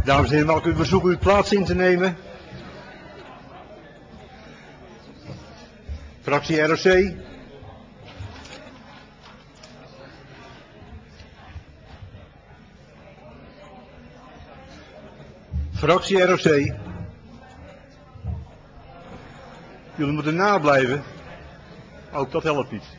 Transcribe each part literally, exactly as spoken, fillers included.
Dames en heren, mag ik u verzoeken uw plaats in te nemen? Fractie R O C. Fractie R O C. Jullie moeten nablijven. Ook dat helpt niet.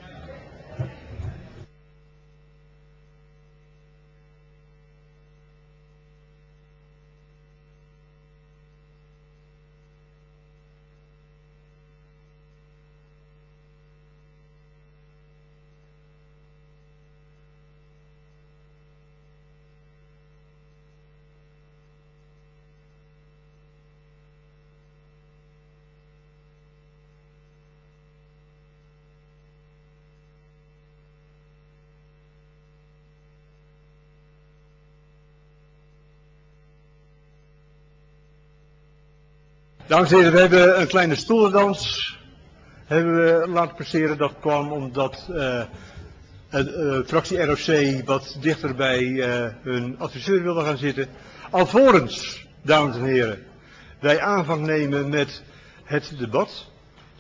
Dames en heren, we hebben een kleine stoelendans hebben we laten passeren. Dat kwam omdat uh, de uh, fractie R O C wat dichter bij uh, hun adviseur wilde gaan zitten. Alvorens, dames en heren, wij aanvang nemen met het debat.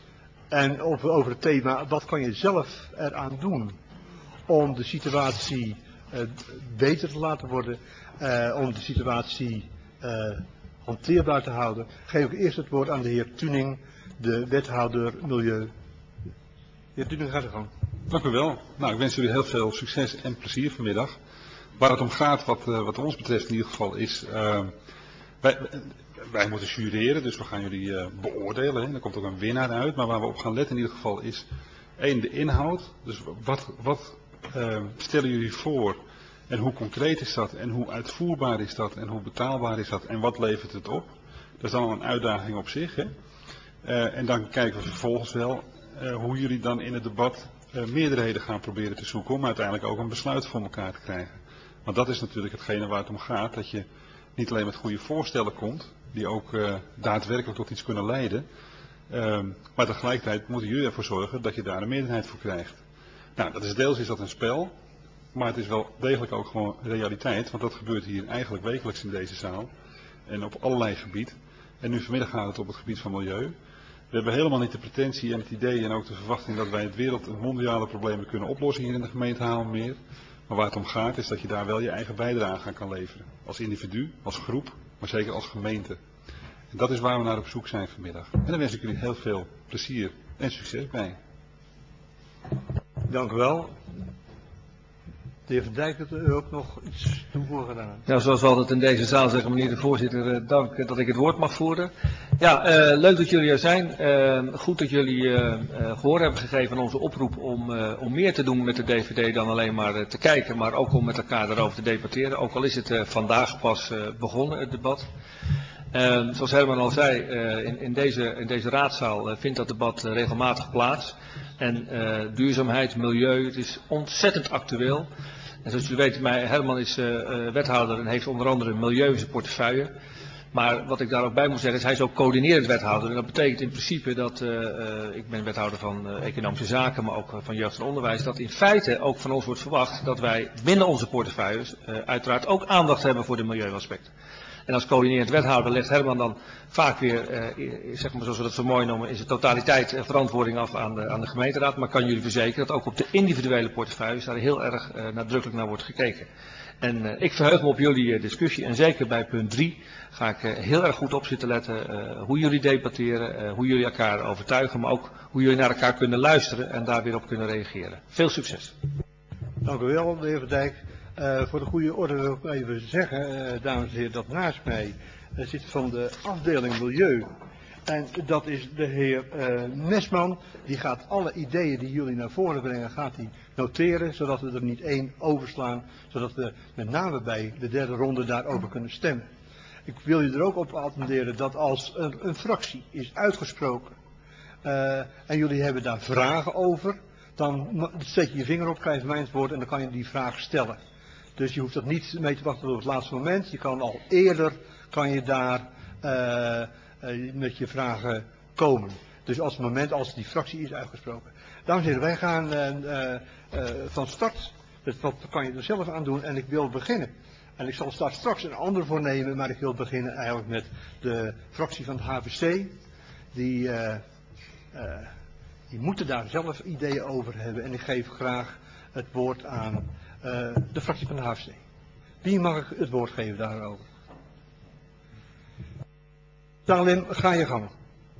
En over, over het thema, wat kan je zelf eraan doen om de situatie uh, beter te laten worden, uh, om de situatie uh, hanteerbaar te houden, geef ik eerst het woord aan de heer Tuning, de wethouder Milieu. Heer Tuning, ga zo gang. Dank u wel. Nou, ik wens jullie heel veel succes en plezier vanmiddag. Waar het om gaat, wat, uh, wat ons betreft in ieder geval, is... Uh, wij, wij moeten jureren, dus we gaan jullie uh, beoordelen. Hè. Er komt ook een winnaar uit. Maar waar we op gaan letten in ieder geval is... één, de inhoud. Dus wat, wat uh, stellen jullie voor... En hoe concreet is dat? En hoe uitvoerbaar is dat? En hoe betaalbaar is dat? En wat levert het op? Dat is dan al een uitdaging op zich. Hè? Uh, en dan kijken we vervolgens wel uh, hoe jullie dan in het debat uh, meerderheden gaan proberen te zoeken. Om uiteindelijk ook een besluit voor elkaar te krijgen. Want dat is natuurlijk hetgene waar het om gaat. Dat je niet alleen met goede voorstellen komt. Die ook uh, daadwerkelijk tot iets kunnen leiden. Uh, maar tegelijkertijd moeten jullie ervoor zorgen dat je daar een meerderheid voor krijgt. Nou, dat is deels is dat een spel. Maar het is wel degelijk ook gewoon realiteit, want dat gebeurt hier eigenlijk wekelijks in deze zaal. En op allerlei gebieden. En nu vanmiddag gaat het op het gebied van milieu. We hebben helemaal niet de pretentie en het idee en ook de verwachting dat wij het wereld- en mondiale problemen kunnen oplossen hier in de gemeente Haarlemmermeer. Maar waar het om gaat is dat je daar wel je eigen bijdrage aan kan leveren. Als individu, als groep, maar zeker als gemeente. En dat is waar we naar op zoek zijn vanmiddag. En daar wens ik jullie heel veel plezier en succes bij. Dank u wel. De heer Van Dijk, dat u ook nog iets toevoegen gedaan. Ja, zoals we altijd in deze zaal zeggen, meneer de voorzitter, dank dat ik het woord mag voeren. Ja, uh, leuk dat jullie er zijn. Uh, goed dat jullie uh, uh, gehoor hebben gegeven aan onze oproep om, uh, om meer te doen met de D V D dan alleen maar uh, te kijken, maar ook om met elkaar daarover te debatteren. Ook al is het uh, vandaag pas uh, begonnen, het debat. Uh, zoals Herman al zei, uh, in, in, deze, in deze raadzaal uh, vindt dat debat uh, regelmatig plaats. En uh, duurzaamheid, milieu, het is ontzettend actueel. En zoals jullie weten, mij, Herman is uh, uh, wethouder en heeft onder andere milieu in zijn portefeuille. Maar wat ik daar ook bij moet zeggen is, hij is ook coördinerend wethouder. En dat betekent in principe dat, uh, uh, ik ben wethouder van uh, economische zaken, maar ook uh, van jeugd en onderwijs. Dat in feite ook van ons wordt verwacht dat wij binnen onze portefeuilles uh, uiteraard ook aandacht hebben voor de milieuaspecten. En als coördinerend wethouder legt Herman dan vaak weer, uh, zeg maar zoals we dat zo mooi noemen, in zijn totaliteit uh, verantwoording af aan de, aan de gemeenteraad. Maar kan jullie verzekeren dat ook op de individuele portefeuilles daar heel erg uh, nadrukkelijk naar wordt gekeken. En uh, ik verheug me op jullie uh, discussie en zeker bij punt drie ga ik uh, heel erg goed op zitten letten uh, hoe jullie debatteren, uh, hoe jullie elkaar overtuigen, maar ook hoe jullie naar elkaar kunnen luisteren en daar weer op kunnen reageren. Veel succes. Dank u wel, de heer Van Dijk. Uh, voor de goede orde wil ik even zeggen, uh, dames en heren, dat naast mij uh, zit van de afdeling Milieu. En dat is de heer uh, Mesman. Die gaat alle ideeën die jullie naar voren brengen, gaat hij noteren, zodat we er niet één overslaan. Zodat we met name bij de derde ronde daarover kunnen stemmen. Ik wil je er ook op attenderen dat als een, een fractie is uitgesproken uh, en jullie hebben daar vragen over, dan zet je je vinger op, krijg je mijn woord en dan kan je die vraag stellen. Dus je hoeft dat niet mee te wachten tot het laatste moment. Je kan al eerder, kan je daar uh, uh, met je vragen komen. Dus als het moment als die fractie is uitgesproken. Dames en heren, wij gaan uh, uh, uh, van start. Dus wat kan je er zelf aan doen? En ik wil beginnen En ik zal daar straks een ander voor nemen, maar ik wil beginnen eigenlijk met de fractie van de H V C. Die, uh, uh, die moeten daar zelf ideeën over hebben. En ik geef graag het woord aan uh, de fractie van de H V C. Wie mag ik het woord geven daarover? Salim, ga je gang.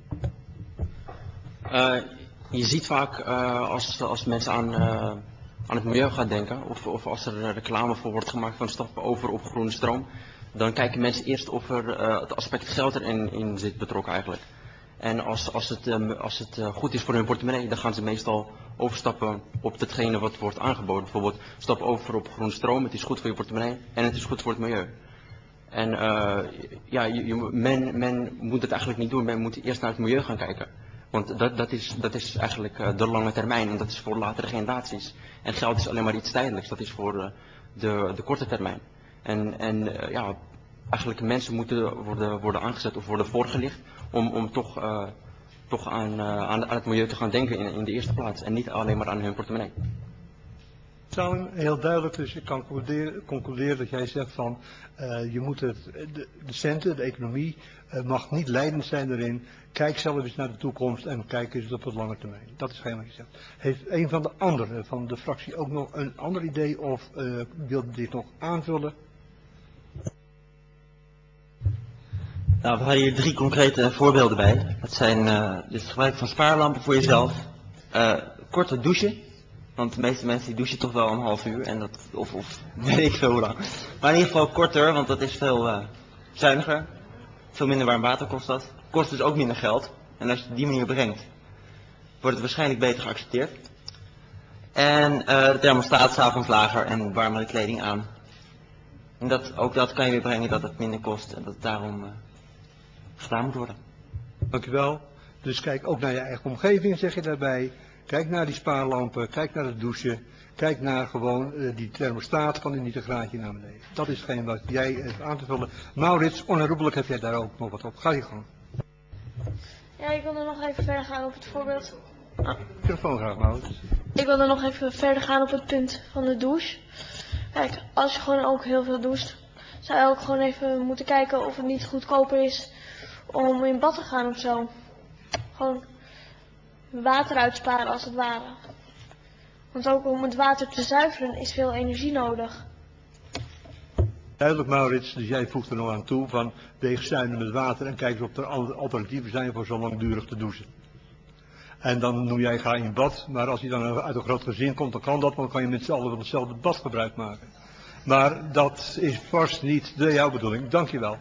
Uh, je ziet vaak uh, als, als mensen aan, uh, aan het milieu gaan denken, of, of als er reclame voor wordt gemaakt van stappen over op groene stroom, dan kijken mensen eerst of er uh, het aspect geld erin in zit betrokken eigenlijk. En als, als het, um, als het uh, goed is voor hun portemonnee, dan gaan ze meestal overstappen op datgene wat wordt aangeboden. Bijvoorbeeld stap over op groene stroom, het is goed voor je portemonnee en het is goed voor het milieu. En uh, ja, je, je, men, men moet het eigenlijk niet doen, men moet eerst naar het milieu gaan kijken. Want dat, dat, is, dat is eigenlijk uh, de lange termijn en dat is voor latere generaties. En geld is alleen maar iets tijdelijks, dat is voor uh, de, de korte termijn. En, en uh, ja, eigenlijk mensen moeten worden, worden aangezet of worden voorgelicht om, om toch, uh, toch aan, uh, aan, aan het milieu te gaan denken in, in de eerste plaats. En niet alleen maar aan hun portemonnee. Salim, heel duidelijk, dus ik kan concluderen, concluderen dat jij zegt van uh, je moet het, de, de centen, de economie uh, mag niet leidend zijn erin. Kijk zelf eens naar de toekomst en kijk eens op het lange termijn. Dat is geen wat je zegt. Heeft een van de anderen van de fractie ook nog een ander idee of uh, wil dit nog aanvullen? Nou, we hadden hier drie concrete voorbeelden bij. Dat zijn uh, dus het gebruik van spaarlampen voor jezelf, uh, korte douchen. Want de meeste mensen die douchen toch wel een half uur, en dat, of, of weet ik veel hoe lang. Maar in ieder geval korter, want dat is veel uh, zuiniger. Veel minder warm water kost dat. Kost dus ook minder geld. En als je het op die manier brengt, wordt het waarschijnlijk beter geaccepteerd. En uh, de thermostaat 's avonds lager en warmere kleding aan. En dat, ook dat kan je weer brengen dat het minder kost en dat het daarom uh, gedaan moet worden. Dankjewel. Dus kijk ook naar je eigen omgeving, zeg je daarbij. Kijk naar die spaarlampen, kijk naar het douchen, kijk naar gewoon uh, die thermostaat van die niet een graadje naar beneden. Dat is hetgeen wat jij hebt aan te vullen. Maurits, onherroepelijk heb jij daar ook nog wat op. Ga je gang. Ja, ik wilde nog even verder gaan op het voorbeeld. Ah. Telefoon graag, Maurits. Ik wilde nog even verder gaan op het punt van de douche. Kijk, als je gewoon ook heel veel doucht, zou je ook gewoon even moeten kijken of het niet goedkoper is om in bad te gaan of zo. Gewoon water uitsparen als het ware. Want ook om het water te zuiveren is veel energie nodig. Duidelijk, Maurits, dus jij voegt er nog aan toe van weeg zuinig met water en kijk eens of er alternatieven zijn voor zo langdurig te douchen. En dan noem jij ga in bad, maar als je dan uit een groot gezin komt, dan kan dat, want dan kan je met z'n allen van hetzelfde bad gebruik maken. Maar dat is vast niet de jouw bedoeling. Dankjewel.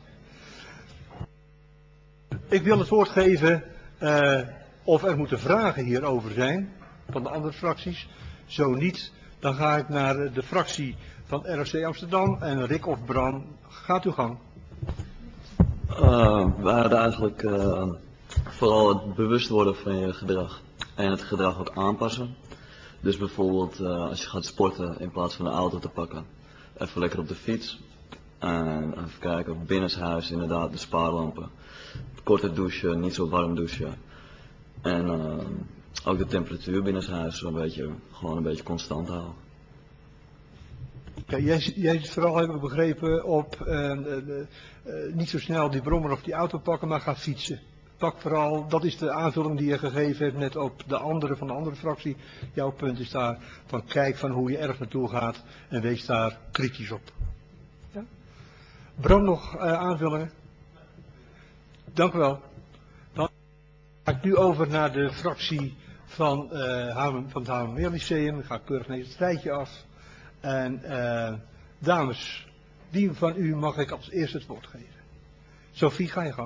Ik wil het woord geven uh, of er moeten vragen hierover zijn van de andere fracties. Zo niet, dan ga ik naar de fractie van R F C Amsterdam en Rick of Bram, gaat uw gang. Uh, we hadden eigenlijk uh, vooral het bewust worden van je gedrag en het gedrag ook aanpassen. Dus bijvoorbeeld uh, als je gaat sporten in plaats van de auto te pakken, even lekker op de fiets. En even kijken, binnenshuis inderdaad de spaarlampen. Korte douchen, niet zo warm douchen. En uh, ook de temperatuur binnenshuis een beetje, gewoon een beetje constant houden. Ja, jij, jij zit vooral, heb ik begrepen, op uh, uh, uh, niet zo snel die brommer of die auto pakken, maar ga fietsen. Pak vooral, dat is de aanvulling die je gegeven hebt net op de andere van de andere fractie. Jouw punt is daar van kijk van hoe je erg naartoe gaat en wees daar kritisch op. Ja? Bram, nog uh, aanvullingen? Dank u wel. Dan ga ik nu over naar de fractie van, uh, Hamer, van het Hamermeer Lyceum. Ik ga keurig naar het rijtje af. En uh, dames, wie van u mag ik als eerste het woord geven? Sophie, ga je gang.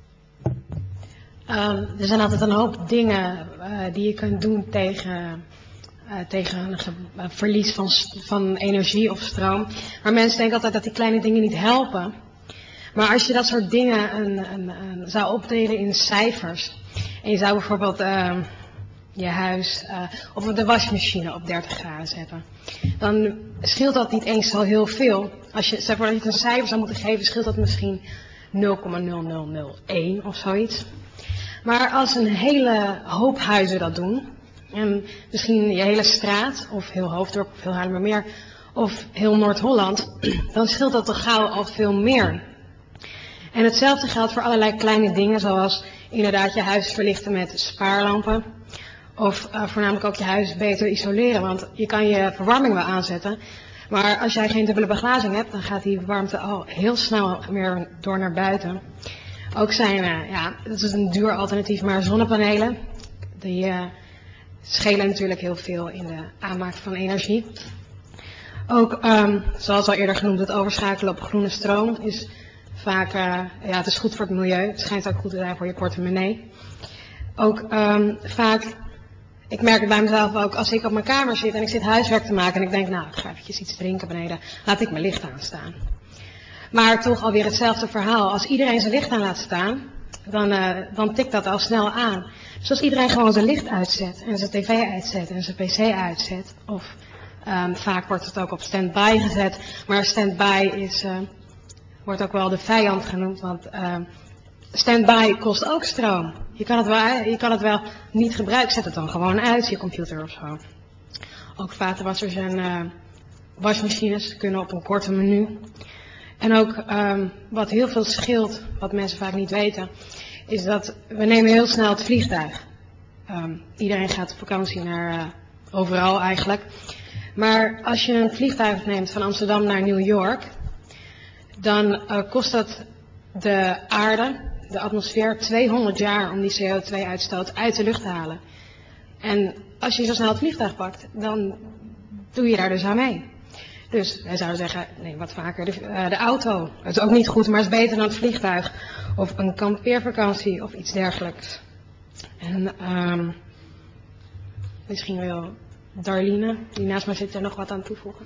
Um, er zijn altijd een hoop dingen uh, die je kunt doen tegen, uh, tegen een ge- uh, verlies van, van energie of stroom. Maar mensen denken altijd dat die kleine dingen niet helpen. Maar als je dat soort dingen een, een, een, zou opdelen in cijfers. En je zou bijvoorbeeld uh, je huis uh, of de wasmachine op dertig graden zetten. Dan scheelt dat niet eens zo heel veel. Als je, zeg maar, dat je het een cijfer zou moeten geven, scheelt dat misschien nul komma nul nul nul één of zoiets. Maar als een hele hoop huizen dat doen, en misschien je hele straat of heel Hoofddorp of heel Haarlemmermeer of heel Noord-Holland, dan scheelt dat toch gauw al veel meer. En hetzelfde geldt voor allerlei kleine dingen, zoals inderdaad je huis verlichten met spaarlampen. Of uh, voornamelijk ook je huis beter isoleren, want je kan je verwarming wel aanzetten. Maar als jij geen dubbele beglazing hebt, dan gaat die warmte al heel snel weer door naar buiten. Ook zijn, uh, ja, dat is een duur alternatief, maar zonnepanelen. Die uh, schelen natuurlijk heel veel in de aanmaak van energie. Ook, um, zoals al eerder genoemd, het overschakelen op groene stroom is vaak, uh, ja, het is goed voor het milieu. Het schijnt ook goed te zijn voor je portemonnee. Ook um, vaak, ik merk het bij mezelf ook, als ik op mijn kamer zit en ik zit huiswerk te maken en ik denk, nou, ik ga eventjes iets drinken beneden, laat ik mijn licht aanstaan. Maar toch alweer hetzelfde verhaal. Als iedereen zijn licht aan laat staan, dan, uh, dan tikt dat al snel aan. Dus als iedereen gewoon zijn licht uitzet en zijn tv uitzet en zijn pc uitzet, of um, vaak wordt het ook op stand-by gezet, maar stand-by is, uh, wordt ook wel de vijand genoemd, want uh, stand-by kost ook stroom. Je kan, het wel, je kan het wel niet gebruiken, zet het dan gewoon uit, je computer of zo. Ook vatenwassers en uh, wasmachines kunnen op een korte menu. En ook um, wat heel veel scheelt, wat mensen vaak niet weten, is dat we nemen heel snel het vliegtuig. Um, iedereen gaat op vakantie naar uh, overal eigenlijk. Maar als je een vliegtuig neemt van Amsterdam naar New York, dan uh, kost dat de aarde, de atmosfeer, tweehonderd jaar om die C O twee uitstoot uit de lucht te halen. En als je zo snel het vliegtuig pakt, dan doe je daar dus aan mee. Dus wij zouden zeggen, nee, wat vaker de, uh, de auto. Het is ook niet goed, maar het is beter dan het vliegtuig. Of een kampeervakantie of iets dergelijks. En um, misschien wil Darlene, die naast mij zit, er nog wat aan toevoegen.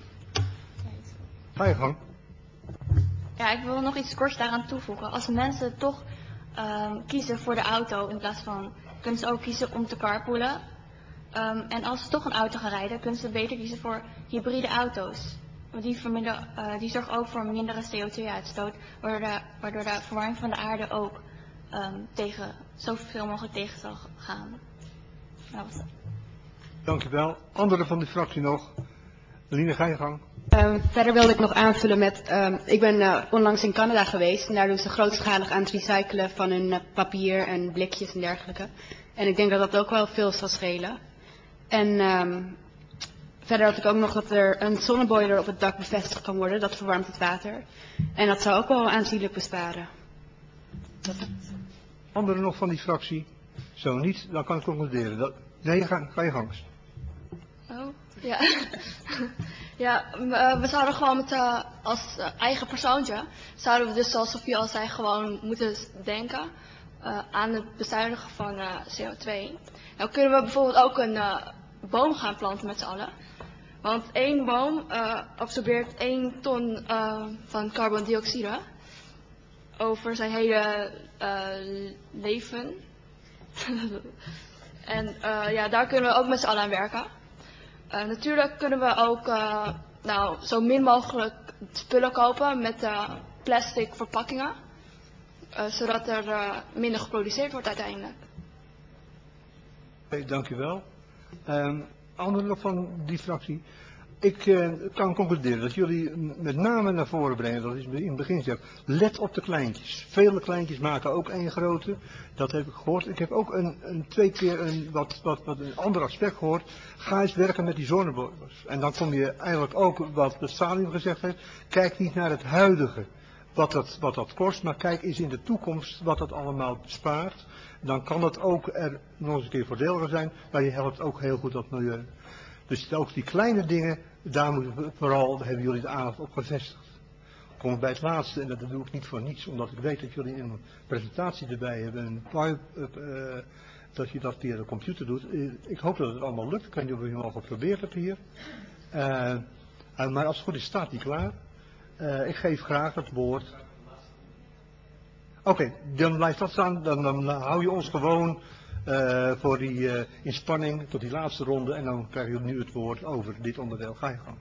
Ga je gang. Ja, ik wil nog iets kort daaraan toevoegen. Als mensen toch um, kiezen voor de auto in plaats van, kunnen ze ook kiezen om te carpoolen. Um, en als ze toch een auto gaan rijden, kunnen ze beter kiezen voor hybride auto's. Die, verminder, uh, die zorgen ook voor mindere C O twee uitstoot, waardoor de, waardoor de verwarming van de aarde ook um, tegen, zoveel mogelijk tegen zal gaan. Dat was het. Dankjewel. Anderen van de fractie nog? Eline, ga je gang. Uh, verder wilde ik nog aanvullen met, uh, ik ben uh, onlangs in Canada geweest en daar doen ze grootschalig aan het recyclen van hun uh, papier en blikjes en dergelijke. En ik denk dat dat ook wel veel zal schelen. En um, verder had ik ook nog dat er een zonneboiler op het dak bevestigd kan worden, dat verwarmt het water. En dat zou ook wel aanzienlijk besparen. Dat... Anderen nog van die fractie? Zo niet, dan kan ik concluderen. Dat... Nee, ga, ga je gang. Oh, ja. Ja, we zouden gewoon met, uh, als uh, eigen persoontje, zouden we dus zoals Sofie al zei, gewoon moeten denken uh, aan het bezuinigen van uh, C O twee. Nou kunnen we bijvoorbeeld ook een uh, boom gaan planten met z'n allen. Want één boom uh, absorbeert één ton uh, van carbondioxide over zijn hele uh, leven. En uh, ja, daar kunnen we ook met z'n allen aan werken. Uh, natuurlijk kunnen we ook uh, nou, zo min mogelijk spullen kopen met uh, plastic verpakkingen. Uh, zodat er uh, minder geproduceerd wordt uiteindelijk. Hey, dank u wel. Um, anderen nog van die fractie? Ik uh, kan concluderen dat jullie met name naar voren brengen, dat is in het begin gezegd, let op de kleintjes. Vele kleintjes maken ook één grote, dat heb ik gehoord. Ik heb ook een, een twee keer een, wat, wat, wat een ander aspect gehoord. Ga eens werken met die zonneboilers. En dan kom je eigenlijk ook wat de Stalin gezegd heeft, kijk niet naar het huidige, wat dat, wat dat kost, maar kijk eens in de toekomst wat dat allemaal bespaart. Dan kan het ook er nog eens een keer voordeliger zijn, maar je helpt ook heel goed dat milieu. Dus ook die kleine dingen, daar moeten we vooral, daar hebben jullie de aandacht op gevestigd. Kom ik bij het laatste, en dat doe ik niet voor niets, omdat ik weet dat jullie een presentatie erbij hebben, een pipe, uh, dat je dat via de computer doet. Ik hoop dat het allemaal lukt, ik weet niet of jullie al geprobeerd hebben hier. Uh, uh, maar als het goed is, staat die klaar. Uh, ik geef graag het woord. Oké, okay, dan blijft dat staan, dan, dan hou je ons gewoon uh, voor die uh, inspanning tot die laatste ronde en dan krijg je nu het woord over dit onderdeel. Ga je gang.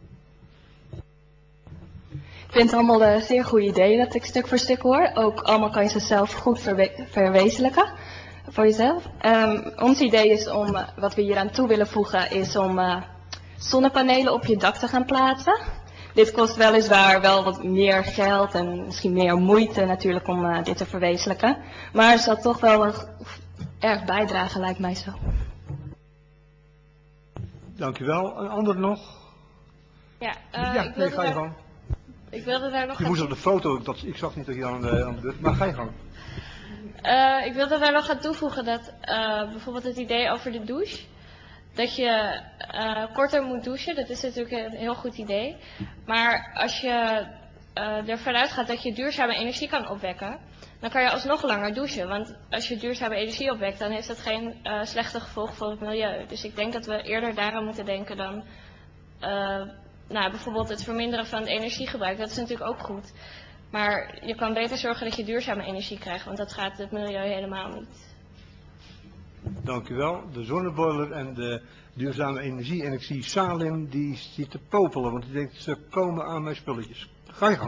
Ik vind het allemaal uh, zeer goede ideeën dat ik stuk voor stuk hoor. Ook allemaal kan je ze zelf goed verwe verwezenlijken voor jezelf. Um, ons idee is om, uh, wat we hier aan toe willen voegen, is om uh, zonnepanelen op je dak te gaan plaatsen. Dit kost weliswaar wel wat meer geld en misschien meer moeite natuurlijk om uh, dit te verwezenlijken. Maar het zal toch wel een, erg bijdragen, lijkt mij zo. Dankjewel. Een ander nog? Ja, uh, ja ik nee, wilde ga je daar, gang. ik wilde daar nog Je aan moest op de foto, dat, ik zag niet dat je aan de, aan de beurt, maar ga je gang. Uh, ik wilde daar nog aan toevoegen dat uh, bijvoorbeeld het idee over de douche. Dat je uh, korter moet douchen, dat is natuurlijk een heel goed idee. Maar als je uh, ervan uitgaat dat je duurzame energie kan opwekken, dan kan je alsnog langer douchen. Want als je duurzame energie opwekt, dan heeft dat geen uh, slechte gevolgen voor het milieu. Dus ik denk dat we eerder daaraan moeten denken dan uh, nou, bijvoorbeeld het verminderen van het energiegebruik. Dat is natuurlijk ook goed. Maar je kan beter zorgen dat je duurzame energie krijgt, want dat gaat het milieu helemaal niet. Dank u wel. De zonneboiler en de duurzame energie. En ik zie Salim, die zit te popelen, want die denkt, ze komen aan mijn spulletjes. Ga je gang.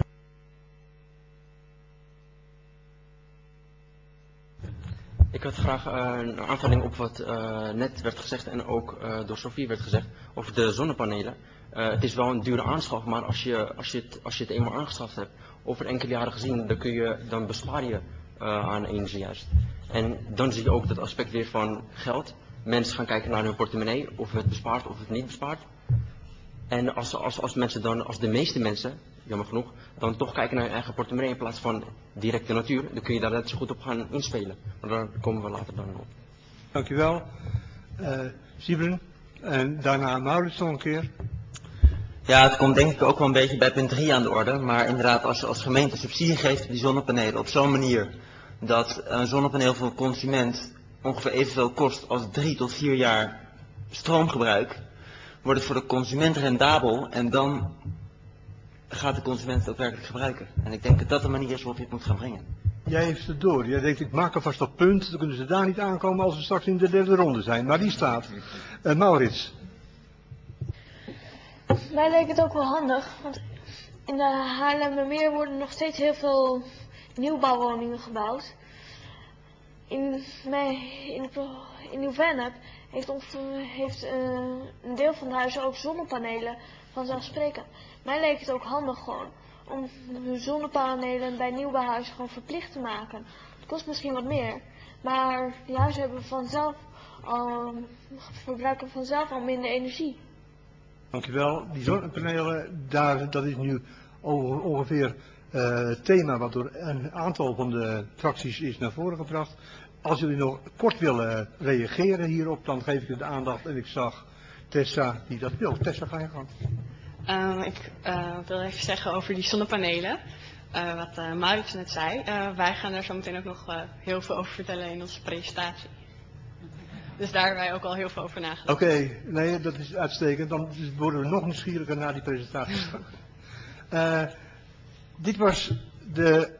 Ik had graag uh, een aanvulling op wat uh, net werd gezegd en ook uh, door Sophie werd gezegd over de zonnepanelen. Uh, het is wel een dure aanschaf, maar als je, als, je het, als je het eenmaal aangeschaft hebt, over enkele jaren gezien, dan, kun je, dan bespaar je uh, aan energie juist. En dan zie je ook dat aspect weer van geld. Mensen gaan kijken naar hun portemonnee, of het bespaart of het niet bespaart. En als, als, als mensen dan, als de meeste mensen, jammer genoeg, dan toch kijken naar hun eigen portemonnee in plaats van direct de natuur, dan kun je daar net zo goed op gaan inspelen. Maar daar komen we later dan op. Dank u wel. Uh, Siebren. En daarna Maurits nog een keer. Ja, het komt denk ik ook wel een beetje bij punt drie aan de orde. Maar inderdaad, als je als gemeente subsidie geeft op die zonnepanelen op zo'n manier dat een zonnepaneel voor een consument ongeveer evenveel kost als drie tot vier jaar stroomgebruik, wordt het voor de consument rendabel en dan gaat de consument het ook werkelijk gebruiken. En ik denk dat dat de manier is waarop je het moet gaan brengen. Jij heeft het door. Jij denkt, ik maak alvast dat punt, dan kunnen ze daar niet aankomen als we straks in de derde ronde zijn. Maar die staat. Uh, Maurits. Mij leek het ook wel handig, want in de Haarlemmermeer worden nog steeds heel veel nieuwbouwwoningen gebouwd. In, mijn, in, in Nieuw-Vennep heeft, heeft uh, een deel van de huizen ook zonnepanelen, vanzelfsprekend. Mij leek het ook handig gewoon om de zonnepanelen bij nieuwbouwhuizen gewoon verplicht te maken. Het kost misschien wat meer, maar die huizen hebben vanzelf al, verbruiken vanzelf al minder energie. Dankjewel. Die zonnepanelen, daar, dat is nu ongeveer uh, het thema wat door een aantal van de fracties is naar voren gebracht. Als jullie nog kort willen reageren hierop, dan geef ik het de aandacht en ik zag Tessa die dat wil. Tessa, ga je gang. Uh, ik uh, wil even zeggen over die zonnepanelen. Uh, wat uh, Maurits net zei. Uh, wij gaan daar zo meteen ook nog uh, heel veel over vertellen in onze presentatie. Dus daar hebben wij ook al heel veel over nagedacht. Oké, okay, nee, dat is uitstekend. Dan worden we nog nieuwsgieriger naar die presentatie. uh, dit was de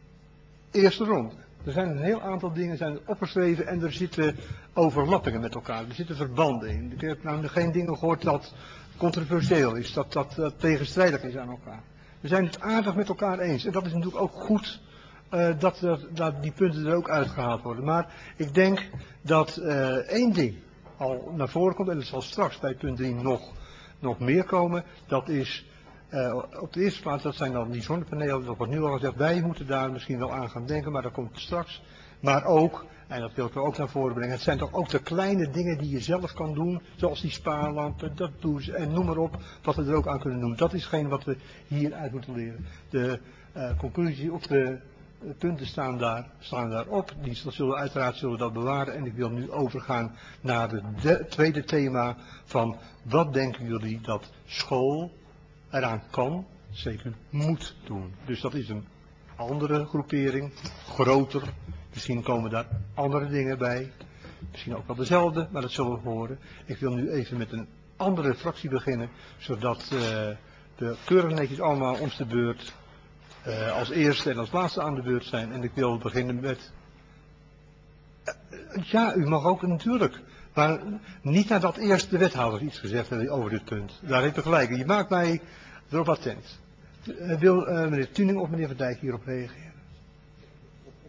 eerste ronde. Er zijn een heel aantal dingen zijn opgeschreven en er zitten overlappingen met elkaar. Er zitten verbanden in. Ik heb nou geen dingen gehoord dat controversieel is, dat dat, dat tegenstrijdig is aan elkaar. We zijn het aardig met elkaar eens. En dat is natuurlijk ook goed uh, dat, er, dat die punten er ook uitgehaald worden. Maar ik denk dat uh, één ding al naar voren komt, en het zal straks bij punt drie nog, nog meer komen. Dat is uh, op de eerste plaats, dat zijn dan die zonnepanelen, dat wordt nu al gezegd, wij moeten daar misschien wel aan gaan denken, maar dat komt straks. Maar ook, en dat wil ik er ook naar voren brengen, het zijn toch ook de kleine dingen die je zelf kan doen, zoals die spaarlampen, dat douche en noem maar op, wat we er ook aan kunnen noemen. Dat is geen wat we hieruit moeten leren. De uh, conclusie of de uh, punten staan daar, staan daarop, die zullen uiteraard zullen we dat bewaren en ik wil nu overgaan naar het de, tweede thema van wat denken jullie dat school eraan kan, zeker moet doen. Dus dat is een andere groepering, groter. Misschien komen daar andere dingen bij. Misschien ook wel dezelfde, maar dat zullen we horen. Ik wil nu even met een andere fractie beginnen, zodat uh, we keurig netjes allemaal ons de beurt uh, als eerste en als laatste aan de beurt zijn. En ik wil beginnen met... Uh, ja, u mag ook natuurlijk. Maar niet nadat eerst de wethouder iets gezegd heeft over dit punt. Daar heeft u gelijk. Je maakt mij erop attent. Uh, wil uh, meneer Tuning of meneer Van Dijk hierop reageren?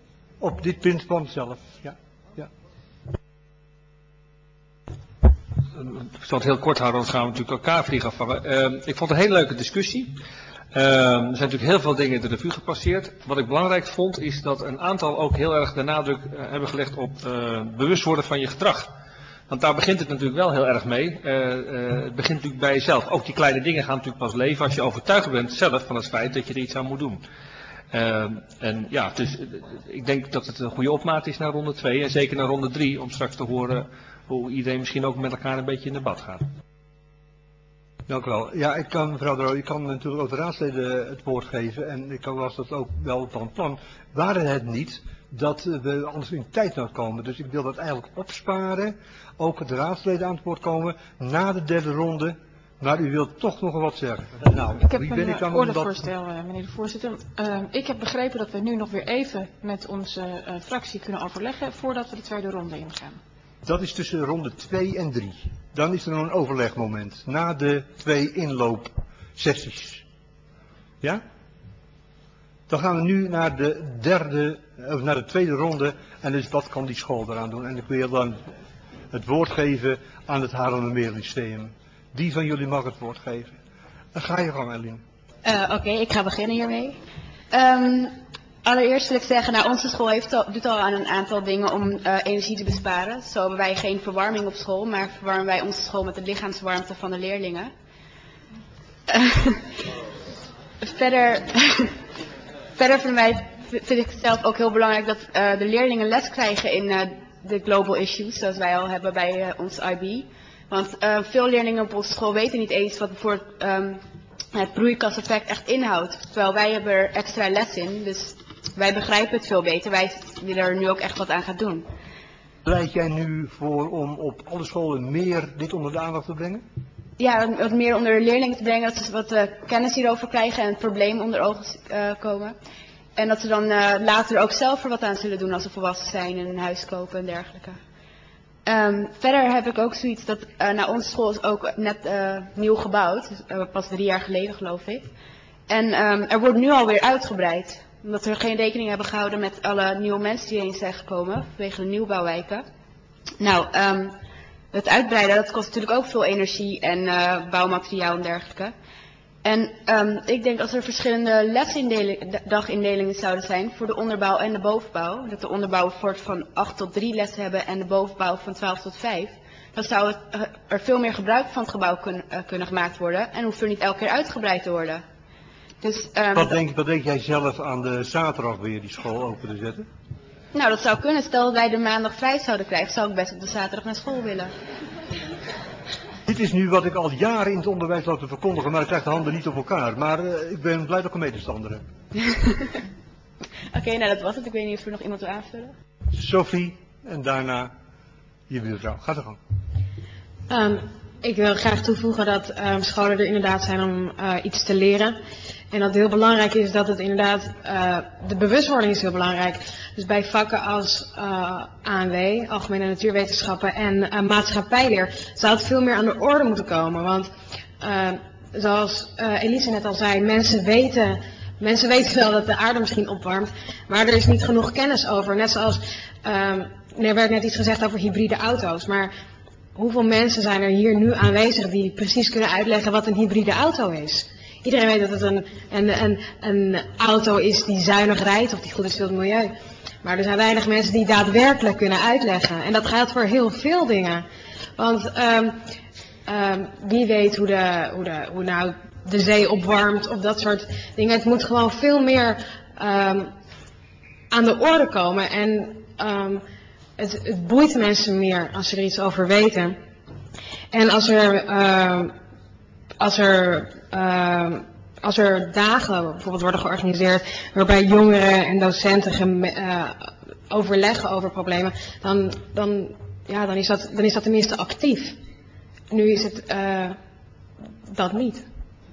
Op dit punt van zelf, ja. ja. ik zal het heel kort houden, anders gaan we natuurlijk elkaar vliegen afvangen. Uh, ik vond het een hele leuke discussie. Uh, er zijn natuurlijk heel veel dingen in de revue gepasseerd. Wat ik belangrijk vond is dat een aantal ook heel erg de nadruk uh, hebben gelegd op uh, bewust worden van je gedrag. Want daar begint het natuurlijk wel heel erg mee. Uh, uh, het begint natuurlijk bij jezelf. Ook die kleine dingen gaan natuurlijk pas leven als je overtuigd bent zelf van het feit dat je er iets aan moet doen. Uh, en ja, dus uh, ik denk dat het een goede opmaat is naar ronde twee en zeker naar ronde drie om straks te horen hoe iedereen misschien ook met elkaar een beetje in debat gaat. Dank u wel. Ja, ik kan, mevrouw de Roo, ik kan natuurlijk ook de raadsleden het woord geven en ik was dat ook wel van plan. Waren het niet dat we anders in tijd komen. Dus ik wil dat eigenlijk opsparen, ook de raadsleden aan het woord komen na de derde ronde. Maar u wilt toch nog wat zeggen. Nou, ik heb wie ben een ik dan ordevoorstel, dat... meneer de voorzitter. Uh, ik heb begrepen dat we nu nog weer even met onze uh, fractie kunnen overleggen voordat we de tweede ronde ingaan. Dat is tussen ronde twee en drie. Dan is er nog een overlegmoment. Na de twee inloopsessies. Ja? Dan gaan we nu naar de derde, of naar de tweede ronde. En dus wat kan die school eraan doen? En ik wil dan het woord geven aan het Haarlemmermeer Lyceum. Wie van jullie mag het woord geven? Dan ga je gang, Eline. Uh, Oké, okay, ik ga beginnen hiermee. Um, allereerst wil ik zeggen, nou, onze school heeft al, doet al aan een aantal dingen om uh, energie te besparen. Zo hebben wij geen verwarming op school, maar verwarmen wij onze school met de lichaamswarmte van de leerlingen. Uh, verder, verder vinden wij, vind ik zelf ook heel belangrijk dat uh, de leerlingen les krijgen in uh, de global issues, zoals wij al hebben bij uh, ons I B. Want uh, veel leerlingen op onze school weten niet eens wat bijvoorbeeld um, het broeikaseffect echt inhoudt. Terwijl wij hebben er extra les in, dus wij begrijpen het veel beter. Wij willen er nu ook echt wat aan gaan doen. Pleit jij nu voor om op alle scholen meer dit onder de aandacht te brengen? Ja, wat meer onder de leerlingen te brengen, dat ze wat uh, kennis hierover krijgen en het probleem onder ogen uh, komen. En dat ze dan uh, later ook zelf er wat aan zullen doen als ze volwassen zijn en een huis kopen en dergelijke. Um, verder heb ik ook zoiets dat, uh, nou, onze school is ook net uh, nieuw gebouwd, uh, pas drie jaar geleden geloof ik. En um, er wordt nu alweer uitgebreid, omdat we er geen rekening hebben gehouden met alle nieuwe mensen die heen zijn gekomen, vanwege de nieuwbouwwijken. Nou, um, het uitbreiden, dat kost natuurlijk ook veel energie en uh, bouwmateriaal en dergelijke. En um, ik denk als er verschillende lesdagindelingen zouden zijn voor de onderbouw en de bovenbouw, dat de onderbouw voort van acht tot drie lessen hebben en de bovenbouw van twaalf tot vijf, dan zou het, uh, er veel meer gebruik van het gebouw kun, uh, kunnen gemaakt worden en hoeft er niet elke keer uitgebreid te worden. Dus, um, wat, denk, wat denk jij zelf aan de zaterdag weer die school open te zetten? Nou, dat zou kunnen. Stel dat wij de maandag vrij zouden krijgen, zou ik best op de zaterdag naar school willen. Dit is nu wat ik al jaren in het onderwijs loop te verkondigen, maar ik krijg de handen niet op elkaar. Maar uh, ik ben blij dat ik een medestander heb. Oké, okay, nou dat was het. Ik weet niet of er nog iemand wil aanvullen. Sophie en daarna je buurvrouw. Ga er gang. Um, ik wil graag toevoegen dat um, scholen er inderdaad zijn om uh, iets te leren. En dat het heel belangrijk is dat het inderdaad, uh, de bewustwording is heel belangrijk. Dus bij vakken als uh, A N W, Algemene Natuurwetenschappen en uh, Maatschappijleer zou het veel meer aan de orde moeten komen. Want uh, zoals uh, Elise net al zei, mensen weten, mensen weten wel dat de aarde misschien opwarmt. Maar er is niet genoeg kennis over. Net zoals, um, er werd net iets gezegd over hybride auto's. Maar hoeveel mensen zijn er hier nu aanwezig die precies kunnen uitleggen wat een hybride auto is? Iedereen weet dat het een, een, een, een auto is die zuinig rijdt of die goed is voor het milieu. Maar er zijn weinig mensen die daadwerkelijk kunnen uitleggen. En dat geldt voor heel veel dingen. Want um, um, wie weet hoe, de, hoe, de, hoe nou de zee opwarmt of dat soort dingen. Het moet gewoon veel meer um, aan de orde komen. En um, het, het boeit mensen meer als ze er iets over weten. En als er... Uh, Als er, uh, als er dagen bijvoorbeeld worden georganiseerd waarbij jongeren en docenten geme, uh, overleggen over problemen, dan, dan, ja, dan, is dat, dan is dat tenminste actief. Nu is het uh, dat niet.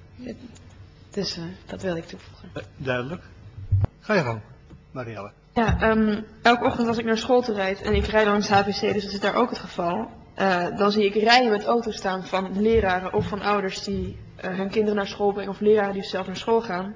Dus uh, dat wilde ik toevoegen. Duidelijk. Ga je gang, Marielle. Ja, um, elke ochtend als ik naar school toe rijd en ik rijd langs H V C, dus dat is daar ook het geval. Uh, dan zie ik rijen met auto's staan van leraren of van ouders die uh, hun kinderen naar school brengen of leraren die zelf naar school gaan.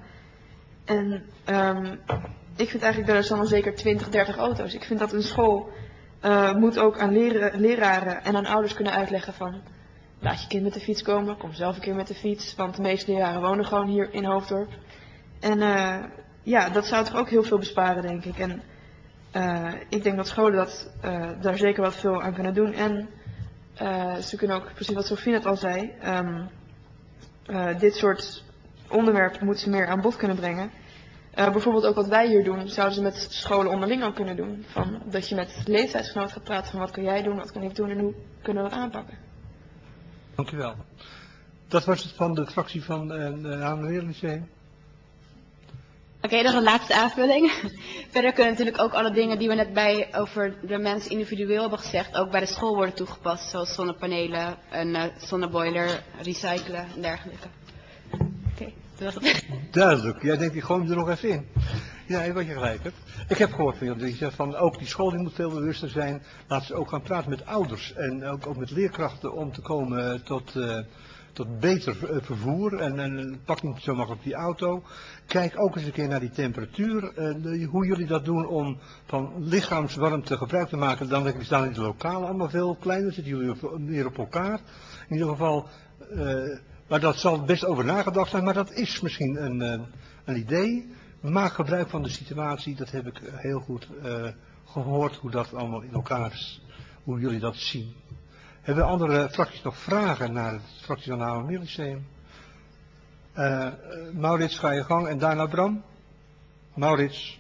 En um, ik vind eigenlijk dat er staan al zeker twintig, dertig auto's. Ik vind dat een school uh, moet ook aan leren, leraren en aan ouders kunnen uitleggen van, laat je kind met de fiets komen, kom zelf een keer met de fiets, want de meeste leraren wonen gewoon hier in Hoofddorp. En uh, ja, dat zou toch ook heel veel besparen, denk ik. En uh, ik denk dat scholen dat, uh, daar zeker wat veel aan kunnen doen. En uh, ze kunnen ook, precies wat Sofie net al zei, um, uh, dit soort onderwerpen moeten ze meer aan bod kunnen brengen. Uh, bijvoorbeeld ook wat wij hier doen, zouden ze met scholen onderling ook kunnen doen. Van, dat je met leeftijdsgenoten gaat praten van wat kun jij doen, wat kan ik doen en hoe kunnen we dat aanpakken. Dank u wel. Dat was het van de fractie van het Hamerlyceum. Oké, okay, nog een laatste aanvulling. Verder kunnen natuurlijk ook alle dingen die we net bij over de mensen individueel hebben gezegd, ook bij de school worden toegepast. Zoals zonnepanelen, een uh, zonneboiler, recyclen en dergelijke. Oké, okay, dat was het. Duidelijk. Jij denkt, ik gooi hem er nog even in. Ja, wat je gelijk hebt. Ik heb gehoord van je zegt van ook die school die moet veel bewuster zijn. Laten ze ook gaan praten met ouders en ook, ook met leerkrachten om te komen tot, uh, tot beter vervoer. En, en pak niet zo makkelijk die auto. Kijk ook eens een keer naar die temperatuur. Uh, hoe jullie dat doen om van lichaamswarmte gebruik te maken. Dan staan in de lokalen allemaal veel kleiner. Zitten jullie meer op elkaar. In ieder geval, uh, maar dat zal best over nagedacht zijn. Maar dat is misschien een, uh, een idee. Maak gebruik van de situatie, dat heb ik heel goed uh, gehoord, hoe dat allemaal in elkaar is, hoe jullie dat zien. Hebben andere fracties nog vragen naar de fractie van het Hamerlyceum? Uh, uh, Maurits, ga je gang en daarna Bram. Maurits.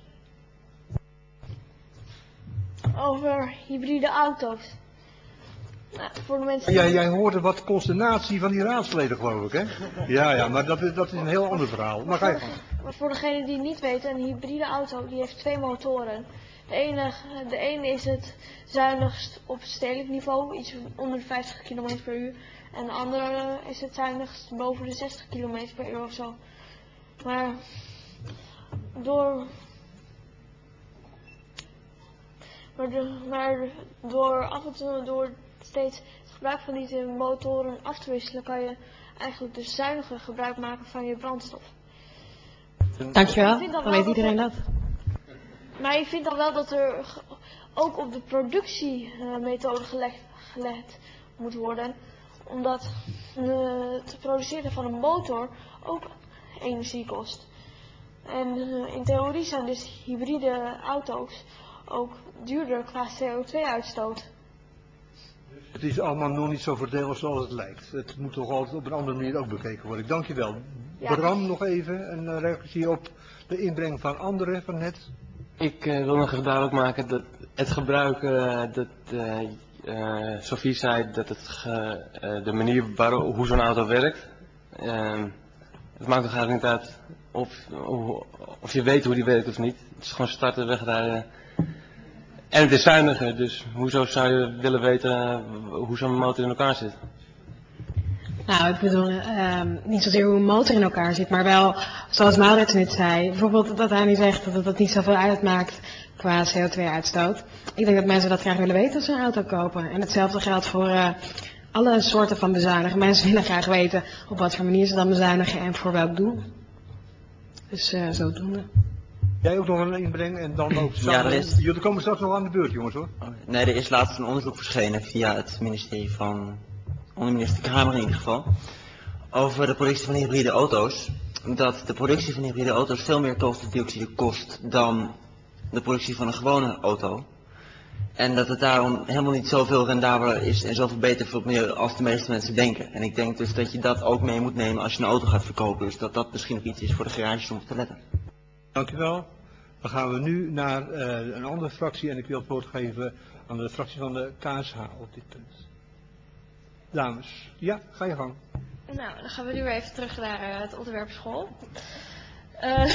Over hybride auto's. Nou, voor de mensen... Ja, jij hoorde wat consternatie van die raadsleden, geloof ik, hè? Ja, ja, maar dat is, dat is een heel ander verhaal. Maar ga je gang. Maar voor degenen die het niet weten, een hybride auto die heeft twee motoren. De ene, de ene is het zuinigst op stedelijk niveau, iets onder de vijftig kilometer per uur. En de andere is het zuinigst boven de zestig kilometer per uur of zo. Maar door, maar, de, maar door af en toe door steeds het gebruik van die motoren af te wisselen, kan je eigenlijk dus zuiniger gebruik maken van je brandstof. Dankjewel, dan weet iedereen dat. Maar ik vind dan wel dat er ook op de productiemethode gelegd, gelegd moet worden. Omdat uh, het produceren van een motor ook energie kost. En uh, in theorie zijn dus hybride auto's ook duurder qua C O twee uitstoot. Het is allemaal nog niet zo voordelig zoals het lijkt. Het moet toch altijd op een andere manier ook bekeken worden. Dankjewel. Ja. Bram, nog even een reactie op de inbreng van anderen van net. Ik uh, wil nog even duidelijk maken dat het gebruik, uh, dat uh, uh, Sofie zei dat het ge, uh, de manier waarop hoe zo'n auto werkt, uh, het maakt toch eigenlijk niet uit of, of, of je weet hoe die werkt of niet. Het is gewoon starten, wegrijden. En het is zuiniger, dus hoezo zou je willen weten uh, hoe zo'n motor in elkaar zit? Nou, ik bedoel, uh, niet zozeer hoe een motor in elkaar zit, maar wel, zoals Maurits net zei, bijvoorbeeld dat hij nu zegt dat het niet zoveel uitmaakt qua C O twee uitstoot. Ik denk dat mensen dat graag willen weten als ze een auto kopen. En hetzelfde geldt voor uh, alle soorten van bezuinigen. Mensen willen graag weten op wat voor manier ze dan bezuinigen en voor welk doel. Dus uh, zodoende. Jij ook nog een inbreng en dan ook samen. Ja, er is... Jullie komen straks nog aan de beurt, jongens, hoor. Nee, er is laatst een onderzoek verschenen via het ministerie van, onder minister Kramer in ieder geval, over de productie van hybride auto's. Dat de productie van hybride auto's veel meer koolstofdioxide kost dan de productie van een gewone auto. En dat het daarom helemaal niet zoveel rendabeler is en zoveel beter voor het milieu als de meeste mensen denken. En ik denk dus dat je dat ook mee moet nemen als je een auto gaat verkopen. Dus dat dat misschien ook iets is voor de garages om op te letten. Dank u wel. Dan gaan we nu naar uh, een andere fractie en ik wil het woord geven aan de fractie van de K S H op dit punt. Dames, ja, ga je gang. Nou, dan gaan we nu weer even terug naar uh, het onderwerp school. Uh,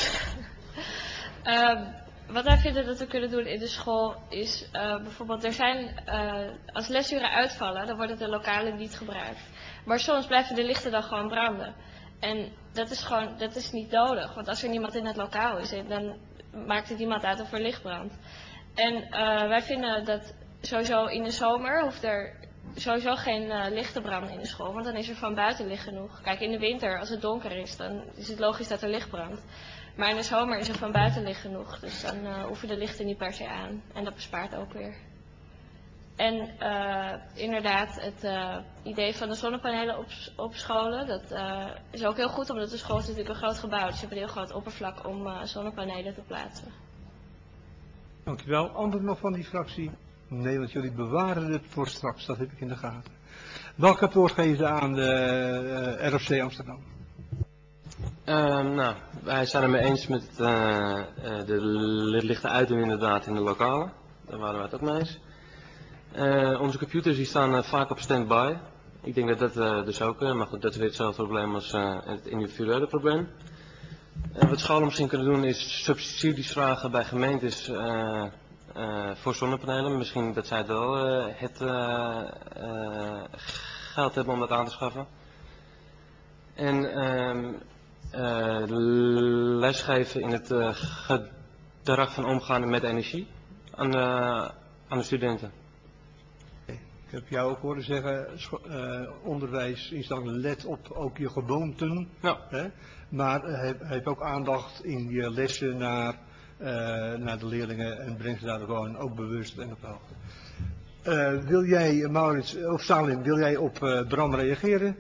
uh, wat wij vinden dat we kunnen doen in de school is uh, bijvoorbeeld, er zijn, uh, als lesuren uitvallen, dan worden de lokalen niet gebruikt. Maar soms blijven de lichten dan gewoon branden. En dat is gewoon, dat is niet nodig, want als er niemand in het lokaal is, dan maakt het niemand uit of er licht brandt. En uh, wij vinden dat sowieso in de zomer hoeft er sowieso geen uh, licht te branden in de school, want dan is er van buiten licht genoeg. Kijk, in de winter, als het donker is, dan is het logisch dat er licht brandt. Maar in de zomer is er van buiten licht genoeg, dus dan uh, hoeven de lichten niet per se aan. En dat bespaart ook weer. En uh, inderdaad, het uh, idee van de zonnepanelen op, op scholen, dat uh, is ook heel goed, omdat de school is natuurlijk een groot gebouw, dus je hebt een heel groot oppervlak om uh, zonnepanelen te plaatsen. Dankjewel. Anderen nog van die fractie? Nee, want jullie bewaren het voor straks, dat heb ik in de gaten. Welk het woord geven ze aan de uh, R F C Amsterdam? Uh, nou, wij zijn het mee eens met uh, uh, de lichte uitdoen inderdaad in de lokalen. Daar waren wij het ook mee eens. Uh, onze computers die staan uh, vaak op standby. Ik denk dat dat uh, dus ook, uh, maar goed, dat is weer hetzelfde probleem als uh, het individuele probleem. Uh, wat scholen misschien kunnen doen is subsidies vragen bij gemeentes uh, uh, voor zonnepanelen. Misschien dat zij het wel uh, het uh, uh, geld hebben om dat aan te schaffen. En uh, uh, lesgeven in het uh, gedrag van omgaan met energie aan, uh, aan de studenten. Ik heb jou ook horen zeggen, uh, onderwijsinstellingen, let op ook je gewoonten. Ja. Hè? Maar uh, heb, heb ook aandacht in je lessen naar, uh, naar de leerlingen en breng ze daar gewoon ook bewust en op hoogte. Uh, wil jij, Maurits, of Salim, wil jij op uh, Bram reageren?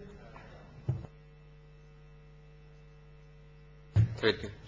Weet ik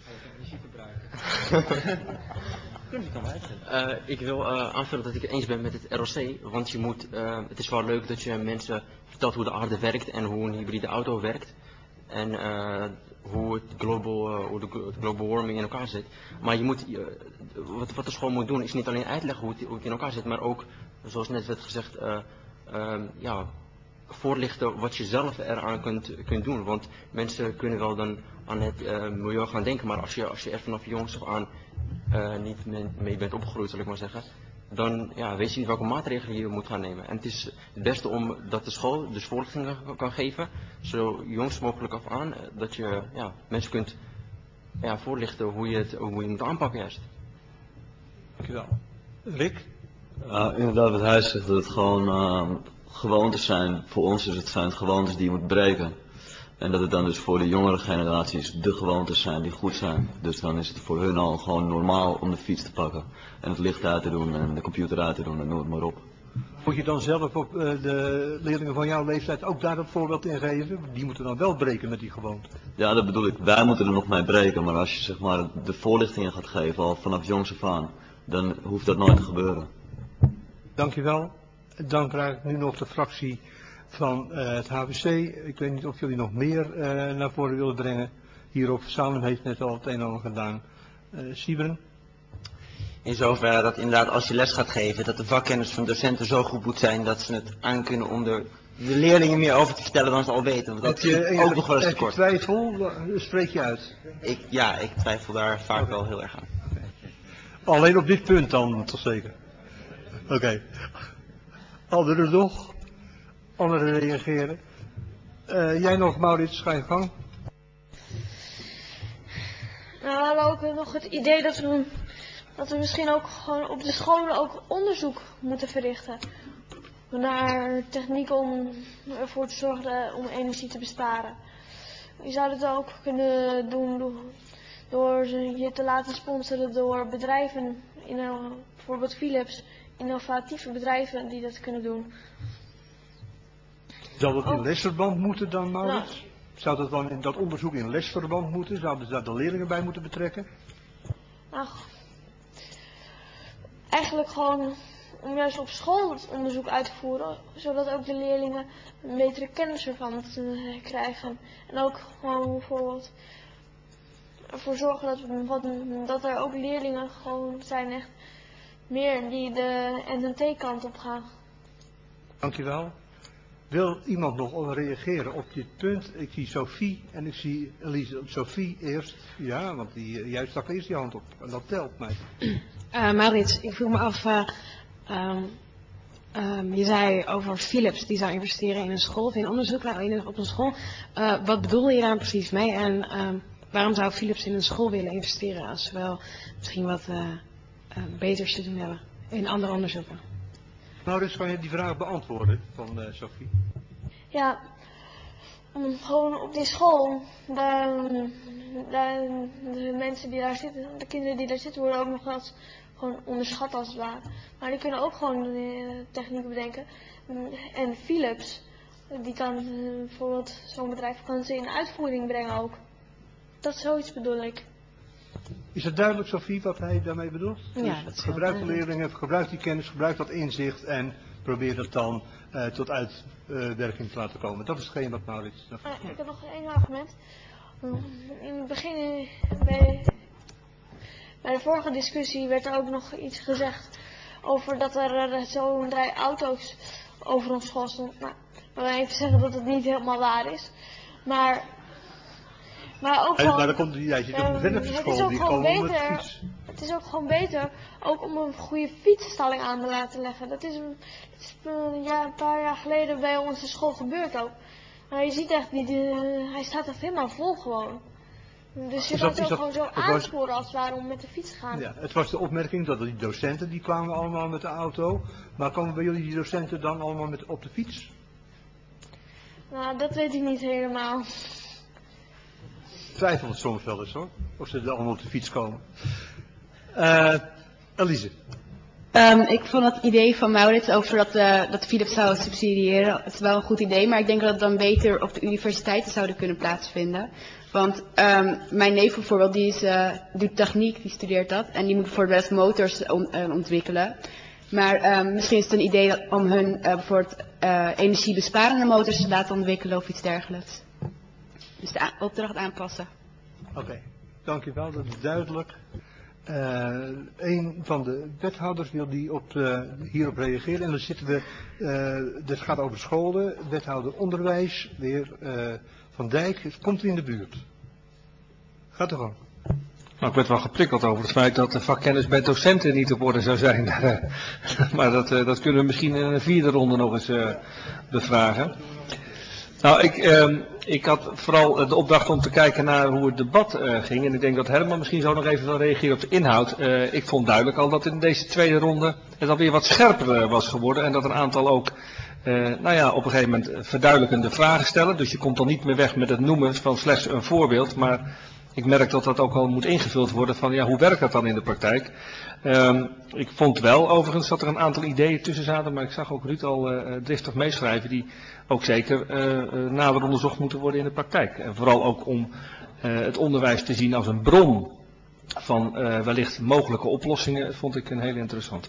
Uh, ik wil uh, aanvullen dat ik het eens ben met het R O C, want je moet, uh, het is wel leuk dat je mensen vertelt hoe de aarde werkt en hoe een hybride auto werkt en uh, hoe het global, uh, hoe de global warming in elkaar zit. Maar je moet, uh, wat, wat de school moet doen is niet alleen uitleggen hoe het, hoe het in elkaar zit, maar ook, zoals net werd gezegd, uh, uh, ja, voorlichten wat je zelf eraan kunt, kunt doen. Want mensen kunnen wel dan aan het uh, milieu gaan denken, maar als je, als je er vanaf jongs af aan uh, niet mee bent opgegroeid, zal ik maar zeggen, dan ja, weet je niet welke maatregelen je moet gaan nemen. En het is het beste om dat de school dus voorlichting kan geven, zo jongs mogelijk af aan, dat je ja, mensen kunt ja, voorlichten hoe je het hoe je moet aanpakken juist. Dankjewel. Rick? Ja, inderdaad wat hij zegt, dat het gewoon uh, gewoontes zijn. Voor ons is het zijn het gewoontes die je moet breken. En dat het dan dus voor de jongere generaties de gewoontes zijn die goed zijn. Dus dan is het voor hun al gewoon normaal om de fiets te pakken. En het licht uit te doen en de computer uit te doen en noem het maar op. Moet je dan zelf op uh, de leerlingen van jouw leeftijd ook daar een voorbeeld in geven? Die moeten dan wel breken met die gewoonte. Ja, dat bedoel ik. Wij moeten er nog mee breken. Maar als je zeg maar de voorlichtingen gaat geven al vanaf jongs af aan, dan hoeft dat nooit te gebeuren. Dankjewel. Dan vraag ik nu nog de fractie van uh, het H V C. Ik weet niet of jullie nog meer uh, naar voren willen brengen. Hierop, Salem heeft net al het een en ander gedaan. Uh, Siebren? In zoverre dat inderdaad als je les gaat geven, dat de vakkennis van docenten zo goed moet zijn dat ze het aankunnen om er de leerlingen meer over te vertellen dan ze al weten. Want dat heb je, is ook nog wel eens heb je tekort. twijfel? Spreek je uit? Ik, ja, ik twijfel daar vaak okay. wel heel erg aan. Alleen op dit punt dan, toch zeker? Oké. Okay. Anderen nog? Anderen reageren? Uh, jij nog, Maurits, ga je gang. Nou, we hadden ook nog het idee dat we, dat we misschien ook gewoon op de scholen ook onderzoek moeten verrichten. Naar technieken om ervoor te zorgen om energie te besparen. Je zou dat ook kunnen doen door, door je te laten sponsoren door bedrijven, in, bijvoorbeeld Philips, innovatieve bedrijven die dat kunnen doen. Zou dat in lesverband moeten dan, Maurits? Nou, Zou dat dan in dat onderzoek in lesverband moeten? Zouden ze daar de leerlingen bij moeten betrekken? Nou, eigenlijk gewoon om juist op school het onderzoek uit te voeren, zodat ook de leerlingen een betere kennis ervan te krijgen. En ook gewoon bijvoorbeeld ervoor zorgen dat, wat, dat er ook leerlingen gewoon zijn echt meer die de N en T-kant op gaan. Dankjewel. Wil iemand nog reageren op dit punt? Ik zie Sophie en ik zie Elise. Sophie eerst, ja, want die, jij stak eerst je hand op en dat telt mij. Uh, Maurits, ik vroeg me af, uh, um, um, je zei over Philips, die zou investeren in een school, of in onderzoek op een school. Uh, wat bedoel je daar precies mee en um, waarom zou Philips in een school willen investeren als ze wel misschien wat uh, uh, beters te doen hebben in andere onderzoeken? Maurits, kan je die vraag beantwoorden van uh, Sophie? Ja, um, gewoon op die school, daar, daar, de mensen die daar zitten, de kinderen die daar zitten worden ook nog wel eens gewoon onderschat als het ware. Maar die kunnen ook gewoon uh, technieken bedenken. En Philips, die kan uh, bijvoorbeeld, zo'n bedrijf kan ze in uitvoering brengen ook. Dat is zoiets bedoel ik. Is het duidelijk, Sophie, wat hij daarmee bedoelt? Ja, dus dat is gebruik de duidelijk. leerlingen, gebruik die kennis, gebruik dat inzicht en probeer het dan uh, tot uitwerking uh, te laten komen. Dat is hetgeen wat Maurits... Uh, ik heb nog één argument. In het begin, bij, bij de vorige discussie werd er ook nog iets gezegd over dat er uh, zo'n drie auto's over ons school stond. Nou, ik wil even zeggen dat het niet helemaal waar is. Maar... Maar ook gewoon, maar dan komt hij zit op een Vennepschool, die gewoon komen met beter, fiets. Het is ook gewoon beter ook om een goede fietsstalling aan te laten leggen. Dat is een, dat is een, ja, een paar jaar geleden bij onze school gebeurd ook. Maar je ziet echt, niet, uh, hij staat echt helemaal vol gewoon. Dus je Is kan dat- het is ook dat- gewoon zo het was- aansporen als het ware om met de fiets te gaan. Ja, het was de opmerking dat die docenten, die kwamen allemaal met de auto. Maar komen bij jullie die docenten dan allemaal met, op de fiets? Nou, dat weet ik niet helemaal. Twijfel het soms wel eens hoor, of ze er allemaal op de fiets komen. Uh, Elise. Um, ik vond het idee van Maurits over dat, uh, dat Philips zou subsidiëren, het is wel een goed idee, maar ik denk dat het dan beter op de universiteiten zouden kunnen plaatsvinden. Want um, mijn neef bijvoorbeeld, die is, uh, doet techniek, die studeert dat, en die moet bijvoorbeeld motors on, uh, ontwikkelen. Maar um, misschien is het een idee dat, om hun uh, bijvoorbeeld uh, energiebesparende motors te laten ontwikkelen of iets dergelijks. Dus de a- opdracht aanpassen. Oké, okay. Dankjewel, dat is duidelijk. Uh, een van de wethouders wil die op, uh, hierop reageren. En dan zitten we, uh, dit gaat over scholen, wethouder onderwijs, de heer uh, Van Dijk, het komt u in de buurt. Gaat er gewoon. Nou, ik werd wel geprikkeld over het feit dat de vakkennis bij docenten niet op orde zou zijn. Maar dat, uh, dat kunnen we misschien in een vierde ronde nog eens uh, bevragen. Nou, ik, uh, ik had vooral de opdracht om te kijken naar hoe het debat uh, ging. En ik denk dat Herman misschien zo nog even wil reageren op de inhoud. Uh, ik vond duidelijk al dat in deze tweede ronde het alweer wat scherper uh, was geworden. En dat een aantal ook, uh, nou ja, op een gegeven moment verduidelijkende vragen stellen. Dus je komt dan niet meer weg met het noemen van slechts een voorbeeld. Maar ik merk dat dat ook al moet ingevuld worden van, ja, hoe werkt dat dan in de praktijk? Um, ik vond wel overigens dat er een aantal ideeën tussen zaten, maar ik zag ook Ruud al uh, driftig meeschrijven die ook zeker uh, uh, nader onderzocht moeten worden in de praktijk. En vooral ook om uh, het onderwijs te zien als een bron van uh, wellicht mogelijke oplossingen, vond ik een hele interessante.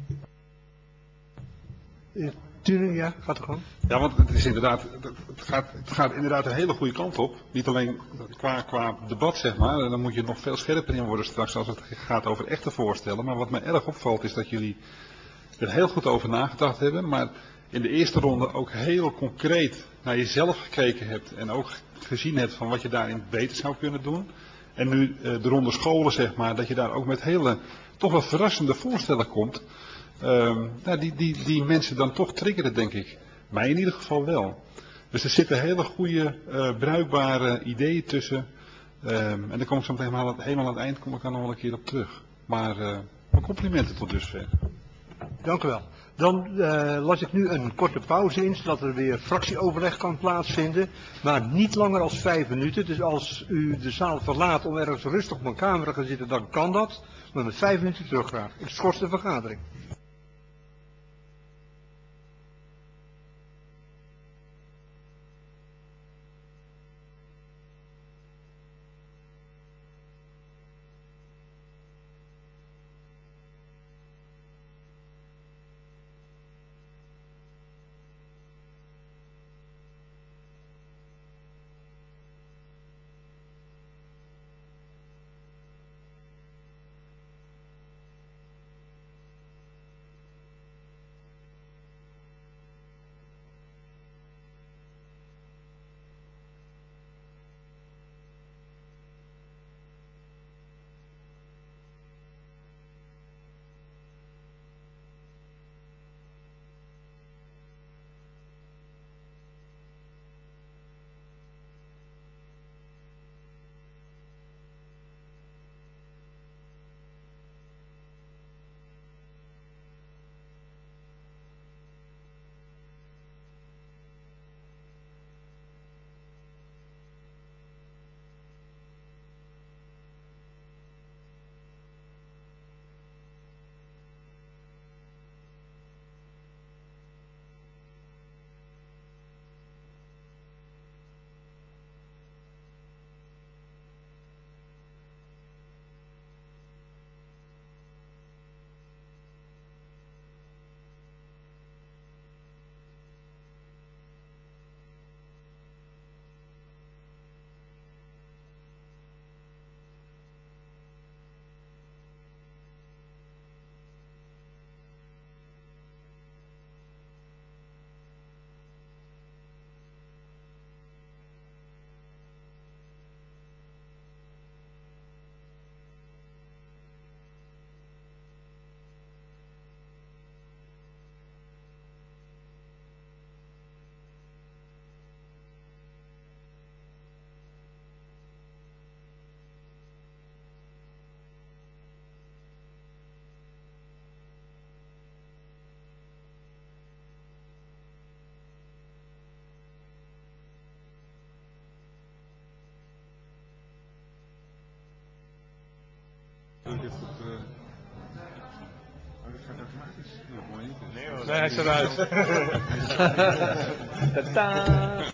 Tuurlijk, ja, gaat er gewoon. Ja, want het is inderdaad, het gaat, het gaat inderdaad een hele goede kant op. Niet alleen qua, qua debat, zeg maar. Dan moet je nog veel scherper in worden straks als het gaat over echte voorstellen. Maar wat mij erg opvalt is dat jullie er heel goed over nagedacht hebben. Maar in de eerste ronde ook heel concreet naar jezelf gekeken hebt. En ook gezien hebt van wat je daarin beter zou kunnen doen. En nu de ronde scholen, zeg maar, dat je daar ook met hele, toch wel verrassende voorstellen komt. Um, nou, die, die, die mensen dan toch triggeren, denk ik. Mij in ieder geval wel. Dus er zitten hele goede, uh, bruikbare ideeën tussen. Um, en daar kom ik zo meteen helemaal, helemaal aan het eind kom ik daar nog wel een keer op terug. Maar uh, mijn complimenten tot dusver. Dank u wel. Dan uh, las ik nu een korte pauze in, zodat er weer fractieoverleg kan plaatsvinden. Maar niet langer als vijf minuten. Dus als u de zaal verlaat om ergens rustig op een kamer te gaan zitten, dan kan dat. Maar met vijf minuten terug graag. Ik schors de vergadering. ik even goed... Uh... Oh, dat gaat automatisch. Nou, mooi niet. Nee, hoor, nee, hij is eruit. Tada!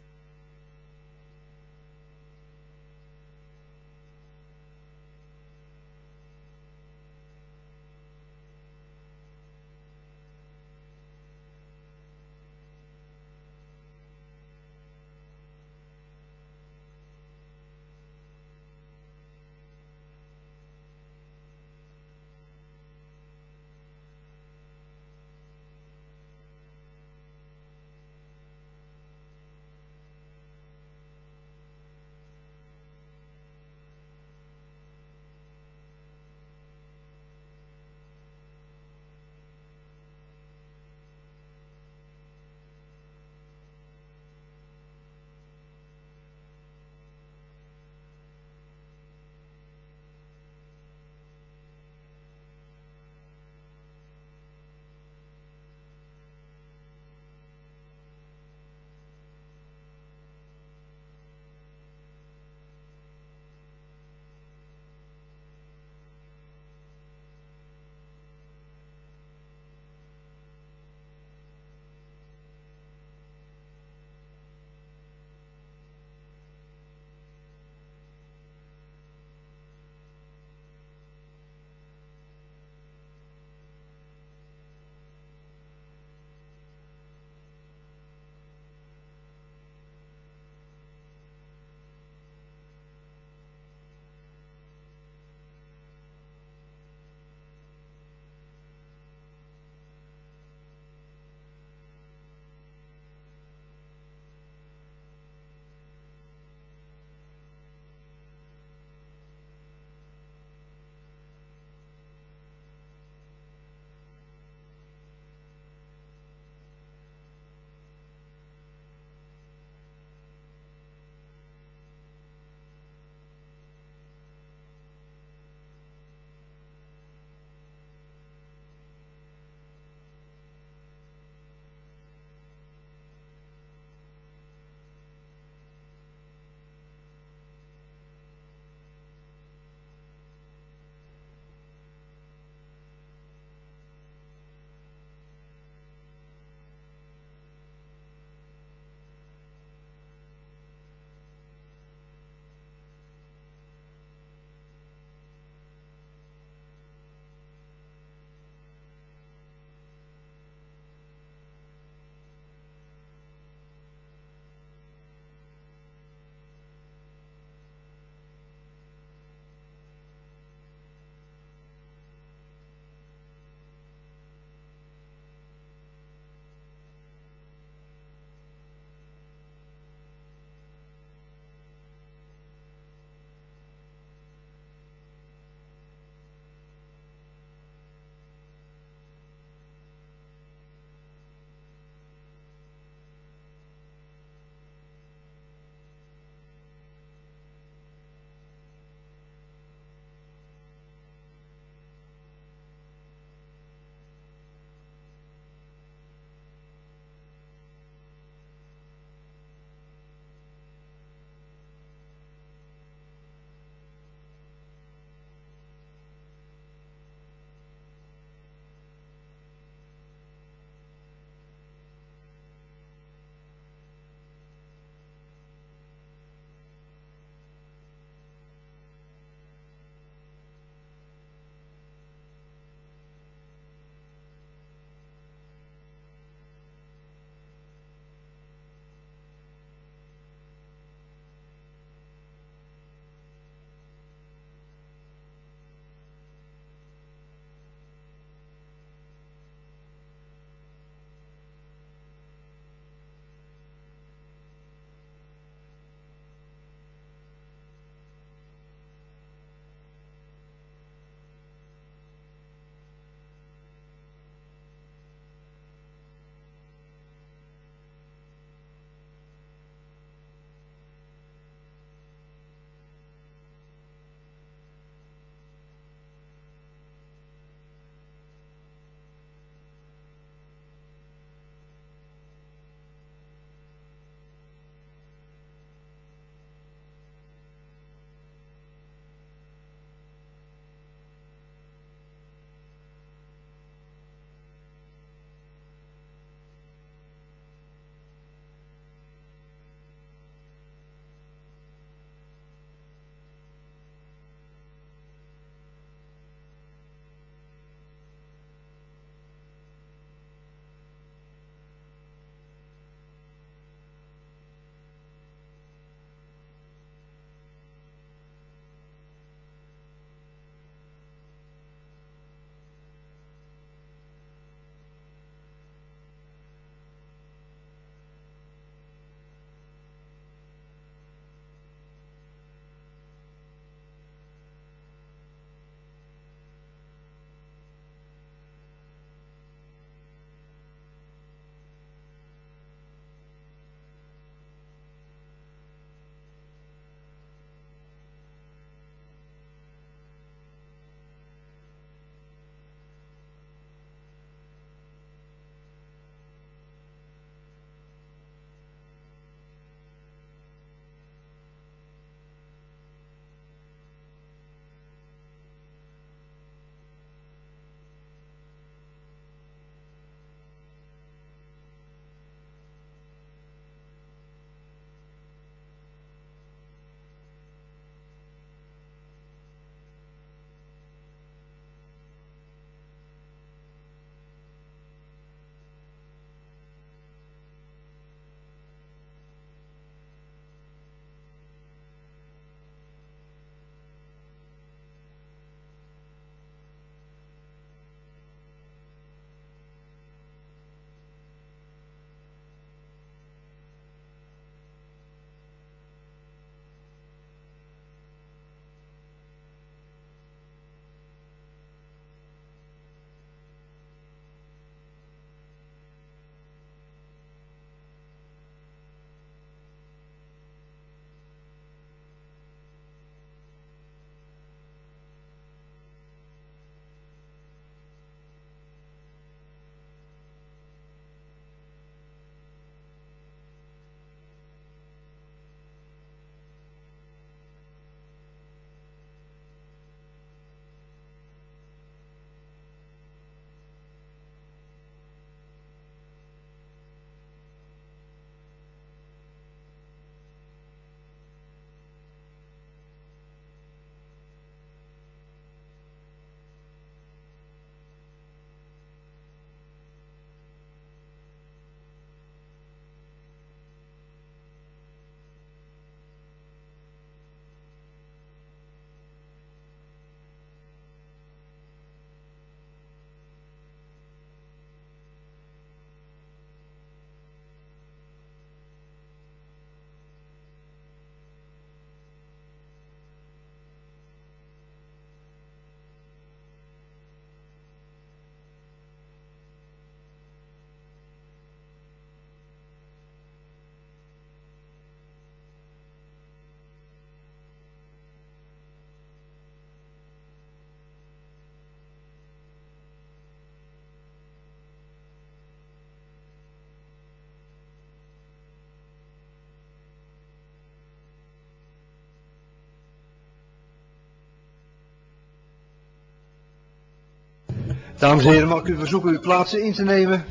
Dames en heren, mag ik u verzoeken uw plaatsen in te nemen?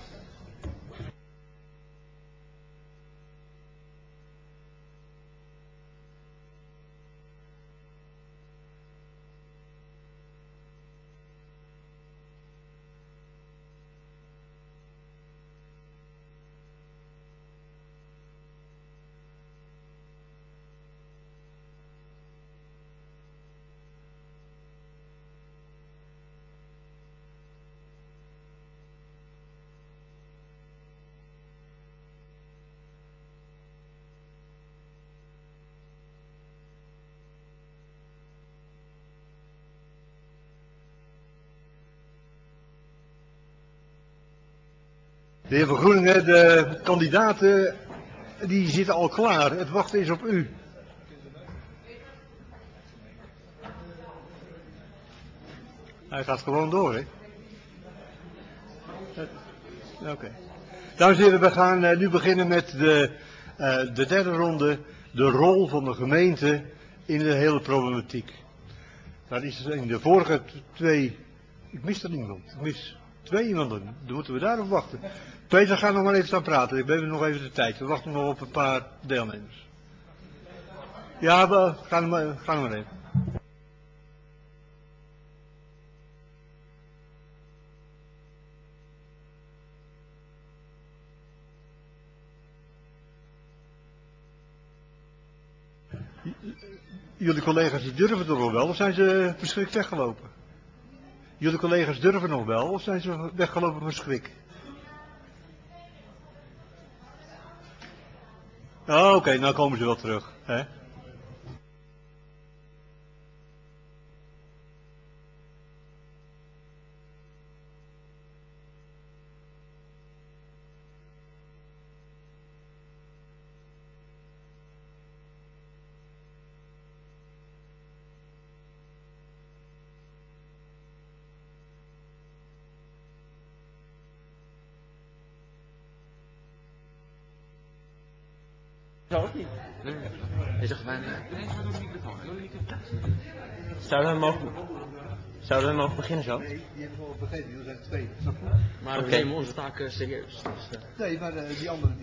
De heer Van Groeningen, de kandidaten, die zitten al klaar. Het wachten is op u. Hij gaat gewoon door, hè? Oké. Okay. Dames en heren, we gaan uh, nu beginnen met de, uh, de derde ronde. De rol van de gemeente in de hele problematiek. Dat is in de vorige twee... Ik mis er niemand. Ik mis twee iemanden. Dan moeten we daarop wachten. Peter, ga nog maar even staan praten. Ik ben nog even de tijd. We wachten nog op een paar deelnemers. Ja, we gaan maar, gaan maar even. Jullie collega's die durven toch nog wel, of zijn ze verschrikt weggelopen? Jullie collega's durven nog wel, of zijn ze weggelopen van schrik? Oh, oké, okay, nou komen ze wel terug, hè? Zou het niet? Nee, hij zegt maar nee. Zouden we mogen, zouden we mogen beginnen zo? Nee, die hebben we al begrepen, jullie zijn twee. Maar we okay. nemen onze taak uh, serieus. Dus, uh... Nee, maar uh, die andere... Die...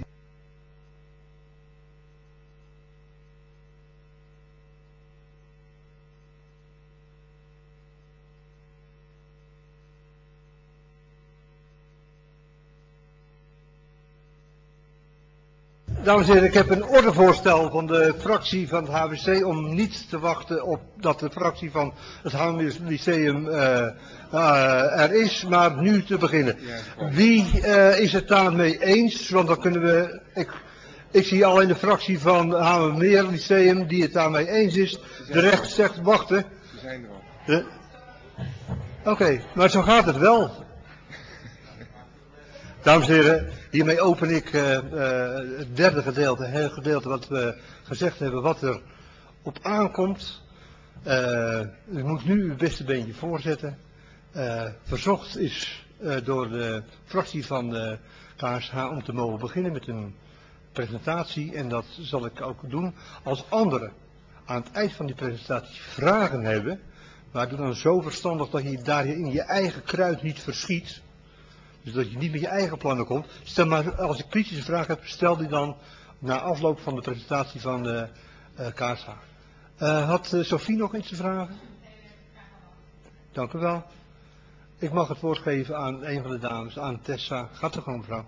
Dames en heren, ik heb een ordevoorstel van de fractie van het H V C om niet te wachten op dat de fractie van het Haarlems Lyceum uh, uh, er is, maar nu te beginnen. Wie uh, is het daarmee eens? Want dan kunnen we, ik, ik zie alleen de fractie van het Haarlemmeer Lyceum die het daarmee eens is. De recht zegt wachten. Ze zijn er al. Uh, Oké, okay, maar zo gaat het wel. Dames en heren, hiermee open ik uh, uh, het derde gedeelte, het gedeelte wat we gezegd hebben, wat er op aankomt. Uh, u moet nu uw beste beentje voorzetten. Uh, verzocht is uh, door de fractie van de K S H om te mogen beginnen met een presentatie. En dat zal ik ook doen. Als anderen aan het eind van die presentatie vragen hebben, maar doe dan zo verstandig dat je daar in je eigen kruid niet verschiet. Dus dat je niet met je eigen plannen komt. Stel maar, als ik kritische vragen heb, stel die dan na afloop van de presentatie van de uh, K S H. Uh, had uh, Sophie nog iets te vragen? Dank u wel. Ik mag het woord geven aan een van de dames, aan Tessa. Gaat er gewoon, mevrouw.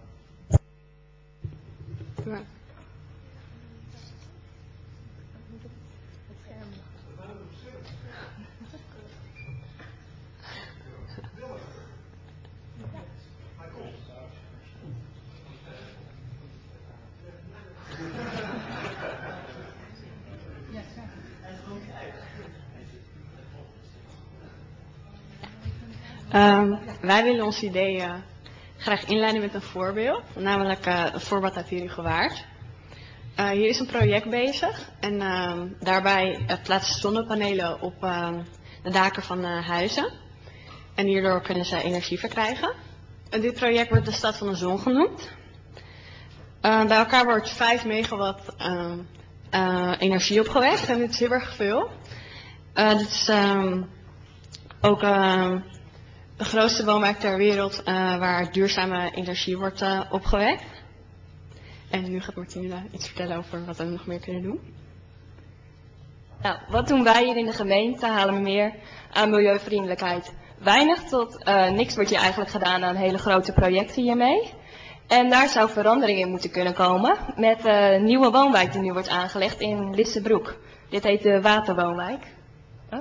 Ja. Um, wij willen ons idee uh, graag inleiden met een voorbeeld, namelijk uh, een voorbeeld uit Herugewaard. Uh, hier is een project bezig en uh, daarbij uh, plaatsen zonnepanelen op uh, de daken van uh, huizen. En hierdoor kunnen ze energie verkrijgen. En dit project wordt de Stad van de Zon genoemd. Uh, bij elkaar wordt vijf megawatt uh, uh, energie opgewekt en dit is heel erg veel. Uh, dit is um, ook... Uh, de grootste woonwijk ter wereld uh, waar duurzame energie wordt uh, opgewekt. En nu gaat Martine iets vertellen over wat we nog meer kunnen doen. Nou, wat doen wij hier in de gemeente Haarlemmermeer aan milieuvriendelijkheid? Weinig tot uh, niks wordt hier eigenlijk gedaan aan hele grote projecten hiermee. En daar zou verandering in moeten kunnen komen met een uh, nieuwe woonwijk die nu wordt aangelegd in Lissebroek. Dit heet de Waterwoonwijk. Oh,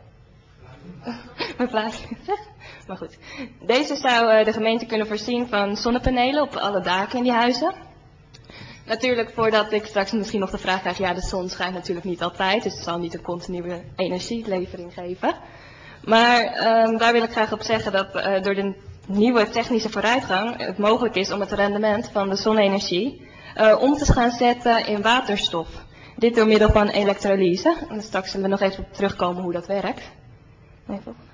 mijn plaats. Maar goed. Deze zou uh, de gemeente kunnen voorzien van zonnepanelen op alle daken in die huizen. Natuurlijk, voordat ik straks misschien nog de vraag krijg, ja, de zon schijnt natuurlijk niet altijd, dus het zal niet een continue energielevering geven. Maar um, daar wil ik graag op zeggen dat uh, door de nieuwe technische vooruitgang het mogelijk is om het rendement van de zonne-energie uh, om te gaan zetten in waterstof. Dit door middel van elektrolyse. En straks zullen we nog even op terugkomen hoe dat werkt. Nee, volgende.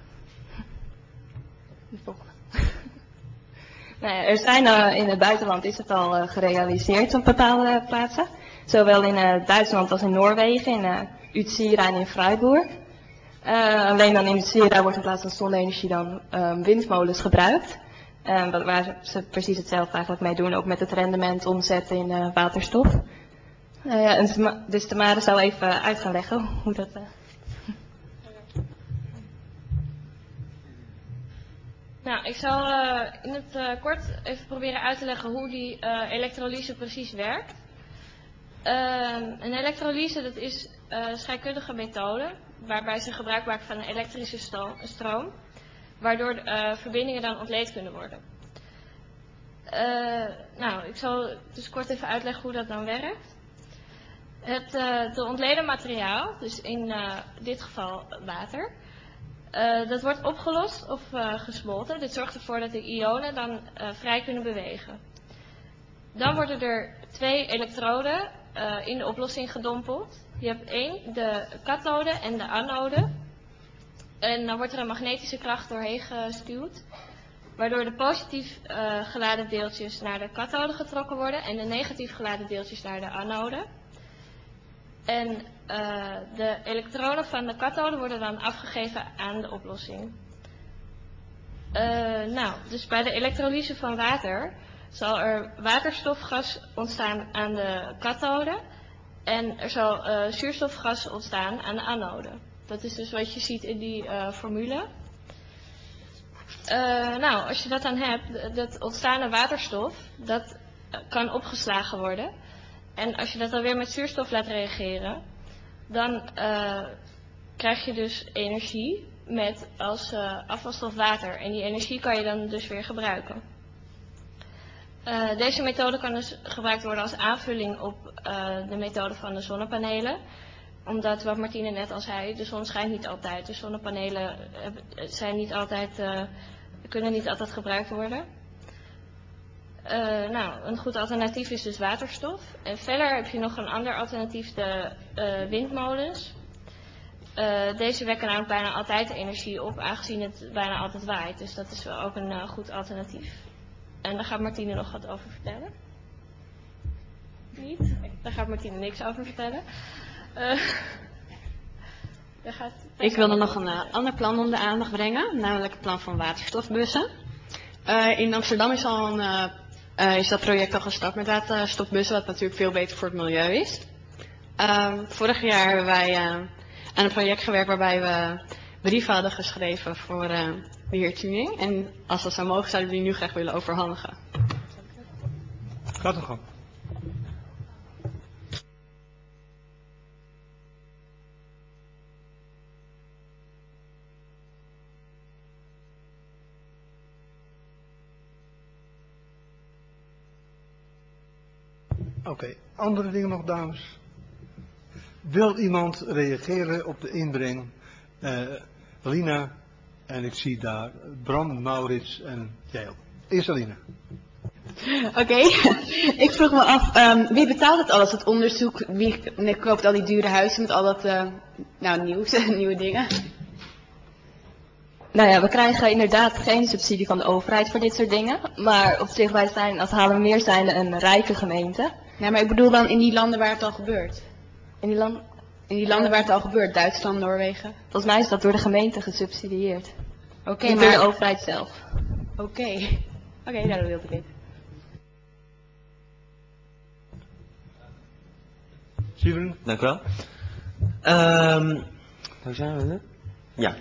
De volgende. Nou ja, er zijn uh, in het buitenland is het al uh, gerealiseerd op bepaalde plaatsen. Zowel in uh, Duitsland als in Noorwegen, in uh, Utsira en in Freiburg. Uh, alleen dan in Utsira wordt in plaats van zonne-energie dan um, windmolens gebruikt. Uh, waar ze precies hetzelfde eigenlijk mee doen, ook met het rendement omzetten in uh, waterstof. Uh, ja, en dus Tamara zou even uit gaan leggen hoe dat... Uh... Nou, ik zal uh, in het uh, kort even proberen uit te leggen hoe die uh, elektrolyse precies werkt. Uh, een elektrolyse, dat is uh, een scheikundige methode waarbij ze gebruik maken van een elektrische stroom, stroom waardoor de, uh, verbindingen dan ontleed kunnen worden. Uh, nou, ik zal dus kort even uitleggen hoe dat dan werkt. Het uh, de ontleden materiaal, dus in uh, dit geval water, uh, dat wordt opgelost of uh, gesmolten. Dit zorgt ervoor dat de ionen dan uh, vrij kunnen bewegen. Dan worden er twee elektroden uh, in de oplossing gedompeld. Je hebt één, de kathode en de anode. En dan wordt er een magnetische kracht doorheen gestuwd, waardoor de positief uh, geladen deeltjes naar de kathode getrokken worden en de negatief geladen deeltjes naar de anode. En uh, de elektronen van de kathode worden dan afgegeven aan de oplossing. Uh, nou, dus bij de elektrolyse van water zal er waterstofgas ontstaan aan de kathode en er zal uh, zuurstofgas ontstaan aan de anode. Dat is dus wat je ziet in die uh, formule. Uh, nou, als je dat dan hebt, dat ontstaande waterstof, dat kan opgeslagen worden. En als je dat dan weer met zuurstof laat reageren, dan uh, krijg je dus energie met als uh, afvalstof water. En die energie kan je dan dus weer gebruiken. Uh, deze methode kan dus gebruikt worden als aanvulling op uh, de methode van de zonnepanelen. Omdat, wat Martine net al zei, de zon schijnt niet altijd. De zonnepanelen zijn niet altijd, uh, kunnen niet altijd gebruikt worden. Uh, nou, een goed alternatief is dus waterstof. En verder heb je nog een ander alternatief, de uh, windmolens. Uh, deze wekken namelijk bijna altijd de energie op, aangezien het bijna altijd waait. Dus dat is wel ook een uh, goed alternatief. En daar gaat Martine nog wat over vertellen. Niet? Daar gaat Martine niks over vertellen. Uh, gaat Ik wilde nog een uh, ander plan onder de aandacht brengen, namelijk het plan van waterstofbussen. Uh, in Amsterdam is, al een, uh, uh, is dat project al gestart met waterstofbussen, wat natuurlijk veel beter voor het milieu is. Uh, vorig jaar hebben wij uh, aan een project gewerkt waarbij we brieven hadden geschreven voor uh, de heer Tuning. En als dat zou mogen, zouden we die nu graag willen overhandigen. Gaat er gewoon. Oké, okay. Andere dingen nog, dames? Wil iemand reageren op de inbreng? Uh, Lina, en ik zie daar Bram, Maurits en jij ook. Eerst Lina. Oké, okay. Ik vroeg me af, um, wie betaalt het alles, het onderzoek? Wie koopt al die dure huizen met al dat uh, nou, nieuws, nieuwe dingen? Nou ja, we krijgen inderdaad geen subsidie van de overheid voor dit soort dingen. Maar op zich, wij zijn als Haarlemmermeer zijn een rijke gemeente. Ja, maar ik bedoel dan in die landen waar het al gebeurt. In die, land... in die landen waar het al gebeurt, Duitsland, Noorwegen. Volgens mij is dat door de gemeente gesubsidieerd. Oké, niet maar... door de overheid zelf. Oké, oké, okay, nou, dat wilde ik niet. Steven? Dank u wel. Um, hoe zijn we nu? Ja.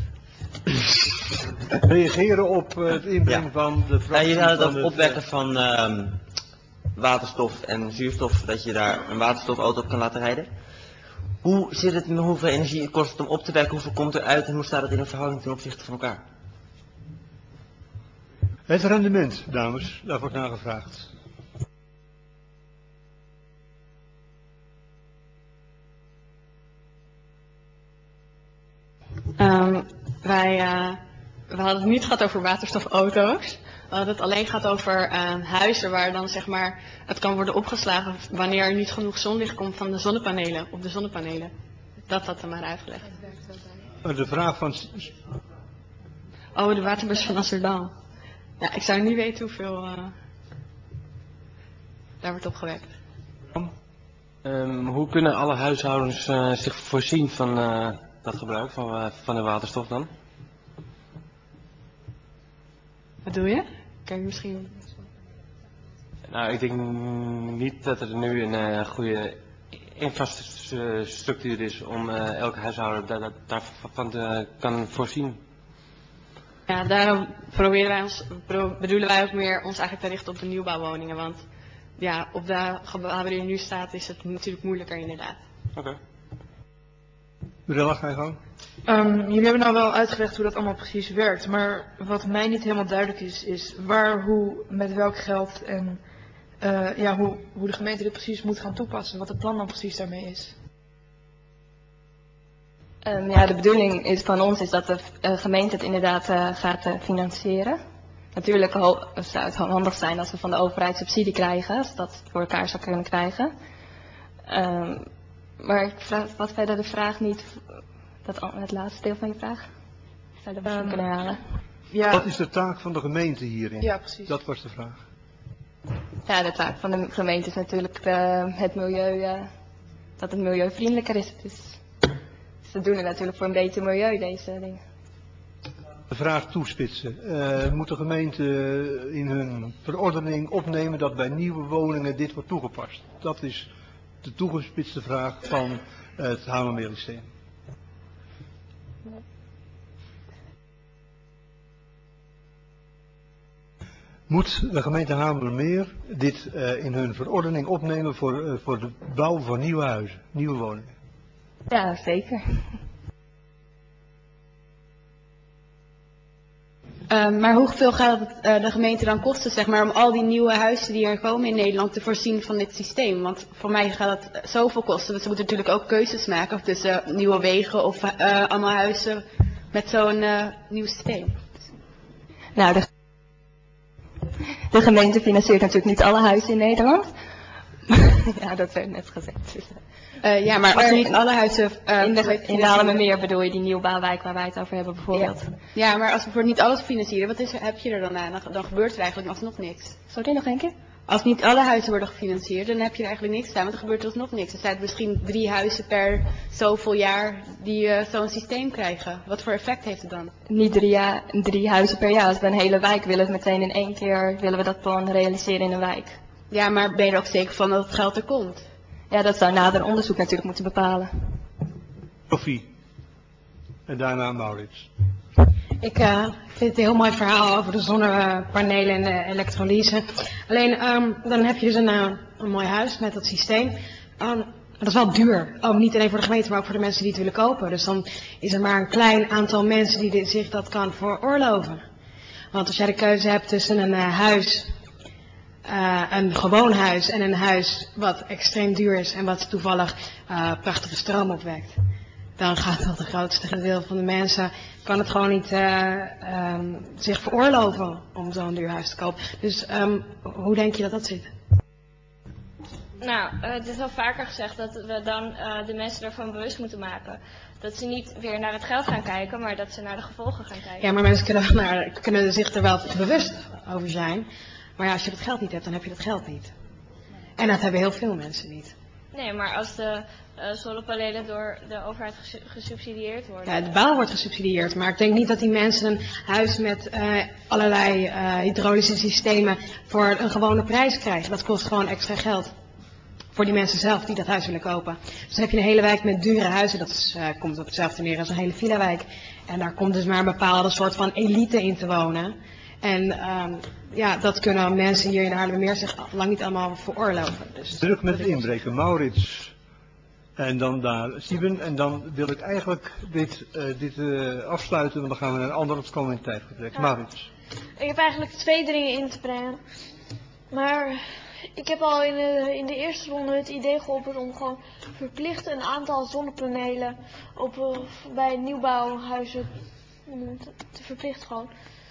Reageren op uh, het inbrengen ja. van de fractie. Uh, je had het van over het opwekken van um, waterstof en zuurstof, dat je daar een waterstofauto op kan laten rijden. Hoe zit het met hoeveel energie kost het om op te wekken, hoeveel komt eruit en hoe staat het in een verhouding ten opzichte van elkaar? Het rendement, dames, daar wordt naar gevraagd. Um, wij, uh, we hadden het niet gehad over waterstofauto's. We hadden het alleen gehad over uh, huizen waar dan zeg maar het kan worden opgeslagen wanneer er niet genoeg zonlicht komt van de zonnepanelen, op de zonnepanelen. Dat had er maar uitgelegd. De vraag van... Oh, de waterbus van Amsterdam. Ja, ik zou niet weten hoeveel uh, daar wordt opgewekt. Um, hoe kunnen alle huishoudens uh, zich voorzien van uh, dat gebruik van, uh, van de waterstof dan? Wat doe je? Kan je misschien... Nou, ik denk niet dat er nu een uh, goede infrastructuur is om uh, elke huishouden daar, daarvan te kan voorzien. Ja, daarom proberen wij ons, pro, bedoelen wij ook meer ons eigenlijk te richten op de nieuwbouwwoningen. Want ja, op de gebouwen waar je nu staat is het natuurlijk moeilijker inderdaad. Oké. Okay. Brilla, ga je gang. Um, jullie hebben nou wel uitgelegd hoe dat allemaal precies werkt, maar wat mij niet helemaal duidelijk is, is waar, hoe, met welk geld en uh, ja, hoe, hoe de gemeente dit precies moet gaan toepassen, wat het plan dan precies daarmee is. Um, ja, de bedoeling is van ons is dat de uh, gemeente het inderdaad uh, gaat uh, financieren. Natuurlijk zou het handig zijn als we van de overheid subsidie krijgen, als we dat voor elkaar zou kunnen krijgen. Um, maar ik vraag, wat verder de vraag niet, dat, het laatste deel van je vraag, zou je dat misschien um, kunnen herhalen? Ja. Wat is de taak van de gemeente hierin? Ja, precies. Dat was de vraag. Ja, de taak van de gemeente is natuurlijk de, het milieu, uh, dat het milieuvriendelijker is. Dus ze doen het natuurlijk voor een beter milieu, deze dingen. De vraag toespitsen. Uh, moet de gemeente in hun verordening opnemen dat bij nieuwe woningen dit wordt toegepast? Dat is de toegespitste vraag van het Hamermeersysteem. Moet de gemeente Hamermeer dit uh, in hun verordening opnemen voor, uh, voor de bouw van nieuwe huizen, nieuwe woningen? Ja, zeker. Uh, maar hoeveel gaat het uh, de gemeente dan kosten, zeg maar, om al die nieuwe huizen die er komen in Nederland te voorzien van dit systeem? Want voor mij gaat het zoveel kosten. Dus ze moeten natuurlijk ook keuzes maken tussen uh, nieuwe wegen of uh, allemaal huizen met zo'n uh, nieuw systeem. Nou, de, de gemeente financiert natuurlijk niet alle huizen in Nederland. Ja, dat werd net gezegd. Dus, Uh, ja, maar als je niet alle huizen... Uh, in de, in de Hamermeer bedoel je die nieuwbouwwijk waar wij het over hebben bijvoorbeeld. Ja, ja, maar als we voor niet alles financieren, wat is er, heb je er dan aan? Dan, dan gebeurt er eigenlijk alsnog niks. Sorry, nog een keer? Als niet alle huizen worden gefinancierd, dan heb je er eigenlijk niks aan, want er gebeurt er alsnog niks. Er zijn misschien drie huizen per zoveel jaar die uh, zo'n systeem krijgen. Wat voor effect heeft het dan? Niet drie, ja, drie huizen per jaar. Als we een hele wijk willen, meteen in één keer willen we dat plan realiseren in een wijk. Ja, maar ben je er ook zeker van dat het geld er komt? Ja, dat zou nader onderzoek natuurlijk moeten bepalen. Sophie. En daarna Maurits. Ik uh, vind het een heel mooi verhaal over de zonnepanelen en de elektrolyse. Alleen, um, dan heb je dus een, uh, een mooi huis met dat systeem. Um, dat is wel duur. Oh, niet alleen voor de gemeente, maar ook voor de mensen die het willen kopen. Dus dan is er maar een klein aantal mensen die dit, zich dat kan veroorloven. Want als jij de keuze hebt tussen een uh, huis... Uh, een gewoon huis en een huis wat extreem duur is en wat toevallig uh, prachtige stroom opwekt. Dan gaat dat het grootste gedeelte van de mensen, kan het gewoon niet uh, um, zich veroorloven om zo'n duur huis te kopen. Dus um, hoe denk je dat dat zit? Nou, uh, het is al vaker gezegd dat we dan uh, de mensen ervan bewust moeten maken. Dat ze niet weer naar het geld gaan kijken, maar dat ze naar de gevolgen gaan kijken. Ja, maar mensen kunnen, naar, kunnen zich er wel bewust over zijn. Maar ja, als je dat geld niet hebt, dan heb je dat geld niet. En dat hebben heel veel mensen niet. Nee, maar als de uh, zonnepanelen door de overheid ges gesubsidieerd worden. Ja, de bouw wordt gesubsidieerd, maar ik denk niet dat die mensen een huis met uh, allerlei uh, hydraulische systemen voor een gewone prijs krijgen. Dat kost gewoon extra geld. Voor die mensen zelf die dat huis willen kopen. Dus dan heb je een hele wijk met dure huizen, dat is, uh, komt op hetzelfde neer als een hele villa-wijk. En daar komt dus maar een bepaalde soort van elite in te wonen. En um, ja, dat kunnen mensen hier in de Haarlemmermeer zich lang niet allemaal veroorloven. Dus druk met het inbreken, Maurits. En dan daar Steven. En dan wil ik eigenlijk dit, uh, dit uh, afsluiten, want dan gaan we naar een ander komende tijdgetrek. Ja. Maurits. Ik heb eigenlijk twee dingen in te brengen. Maar ik heb al in de, in de eerste ronde het idee geopperd om gewoon verplicht een aantal zonnepanelen op, uh, bij nieuwbouwhuizen te, te verplichten gewoon.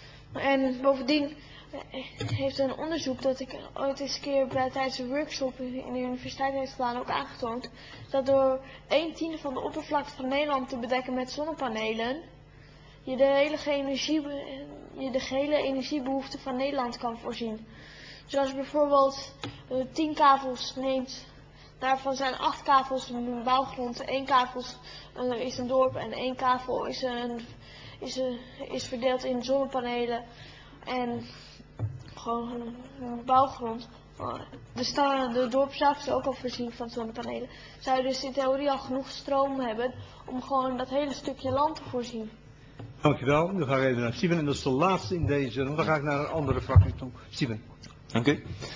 En bovendien heeft een onderzoek dat ik ooit eens een keer bij, tijdens een workshop in de universiteit heeft gedaan ook aangetoond, dat door een tiende van de oppervlakte van Nederland te bedekken met zonnepanelen, je de hele, energie, je de gehele energiebehoefte van Nederland kan voorzien. Dus als je bijvoorbeeld uh, tien kavels neemt, daarvan zijn acht kavels een bouwgrond, één kavel uh, is een dorp en één kavel is, een, is, een, is verdeeld in zonnepanelen en gewoon een bouwgrond. De, sta, de dorp zelf is ook al voorzien van zonnepanelen. Zou je dus in theorie al genoeg stroom hebben om gewoon dat hele stukje land te voorzien. Dankjewel. Nu ga ik even naar Steven en dat is de laatste in deze. Dan ga ik naar een andere fractie toe. Steven. Dank u.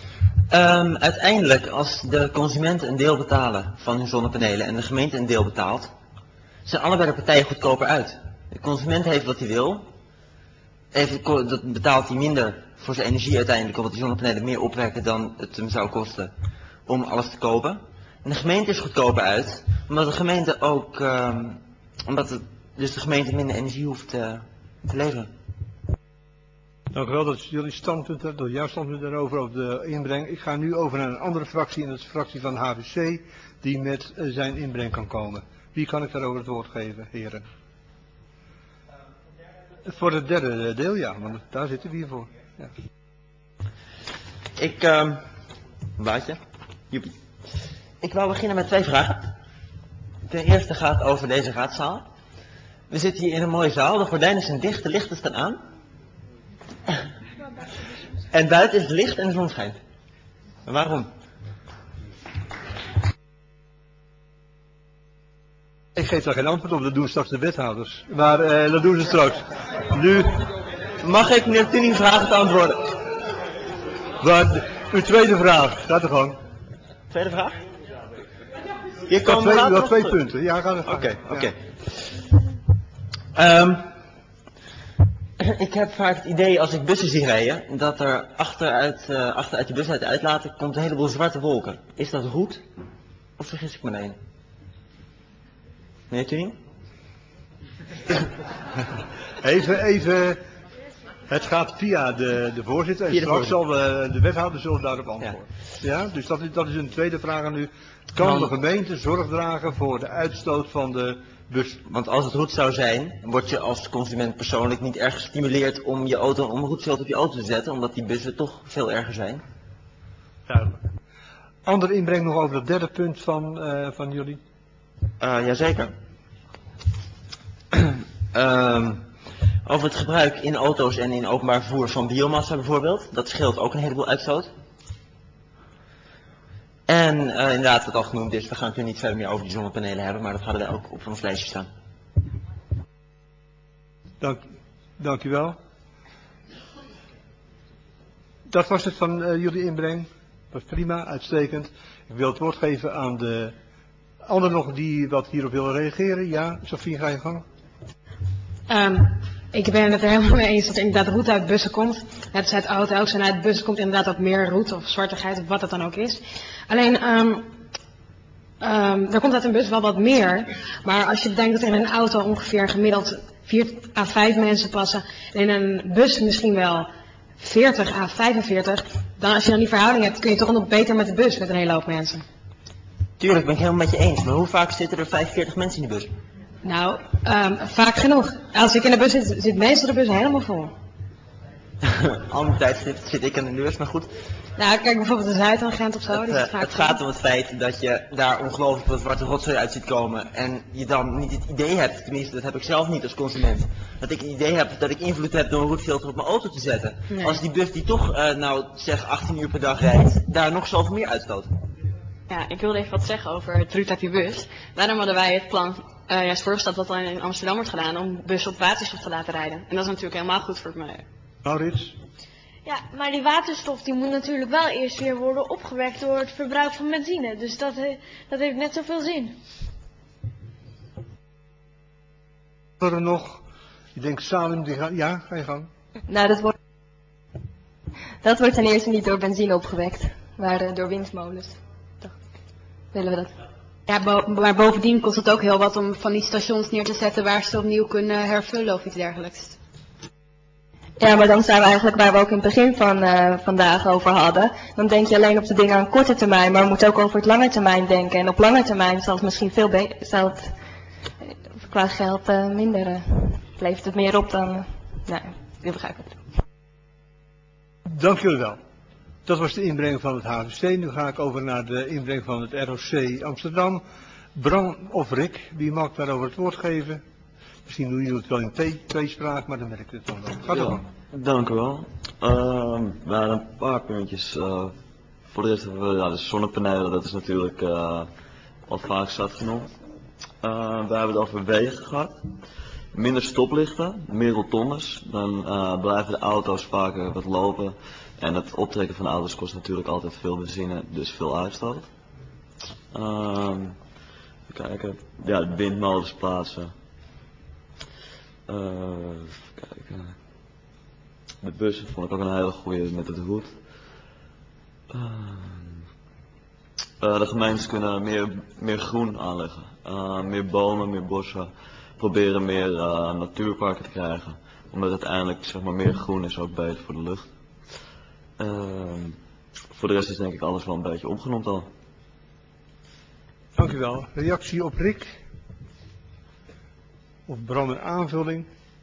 Um, uiteindelijk, als de consumenten een deel betalen van hun zonnepanelen en de gemeente een deel betaalt, zijn allebei de partijen goedkoper uit. De consument heeft wat hij wil. Even, dat betaalt hij minder voor zijn energie uiteindelijk, omdat die zonnepanelen meer opwekken dan het hem zou kosten om alles te kopen. En de gemeente is goedkoper uit, omdat de gemeente ook, um, omdat het, dus de gemeente minder energie hoeft uh, te leveren. Dank u wel, dat is jullie standpunt, dat is jouw standpunt daarover, over de inbreng. Ik ga nu over naar een andere fractie, en dat is de fractie van H V C, die met uh, zijn inbreng kan komen. Wie kan ik daarover het woord geven, heren? Voor het derde deel, ja, want daar zitten we hier voor. Ja. Ik, um, blaadje. Joepie. Ik wou beginnen met twee vragen. De eerste gaat over deze raadzaal. We zitten hier in een mooie zaal, de gordijnen zijn dicht, de lichten staan aan. En buiten is het licht en de zon schijnt. Waarom? Ik geef daar geen antwoord op, dat doen straks de wethouders. Maar uh, dat doen ze straks. Nu mag ik meneer Tuning vragen te antwoorden. Maar, uw tweede vraag, gaat er gewoon. Tweede vraag? Je kan twee, nog twee terug. punten. Ja, ga er gewoon. Oké, oké. Um, ik heb vaak het idee als ik bussen zie rijden, dat er achteruit, uh, achteruit die bus uit de uitlaten komt een heleboel zwarte wolken. Is dat goed? Of vergis ik me daarin? Meneer Tuning? Even, even. Het gaat via de, de voorzitter en straks zal de, de wethouder zullen daarop antwoorden. Ja, ja dus dat is, dat is een tweede vraag aan u. Kan de gemeente zorg dragen voor de uitstoot van de bus? Want als het goed zou zijn, word je als consument persoonlijk niet erg gestimuleerd om je auto, om een goed schild op je auto te zetten, omdat die bussen toch veel erger zijn. Duidelijk. Andere inbreng nog over het derde punt van, uh, van jullie? Uh, jazeker. um, over het gebruik in auto's en in openbaar vervoer van biomassa bijvoorbeeld. Dat scheelt ook een heleboel uitstoot. En uh, inderdaad, wat al genoemd is, we gaan het nu niet verder meer over die zonnepanelen hebben, maar dat hadden wij ook op ons lijstje staan. Dank, dank u wel. Dat was het van uh, jullie inbreng. Dat was prima, uitstekend. Ik wil het woord geven aan de anderen nog die wat hierop willen reageren. Ja, Sophie, ga je gang. Um, ik ben het er helemaal mee eens dat er inderdaad route uit bussen komt. Net zei het auto ook, zo uit bussen komt inderdaad ook meer route of zwartigheid of wat het dan ook is. Alleen, um, um, er komt uit een bus wel wat meer. Maar als je bedenkt dat er in een auto ongeveer gemiddeld vier à vijf mensen passen. En in een bus misschien wel veertig à vijfenveertig. Dan als je dan die verhouding hebt, kun je toch nog beter met de bus met een hele hoop mensen. Tuurlijk, ben ik helemaal met je eens. Maar hoe vaak zitten er vijfenveertig mensen in de bus? Nou, um, vaak genoeg. Als ik in de bus zit, zit meestal de bus helemaal vol. Al die tijd zit, zit ik in de bus, maar goed. Nou, kijk bijvoorbeeld de Zuidtangent of zo. Het, die is uh, vaak het gaat om het feit dat je daar ongelooflijk wat zwarte rotzooi uit ziet komen. En je dan niet het idee hebt, tenminste dat heb ik zelf niet als consument, dat ik het idee heb dat ik invloed heb door een roetfilter op mijn auto te zetten. Nee. Als die bus die toch, uh, nou zeg achttien uur per dag rijdt, daar nog zoveel meer uitstoot. Ja, ik wilde even wat zeggen over het route op je bus. Daarom hadden wij het plan uh, juist voorgesteld wat dan in Amsterdam wordt gedaan om bussen op waterstof te laten rijden. En dat is natuurlijk helemaal goed voor het milieu. Maurits? Ja, maar die waterstof die moet natuurlijk wel eerst weer worden opgewekt door het verbruik van benzine. Dus dat, he, dat heeft net zoveel zin. Wat er nog? Ik denk Salim, die gaat, ja, ga je gang. Nou, dat wordt, dat wordt ten eerste niet door benzine opgewekt, maar uh, door windmolens. Dacht ik. Willen we dat? Ja, bo maar bovendien kost het ook heel wat om van die stations neer te zetten waar ze opnieuw kunnen hervullen of iets dergelijks. Ja, maar dan zijn we eigenlijk waar we ook in het begin van uh, vandaag over hadden. Dan denk je alleen op de dingen aan korte termijn, maar we moeten ook over het lange termijn denken. En op lange termijn zal het misschien veel beter, zal het qua geld uh, minder, uh, levert het meer op dan, uh, nou, je begrijpt het. Dank jullie wel. Dat was de inbreng van het H V C. Nu ga ik over naar de inbreng van het R O C Amsterdam. Bram of Rick, wie mag daarover het woord geven? Misschien doen jullie het wel in tweespraak, maar dan merk ik het dan wel. Ga door. Ja, dank u wel. Uh, we hadden een paar puntjes. Uh, voor de eerst hebben we ja, de zonnepanelen, dat is natuurlijk uh, al vaak zat genoemd. Uh, we hebben het over wegen gehad. Minder stoplichten, meer rotondes. Dan uh, blijven de auto's vaker wat lopen. En het optrekken van de auto's kost natuurlijk altijd veel benzine, dus veel uitstoot. Uh, even kijken. Ja, de windmolens plaatsen. Uh, even kijken. De bussen vond ik ook een hele goede met het roet. Uh, uh, de gemeentes kunnen meer, meer groen aanleggen. Uh, meer bomen, meer bossen. Proberen meer uh, natuurparken te krijgen. Omdat uiteindelijk zeg maar, meer groen is ook beter voor de lucht. Uh, voor de rest is denk ik alles wel een beetje opgenoemd al. Dank u wel. Reactie op Rick? Of Bram een aanvulling?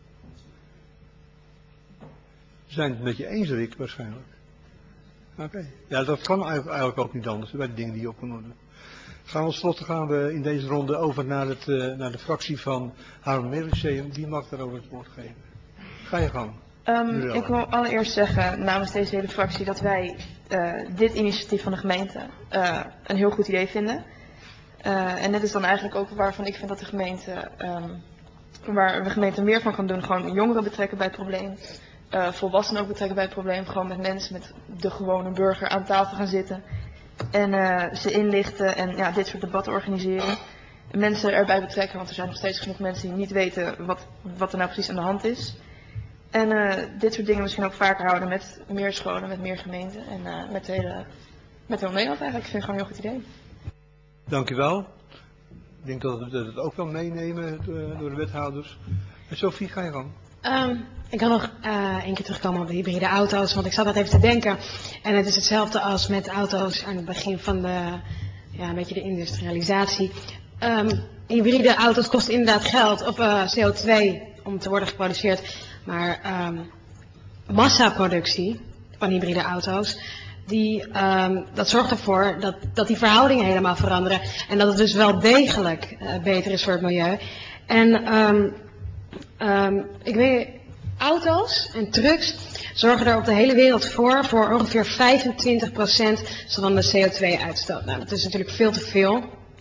We zijn het met je eens, Rick, waarschijnlijk. Oké. Okay. Ja, dat kan eigenlijk ook niet anders, bij de dingen die je opgenoemd hebt. Gaan we slot gaan we in deze ronde over naar, het, uh, naar de fractie van Haarlemmermeer Lyceum. Wie mag daarover het woord geven? Ga je gang. Um, ik wil allereerst zeggen namens deze hele fractie dat wij uh, dit initiatief van de gemeente uh, een heel goed idee vinden. Uh, en dit is dan eigenlijk ook waarvan ik vind dat de gemeente, um, waar de gemeente meer van kan doen, gewoon jongeren betrekken bij het probleem. Uh, volwassenen ook betrekken bij het probleem. Gewoon met mensen, met de gewone burger aan tafel gaan zitten. En uh, ze inlichten en ja, dit soort debatten organiseren. En mensen erbij betrekken, want er zijn nog steeds genoeg mensen die niet weten wat, wat er nou precies aan de hand is. En uh, dit soort dingen misschien ook vaker houden met meer scholen, met meer gemeenten. En uh, met, de hele, met heel Nederland eigenlijk. Ik vind het gewoon een heel goed idee. Dank u wel. Ik denk dat we het ook wel meenemen door de wethouders. En Sophie, ga je gang. Um, ik kan nog uh, één keer terugkomen op de hybride auto's, want ik zat net even te denken. En het is hetzelfde als met auto's aan het begin van de, ja, een beetje de industrialisatie. Um, hybride auto's kosten inderdaad geld, of uh, C O twee om te worden geproduceerd. Maar um, massaproductie van hybride auto's, die, um, dat zorgt ervoor dat, dat die verhoudingen helemaal veranderen. En dat het dus wel degelijk uh, beter is voor het milieu. En um, um, ik weet, auto's en trucks zorgen er op de hele wereld voor, voor ongeveer vijfentwintig procent van de C O twee uitstoot. Nou, dat is natuurlijk veel te veel.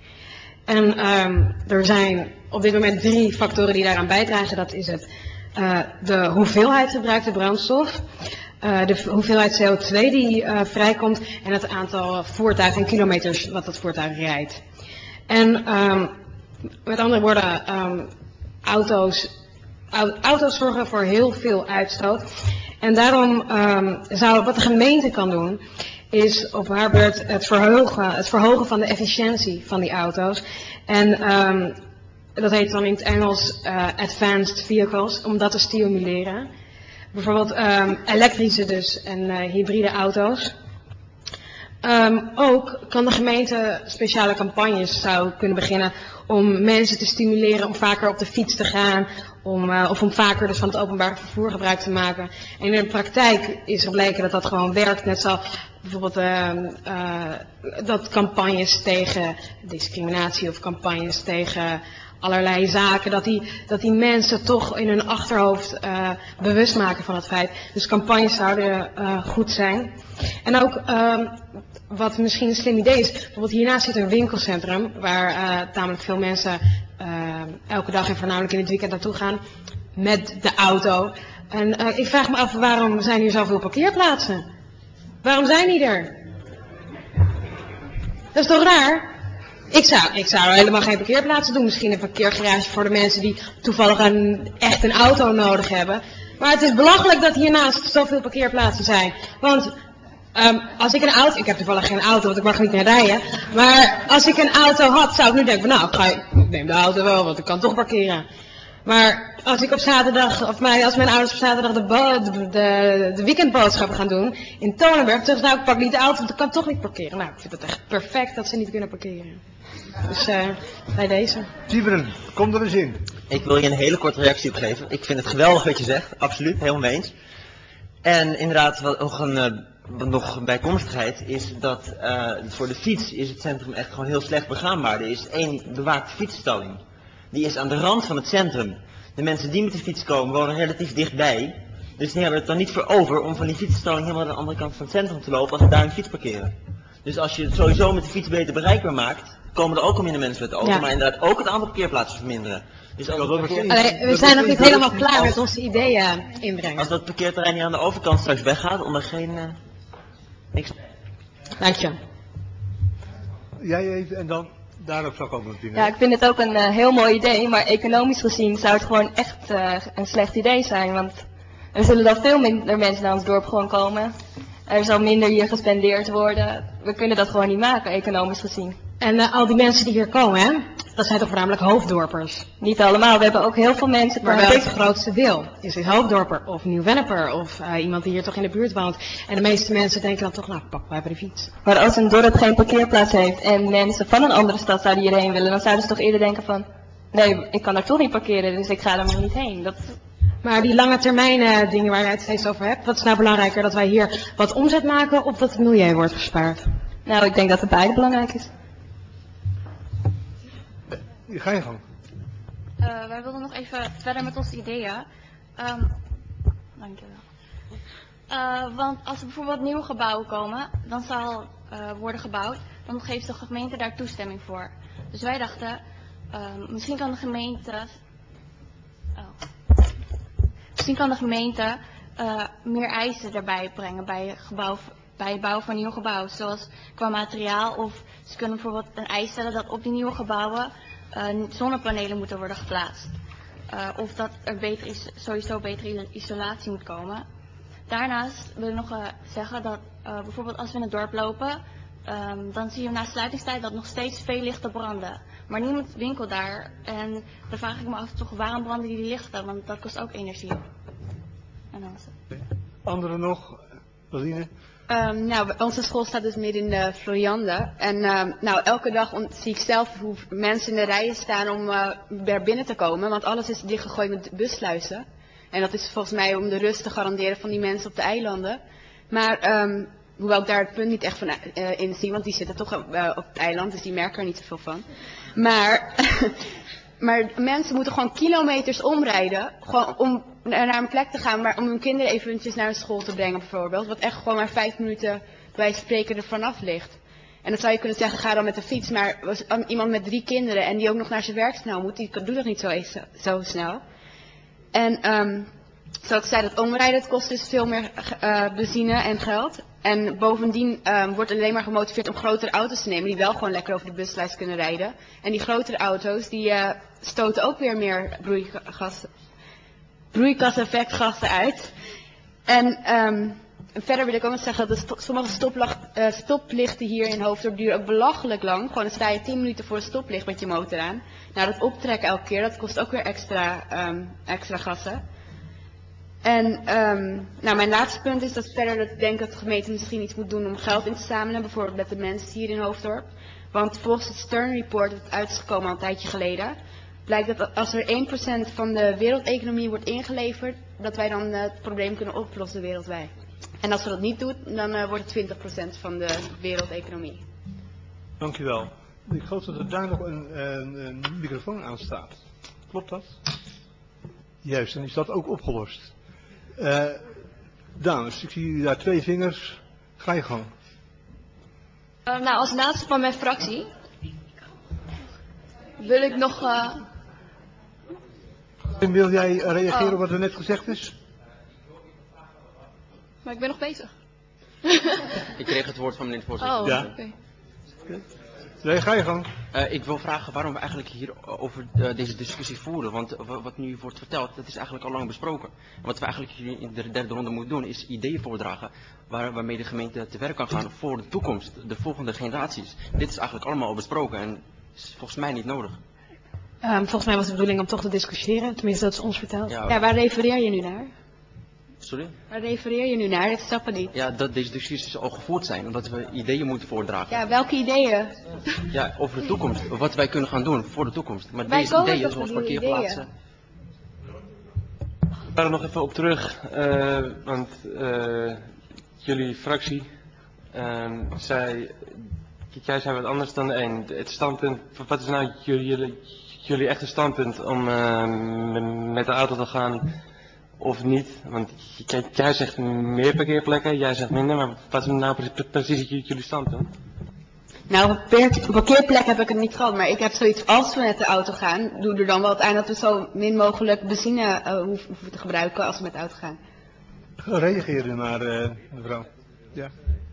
En um, er zijn op dit moment drie factoren die daaraan bijdragen. Dat is het, uh, de hoeveelheid gebruikte brandstof, uh, de hoeveelheid C O twee die uh, vrijkomt en het aantal voertuigen en kilometers wat dat voertuig rijdt. En um, met andere woorden, um, auto's, auto's zorgen voor heel veel uitstoot. En daarom um, zou wat de gemeente kan doen, is op haar beurt het verhogen, het verhogen van de efficiëntie van die auto's. En um, dat heet dan in het Engels uh, advanced vehicles, om dat te stimuleren. Bijvoorbeeld um, elektrische dus en uh, hybride auto's. Um, ook kan de gemeente speciale campagnes zou kunnen beginnen om mensen te stimuleren om vaker op de fiets te gaan, om, uh, of om vaker dus van het openbaar vervoer gebruik te maken. En in de praktijk is gebleken dat dat gewoon werkt, net zo bijvoorbeeld uh, uh, dat campagnes tegen discriminatie of campagnes tegen allerlei zaken, dat die, dat die mensen toch in hun achterhoofd uh, bewust maken van het feit. Dus campagnes zouden uh, goed zijn. En ook uh, wat misschien een slim idee is, bijvoorbeeld hiernaast zit een winkelcentrum waar uh, tamelijk veel mensen uh, elke dag en voornamelijk in het weekend naartoe gaan met de auto. En uh, ik vraag me af, waarom zijn hier zoveel parkeerplaatsen? Waarom zijn die er? Dat is toch raar? Ik zou, ik zou helemaal geen parkeerplaatsen doen. Misschien een parkeergarage voor de mensen die toevallig een, echt een auto nodig hebben. Maar het is belachelijk dat hiernaast zoveel parkeerplaatsen zijn. Want um, als ik een auto... Ik heb toevallig geen auto, want ik mag niet meer rijden. Maar als ik een auto had, zou ik nu denken van nou, ga ik, ik neem de auto wel, want ik kan toch parkeren. Maar als ik op zaterdag, of mij, als mijn ouders op zaterdag de, bo, de, de, de weekendboodschappen gaan doen in Tolenberg, dan zeg ik nou, ik pak niet de auto, want ik kan toch niet parkeren. Nou, ik vind het echt perfect dat ze niet kunnen parkeren. Dus uh, bij deze. Siebren, kom er eens in. Ik wil je een hele korte reactie op geven. Ik vind het geweldig wat je zegt, absoluut, helemaal mee eens. En inderdaad, wat nog een, uh, nog een bijkomstigheid is dat uh, voor de fiets is het centrum echt gewoon heel slecht begaanbaar. Er is één bewaakte fietsstalling. Die is aan de rand van het centrum. De mensen die met de fiets komen wonen relatief dichtbij. Dus die hebben het dan niet voor over om van die fietsstalling helemaal aan de andere kant van het centrum te lopen als ze daar een fiets parkeren. Dus als je het sowieso met de fiets beter bereikbaar maakt, komen er ook al minder mensen met de auto, ja. Maar inderdaad ook het aantal parkeerplaatsen verminderen. Dus als dat parkeer... Allee, we zijn nog niet helemaal klaar met onze ideeën inbrengen. Als dat parkeerterrein hier aan de overkant straks weggaat, onder geen... Uh, niks. Dank je. Jij even en dan... Daarop zou ik ook nog dingen. Ja, ik vind het ook een uh, heel mooi idee, maar economisch gezien zou het gewoon echt uh, een slecht idee zijn. Want er zullen dan veel minder mensen naar ons dorp gewoon komen. Er zal minder hier gespendeerd worden. We kunnen dat gewoon niet maken, economisch gezien. En uh, al die mensen die hier komen, hè? Dat zijn toch voornamelijk hoofddorpers? Niet allemaal, we hebben ook heel veel mensen... Maar wel het grootste deel is het hoofddorper of Nieuw-Wenneper of uh, iemand die hier toch in de buurt woont. En de meeste mensen denken dan toch, nou pak, wij hebben de fiets. Maar als een dorp geen parkeerplaats heeft en mensen van een andere stad zouden hierheen willen, dan zouden ze toch eerder denken van, nee, ik kan daar toch niet parkeren, dus ik ga er maar niet heen. Dat... Maar die lange termijn uh, dingen waar je het steeds over hebt, wat is nou belangrijker? Dat wij hier wat omzet maken of dat het milieu wordt gespaard? Nou, ik denk dat het beide belangrijk is. Ga je gang. Uh, wij wilden nog even verder met onze ideeën. Um, dankjewel. Uh, want als er bijvoorbeeld nieuwe gebouwen komen, dan zal uh, worden gebouwd, dan geeft de gemeente daar toestemming voor. Dus wij dachten, uh, misschien kan de gemeente, oh, misschien kan de gemeente uh, meer eisen erbij brengen bij, gebouw, bij het bouwen van nieuw gebouw, zoals qua materiaal, of ze kunnen bijvoorbeeld een eis stellen dat op die nieuwe gebouwen Uh, zonnepanelen moeten worden geplaatst. Uh, of dat er beter is, sowieso betere isolatie moet komen. Daarnaast wil ik nog uh, zeggen dat uh, bijvoorbeeld als we in het dorp lopen, um, dan zien we na sluitingstijd dat nog steeds veel lichten branden. Maar niemand winkelt daar. En dan vraag ik me af toch waarom branden die lichten, want dat kost ook energie. En dan was het. Anderen nog? Roline? Um, nou, onze school staat dus midden in de Floriande. En um, nou, elke dag zie ik zelf hoe mensen in de rijen staan om uh, er binnen te komen. Want alles is dichtgegooid met bussluizen. En dat is volgens mij om de rust te garanderen van die mensen op de eilanden. Maar um, hoewel ik daar het punt niet echt van uh, in zie, want die zitten toch uh, op het eiland, dus die merken er niet zoveel van. Maar, maar mensen moeten gewoon kilometers omrijden, gewoon om naar een plek te gaan, maar om hun kinderen eventjes naar een school te brengen bijvoorbeeld. Wat echt gewoon maar vijf minuten bij spreken er vanaf ligt. En dan zou je kunnen zeggen, ga dan met de fiets, maar iemand met drie kinderen en die ook nog naar zijn werk snel moet, die doet dat niet zo, zo snel. En um, zoals ik zei, dat omrijden, het kost dus veel meer uh, benzine en geld. En bovendien um, wordt alleen maar gemotiveerd om grotere auto's te nemen die wel gewoon lekker over de buslijst kunnen rijden. En die grotere auto's die uh, stoten ook weer meer broeikasgassen, broeikaseffectgassen uit. En um, verder wil ik ook nog zeggen dat de sto sommige stoplacht, uh, stoplichten hier in Hoofddorp duren ook belachelijk lang. Gewoon dan sta je tien minuten voor een stoplicht met je motor aan. Nou, dat optrekken elke keer, dat kost ook weer extra, um, extra gassen. En um, nou, mijn laatste punt is dat verder dat ik denk dat de gemeente misschien iets moet doen om geld in te zamelen. Bijvoorbeeld met de mensen hier in Hoofddorp. Want volgens het Stern Report, dat uit is gekomen al een tijdje geleden, blijkt dat als er één procent van de wereldeconomie wordt ingeleverd, dat wij dan uh, het probleem kunnen oplossen wereldwijd. En als we dat niet doen, dan uh, wordt het twintig procent van de wereldeconomie. Dankjewel. Ik geloof dat er daar nog een, een, een microfoon aan staat. Klopt dat? Juist, dan is dat ook opgelost. Uh, dames, ik zie jullie daar twee vingers. Ga je gang. Uh, nou, als laatste van mijn fractie wil ik nog... Uh... Wil jij reageren oh. op wat er net gezegd is? Maar ik ben nog bezig. Ik kreeg het woord van meneer de voorzitter. Oh, ja. oké. Okay. Okay. Nee, ga je gang. Uh, ik wil vragen waarom we eigenlijk hier over uh, deze discussie voeren. Want uh, wat nu wordt verteld, dat is eigenlijk al lang besproken. En wat we eigenlijk hier in de derde ronde moeten doen, is ideeën voordragen waar, waarmee de gemeente te werk kan gaan voor de toekomst, de volgende generaties. Dit is eigenlijk allemaal al besproken en is volgens mij niet nodig. Um, volgens mij was de bedoeling om toch te discussiëren, tenminste dat is ons verteld. Ja, ja, waar refereer je nu naar? Sorry? Waar refereer je nu naar? Dat snappen niet. Ja, dat deze discussies al gevoerd zijn, omdat we ideeën moeten voordragen. Ja, welke ideeën? Ja, over de toekomst, wat wij kunnen gaan doen voor de toekomst. Maar wij deze ideeën, zoals parkeerplaatsen. Ik ga er nog even op terug, uh, want uh, jullie fractie uh, zei, jij zei wat anders dan de een. Het standpunt, wat is nou jullie, jullie, jullie echte standpunt om uh, met de auto te gaan of niet? Want jij zegt meer parkeerplekken, jij zegt minder, maar wat is nou precies jullie standpunt? Nou, parkeerplek heb ik het niet gehad, maar ik heb zoiets, als we met de auto gaan, doe er dan wel het aan dat we zo min mogelijk benzine uh, hoeven te gebruiken als we met de auto gaan. Reageer u maar, uh, mevrouw. Ja.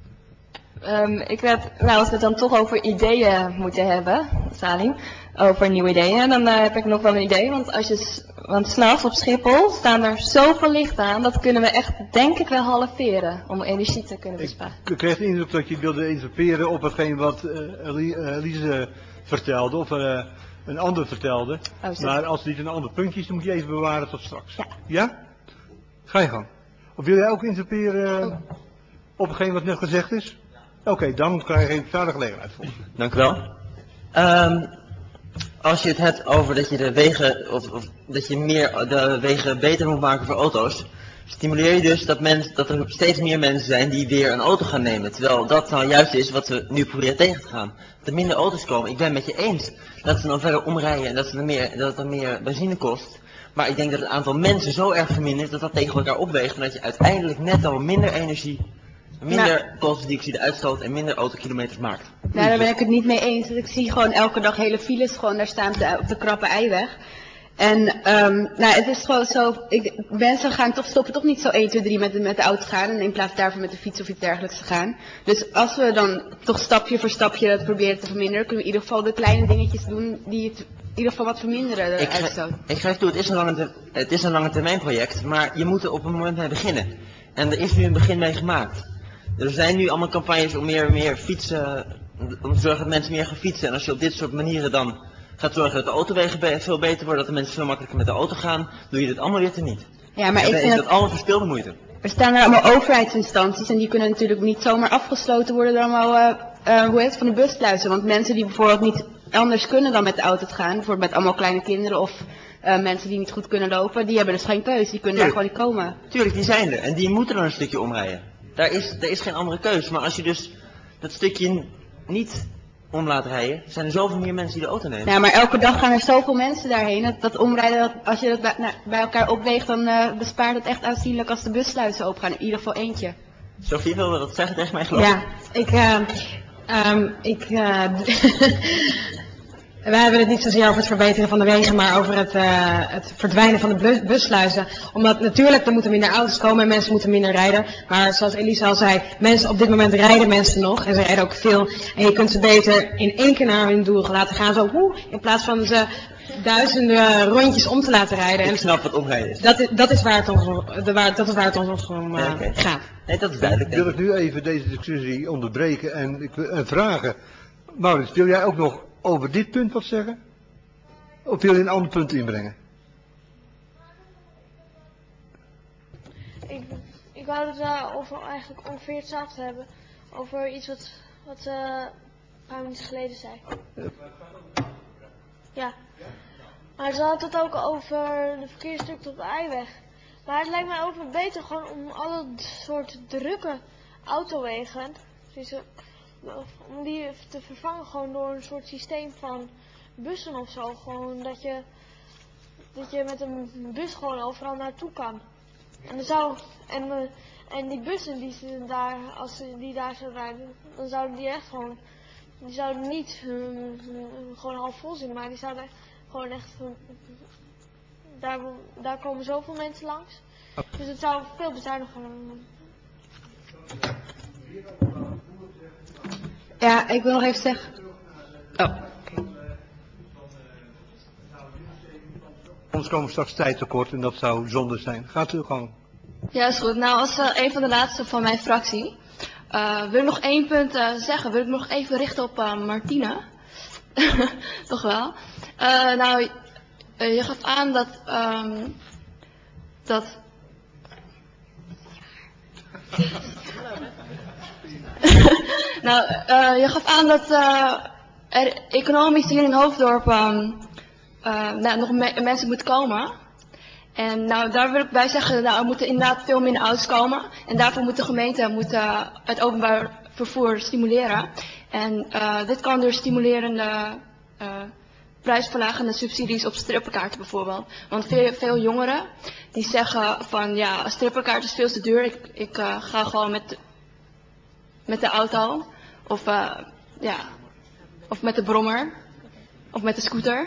Um, ik werd, nou, als we het dan toch over ideeën moeten hebben, Salim, over nieuwe ideeën, dan uh, heb ik nog wel een idee. Want als je, want 's nachts op Schiphol staan er zoveel lichten aan, dat kunnen we echt, denk ik, wel halveren om energie te kunnen besparen. Ik kreeg de indruk dat je wilde interpreteren op hetgeen wat uh, Elise vertelde, of uh, een ander vertelde. Oh, maar als het niet een ander puntje is, dan moet je even bewaren tot straks. Ja? Ja? Ga je gang. Of wil jij ook interpreteren uh, op hetgeen wat net gezegd is? Oké, okay, dan krijg je daar de gelegenheid voor. Dank u wel. Um, als je het hebt over dat je de wegen, of, of dat je meer de wegen beter moet maken voor auto's, stimuleer je dus dat, mens, dat er steeds meer mensen zijn die weer een auto gaan nemen. Terwijl dat nou juist is wat we nu proberen tegen te gaan. Dat er minder auto's komen. Ik ben het met je eens dat ze dan verder omrijden en dat, ze er meer, dat het dan meer benzine kost. Maar ik denk dat het aantal mensen zo erg vermindert dat dat tegen elkaar opweegt en dat je uiteindelijk net al minder energie, minder nou, koolstofdioxide uitstoot en minder autokilometers maakt. Nou, daar ben ik het niet mee eens. Ik zie gewoon elke dag hele files gewoon daar staan op de, op de krappe eiweg. En um, nou, het is gewoon zo, ik, mensen gaan toch stoppen toch niet zo één, twee, drie met de, met de auto gaan. En in plaats daarvan met de fiets of iets dergelijks te gaan. Dus als we dan toch stapje voor stapje dat proberen te verminderen, kunnen we in ieder geval de kleine dingetjes doen die het in ieder geval wat verminderen, de uitstoot. Ik geef toe, het is, een lange ter, het is een lange termijn project, maar je moet er op een moment mee beginnen. En er is nu een begin mee gemaakt. Er zijn nu allemaal campagnes om meer, meer fietsen, om te zorgen dat mensen meer gaan fietsen. En als je op dit soort manieren dan gaat zorgen dat de autowegen veel beter worden, dat de mensen veel makkelijker met de auto gaan, doe je dit allemaal weer te niet. Ja, maar en ik vind is dat dat allemaal verspilde moeite. Er staan er allemaal overheidsinstanties en die kunnen natuurlijk niet zomaar afgesloten worden door allemaal, uh, uh, hoe heet het, van de bussluizen. Want mensen die bijvoorbeeld niet anders kunnen dan met de auto te gaan, bijvoorbeeld met allemaal kleine kinderen of uh, mensen die niet goed kunnen lopen, die hebben dus geen keus, die kunnen Tuurlijk. daar gewoon niet komen. Tuurlijk, die zijn er en die moeten dan een stukje omrijden. Daar is, daar is geen andere keus, maar als je dus dat stukje niet om laat rijden, zijn er zoveel meer mensen die de auto nemen. Ja, maar elke dag gaan er zoveel mensen daarheen. Dat, dat omrijden, dat, als je dat bij, nou, bij elkaar opweegt, dan uh, bespaart het echt aanzienlijk als de bussluizen opengaan. In ieder geval eentje. Sophie, wilde dat zeggen tegen mij, geloof ik? Ja, ik, uh, um, ik, uh, wij hebben het niet zozeer over het verbeteren van de wegen, maar over het, uh, het verdwijnen van de bussluizen. Omdat natuurlijk, er moeten minder auto's komen en mensen moeten minder rijden. Maar zoals Elisa al zei, mensen op dit moment rijden mensen nog en ze rijden ook veel. En je kunt ze beter in één keer naar hun doel laten gaan, zo woe, in plaats van ze duizenden rondjes om te laten rijden. Ik snap wat omrijden is. Dat is, dat is waar het ons, dat is waar het ons om uh, ja, okay. gaat. Nee, dat is duidelijk. Wil ik nu even deze discussie onderbreken en, ik, en vragen. Maurits, wil jij ook nog over dit punt wat zeggen? Of wil je een ander punt inbrengen? Ik, ik wou het uh, over eigenlijk ongeveer hetzelfde hebben. Over iets wat, wat uh, een paar minuten geleden zei. Ja. Maar ze had het ook over de verkeersdrukte op de Eiweg. Maar het lijkt mij ook beter gewoon om alle soort drukke autowegen, dus, om die te vervangen gewoon door een soort systeem van bussen of zo. Gewoon dat je, dat je met een bus gewoon overal naartoe kan. En, dan zou, en, uh, en die bussen die ze daar, als ze die daar zouden rijden, dan zouden die echt gewoon, die zouden niet uh, uh, gewoon half vol zijn, maar die zouden gewoon echt, uh, daar, daar komen zoveel mensen langs. Dus het zou veel bezuiniger. Ja, ik wil nog even zeggen. Oh. Anders komen we straks tijd tekort en dat zou zonde zijn. Gaat u gewoon. Ja, is goed. Nou, als uh, een van de laatste van mijn fractie uh, wil ik nog één punt uh, zeggen. Wil ik nog even richten op uh, Martina. Toch wel. Uh, nou, uh, je gaf aan dat... Um, dat... nou, uh, je gaf aan dat uh, er economisch hier in Hoofddorp um, uh, nou, nog me mensen moeten komen. En nou, daar wil ik bij zeggen, nou, er moeten inderdaad veel minder auto's komen. En daarvoor moet de gemeente moet, uh, het openbaar vervoer stimuleren. En uh, dit kan door stimulerende, uh, prijsverlagende subsidies op strippenkaarten bijvoorbeeld. Want veel, veel jongeren die zeggen van ja, een strippenkaart is veel te duur. Ik, ik uh, ga gewoon met, met de auto. Of, uh, ja, of met de brommer. Of met de scooter.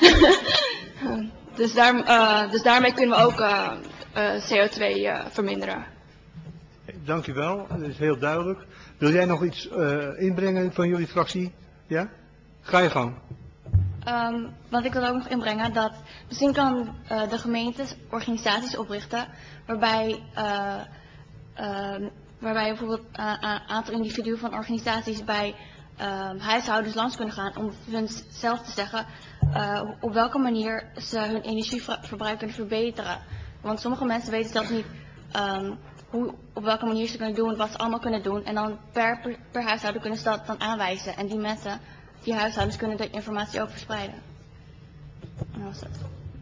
Dus, daar, uh, dus daarmee kunnen we ook uh, uh, C O twee uh, verminderen. Dank u wel, dat is heel duidelijk. Wil jij nog iets uh, inbrengen van jullie fractie? Ja? Ga je gang. Um, want ik wil ook nog inbrengen dat misschien kan uh, de gemeente organisaties oprichten waarbij, uh, uh, waarbij bijvoorbeeld een uh, aantal individuen van organisaties bij uh, huishoudens langs kunnen gaan om hun zelf te zeggen uh, op welke manier ze hun energieverbruik kunnen verbeteren. Want sommige mensen weten zelfs niet um, hoe, op welke manier ze kunnen doen, wat ze allemaal kunnen doen. En dan per, per, per huishouden kunnen ze dat dan aanwijzen. En die mensen, die huishoudens kunnen de informatie ook verspreiden. En dat was het.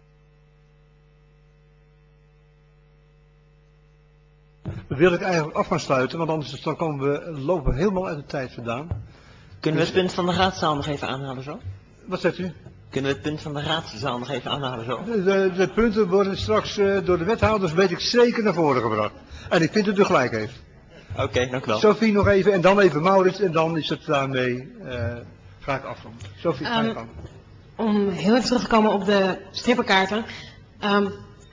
We willen ik eigenlijk af gaan sluiten, want anders dan komen we, lopen we helemaal uit de tijd vandaan. Kunnen we het punt van de raadzaal nog even aanhalen zo? Wat zegt u? Kunnen we het punt van de raadzaal nog even aanhalen zo? De, de, de punten worden straks uh, door de wethouders, weet ik zeker, naar voren gebracht. En ik vind dat u gelijk heeft. Oké, okay, dank u wel. Sophie nog even en dan even Maurits en dan is het daarmee, uh, ga ik afronden. Sophie, ga je gang. Um, om heel even terug te komen op de strippenkaarten. Um,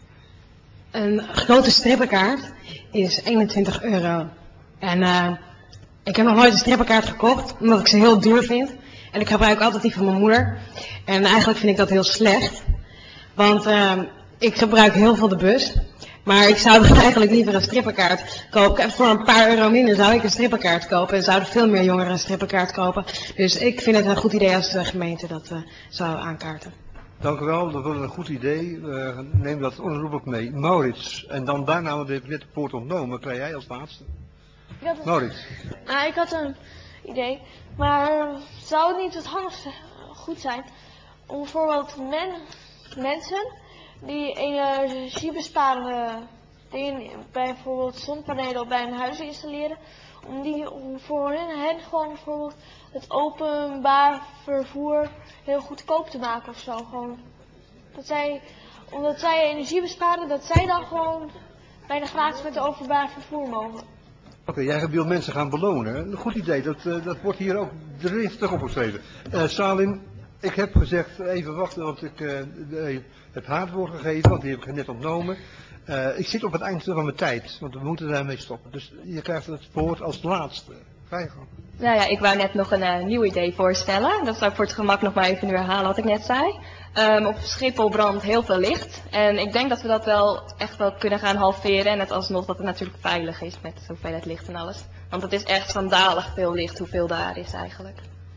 een grote strippenkaart is eenentwintig euro. En uh, ik heb nog nooit een strippenkaart gekocht, omdat ik ze heel duur vind. En ik gebruik altijd die van mijn moeder. En eigenlijk vind ik dat heel slecht. Want uh, ik gebruik heel veel de bus. Maar ik zou eigenlijk liever een strippenkaart kopen. Voor een paar euro minder zou ik een strippenkaart kopen. En zouden veel meer jongeren een strippenkaart kopen. Dus ik vind het een goed idee als de gemeente dat uh, zou aankaarten. Dank u wel, dat was een goed idee. Uh, neem dat onherroepelijk mee. Maurits, en dan daarna, want ik heb net de poort ontnomen, krijg jij als laatste. Ja, dat... Maurits. Nou, ik had een idee. Maar zou het niet wat handig goed zijn om bijvoorbeeld men, mensen die energiebesparende dingen, bijvoorbeeld zonnepanelen bij een huis installeren, om die om voor hen, hen gewoon bijvoorbeeld het openbaar vervoer heel goedkoop te maken of zo. Gewoon. Dat zij, omdat zij energie besparen, dat zij dan gewoon bijna gratis met het openbaar vervoer mogen. Oké, okay, jij wil mensen gaan belonen. Een goed idee, dat, uh, dat wordt hier ook driftig opgeschreven. Uh, Salim, ik heb gezegd, even wachten, want ik uh, de, heb haar het woord gegeven, want die heb ik net ontnomen. Uh, ik zit op het eind van mijn tijd, want we moeten daarmee stoppen. Dus je krijgt het woord als laatste. Ga je gang. Nou ja, ik wou net nog een uh, nieuw idee voorstellen. Dat zou ik voor het gemak nog maar even nu herhalen wat ik net zei. Um, op Schiphol brandt heel veel licht. En ik denk dat we dat wel echt wel kunnen gaan halveren. En het alsnog dat het natuurlijk veilig is met de hoeveelheid licht en alles. Want het is echt schandalig veel licht hoeveel daar is eigenlijk.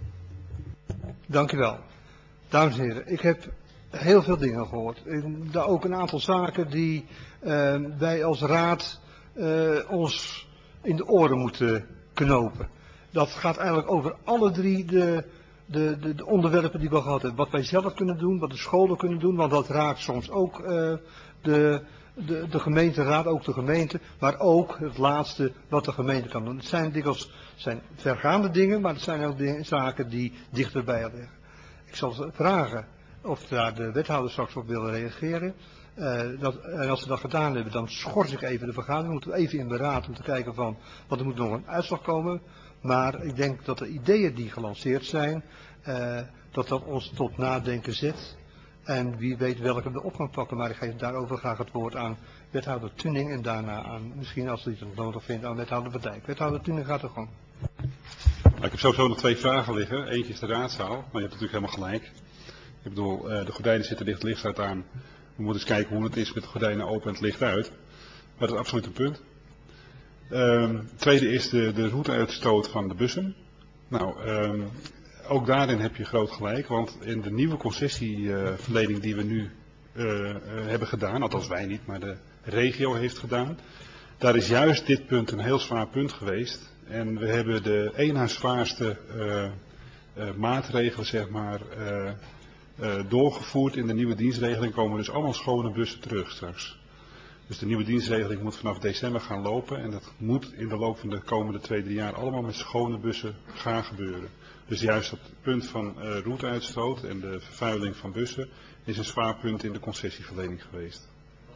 Dank u wel. Dames en heren, ik heb heel veel dingen gehoord. En daar ook een aantal zaken die uh, wij als raad uh, ons in de oren moeten knopen. Dat gaat eigenlijk over alle drie de, de, de, de onderwerpen die we gehad hebben. Wat wij zelf kunnen doen, wat de scholen kunnen doen, want dat raakt soms ook uh, de, de, de gemeenteraad, ook de gemeente, maar ook het laatste wat de gemeente kan doen. Het zijn dikwijls zijn vergaande dingen, maar het zijn ook dingen, zaken die dichterbij liggen. Ik zal ze vragen of daar de wethouders straks op willen reageren. Uh, dat, en als ze dat gedaan hebben, dan schors ik even de vergadering. Moeten we even in beraad om te kijken van, want er moet nog een uitslag komen. Maar ik denk dat de ideeën die gelanceerd zijn, uh, dat dat ons tot nadenken zet. En wie weet welke we op gaan pakken. Maar ik geef daarover graag het woord aan wethouder Tuning en daarna aan, misschien als u het nog nodig vindt, aan wethouder Van Dijk. Wethouder Tuning gaat er gewoon. Nou, ik heb sowieso nog twee vragen liggen. Eentje is de raadzaal, maar je hebt natuurlijk helemaal gelijk. Ik bedoel, uh, de gordijnen zitten licht licht uit aan. We moeten eens kijken hoe het is met de gordijnen open en het licht uit. Maar dat is absoluut een punt. Um, het tweede is de, de routeuitstoot van de bussen. Nou, um, ook daarin heb je groot gelijk, want in de nieuwe concessieverlening uh, die we nu uh, uh, hebben gedaan, althans wij niet, maar de regio heeft gedaan, daar is juist dit punt een heel zwaar punt geweest. En we hebben de één na zwaarste uh, uh, maatregelen, zeg maar, uh, uh, doorgevoerd in de nieuwe dienstregeling. Komen dus allemaal schone bussen terug straks. Dus de nieuwe dienstregeling moet vanaf december gaan lopen en dat moet in de loop van de komende twee, drie jaar allemaal met schone bussen gaan gebeuren. Dus juist dat punt van uh, routeuitstoot en de vervuiling van bussen is een zwaar punt in de concessieverlening geweest.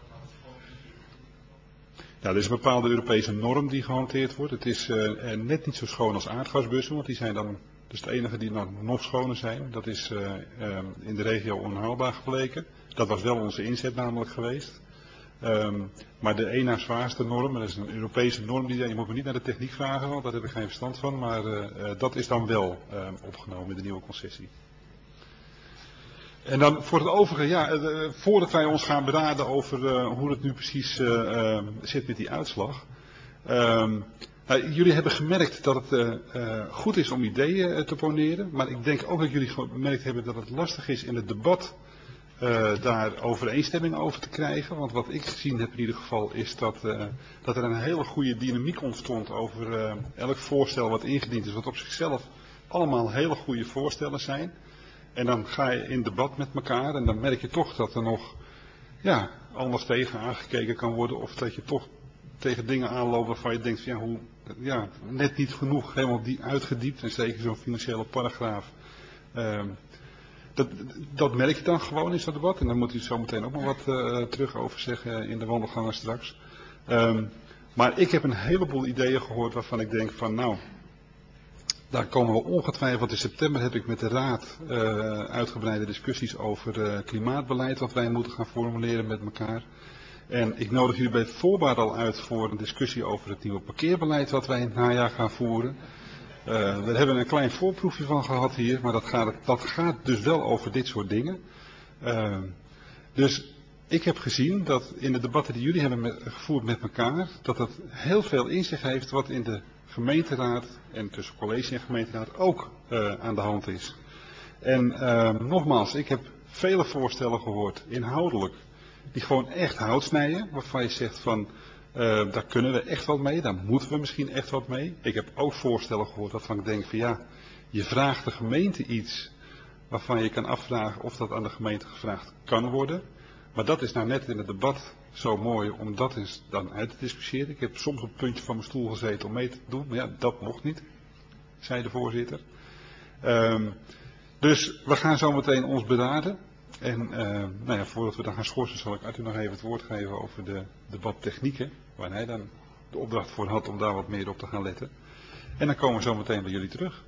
Ja, er is een bepaalde Europese norm die gehanteerd wordt. Het is uh, net niet zo schoon als aardgasbussen, want die zijn dan dus de enige die nog, nog schoner zijn. Dat is uh, uh, in de regio onhaalbaar gebleken. Dat was wel onze inzet namelijk geweest. Um, maar de één na zwaarste norm, dat is een Europese norm, die, je moet me niet naar de techniek vragen, want daar heb ik geen verstand van, maar uh, uh, dat is dan wel uh, opgenomen in de nieuwe concessie. En dan voor het overige, ja, uh, voordat wij ons gaan beraden over uh, hoe het nu precies uh, uh, zit met die uitslag. Um, uh, jullie hebben gemerkt dat het uh, uh, goed is om ideeën uh, te poneren, maar ik denk ook dat jullie gemerkt hebben dat het lastig is in het debat Uh, daar overeenstemming over te krijgen. Want wat ik gezien heb in ieder geval is dat, uh, dat er een hele goede dynamiek ontstond over uh, elk voorstel wat ingediend is. Wat op zichzelf allemaal hele goede voorstellen zijn. En dan ga je in debat met elkaar en dan merk je toch dat er nog ja, anders tegen aangekeken kan worden. Of dat je toch tegen dingen aanloopt waarvan je denkt van ja, hoe, ja net niet genoeg helemaal die uitgediept. En zeker zo'n financiële paragraaf. Uh, Dat, dat merk je dan gewoon in zo'n debat. En daar moet u zo meteen ook nog wat uh, terug over zeggen in de wandelgangen straks. Um, maar ik heb een heleboel ideeën gehoord waarvan ik denk van nou, daar komen we ongetwijfeld. In september heb ik met de Raad uh, uitgebreide discussies over uh, klimaatbeleid wat wij moeten gaan formuleren met elkaar. En ik nodig jullie bij voorbaat al uit voor een discussie over het nieuwe parkeerbeleid wat wij in het najaar gaan voeren. Uh, we hebben een klein voorproefje van gehad hier, maar dat gaat, dat gaat dus wel over dit soort dingen. Uh, dus ik heb gezien dat in de debatten die jullie hebben met, gevoerd met elkaar, dat dat heel veel in zich heeft wat in de gemeenteraad en tussen college en gemeenteraad ook uh, aan de hand is. En uh, nogmaals, ik heb vele voorstellen gehoord, inhoudelijk, die gewoon echt hout snijden, waarvan je zegt van Uh, daar kunnen we echt wat mee, daar moeten we misschien echt wat mee. Ik heb ook voorstellen gehoord waarvan ik denk van ja, je vraagt de gemeente iets waarvan je kan afvragen of dat aan de gemeente gevraagd kan worden. Maar dat is nou net in het debat zo mooi om dat eens dan uit te discussiëren. Ik heb soms op het puntje van mijn stoel gezeten om mee te doen, maar ja, dat mocht niet, zei de voorzitter. Um, dus we gaan zo meteen ons beraden. En uh, nou ja, voordat we dan gaan schorsen zal ik Arthur nog even het woord geven over de debattechnieken. Waar hij dan de opdracht voor had om daar wat meer op te gaan letten. En dan komen we zo meteen bij jullie terug.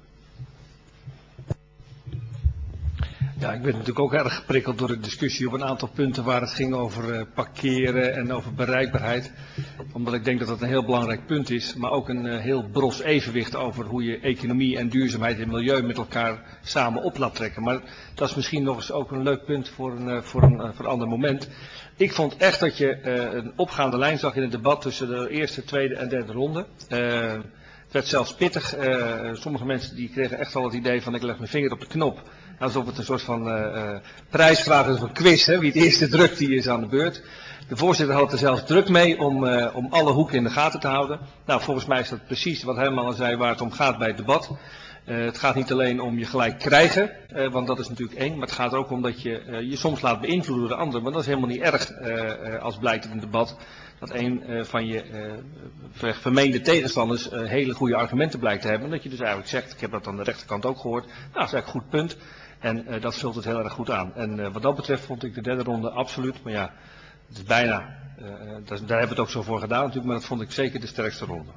Ja, ik ben natuurlijk ook erg geprikkeld door de discussie op een aantal punten waar het ging over uh, parkeren en over bereikbaarheid. Omdat ik denk dat dat een heel belangrijk punt is, maar ook een uh, heel bros evenwicht over hoe je economie en duurzaamheid en milieu met elkaar samen op laat trekken. Maar dat is misschien nog eens ook een leuk punt voor een, uh, voor een, uh, voor een ander moment. Ik vond echt dat je uh, een opgaande lijn zag in het debat tussen de eerste, tweede en derde ronde. Uh, het werd zelfs pittig. Uh, sommige mensen die kregen echt al het idee van ik leg mijn vinger op de knop. Alsof het een soort van uh, uh, prijsvraag is of een quiz. Hè? Wie het eerste drukt, die is aan de beurt. De voorzitter had er zelfs druk mee om, uh, om alle hoeken in de gaten te houden. Nou, volgens mij is dat precies wat Herman al zei waar het om gaat bij het debat. Uh, het gaat niet alleen om je gelijk krijgen, uh, want dat is natuurlijk eng, maar het gaat er ook om dat je uh, je soms laat beïnvloeden door anderen. Maar dat is helemaal niet erg uh, uh, als blijkt in een debat dat een uh, van je uh, vermeende tegenstanders uh, hele goede argumenten blijkt te hebben. En dat je dus eigenlijk zegt, ik heb dat aan de rechterkant ook gehoord, nou dat is eigenlijk een goed punt. En uh, dat vult het heel erg goed aan. En uh, wat dat betreft vond ik de derde ronde absoluut, maar ja, het is bijna, uh, dat, daar hebben we het ook zo voor gedaan natuurlijk, maar dat vond ik zeker de sterkste ronde.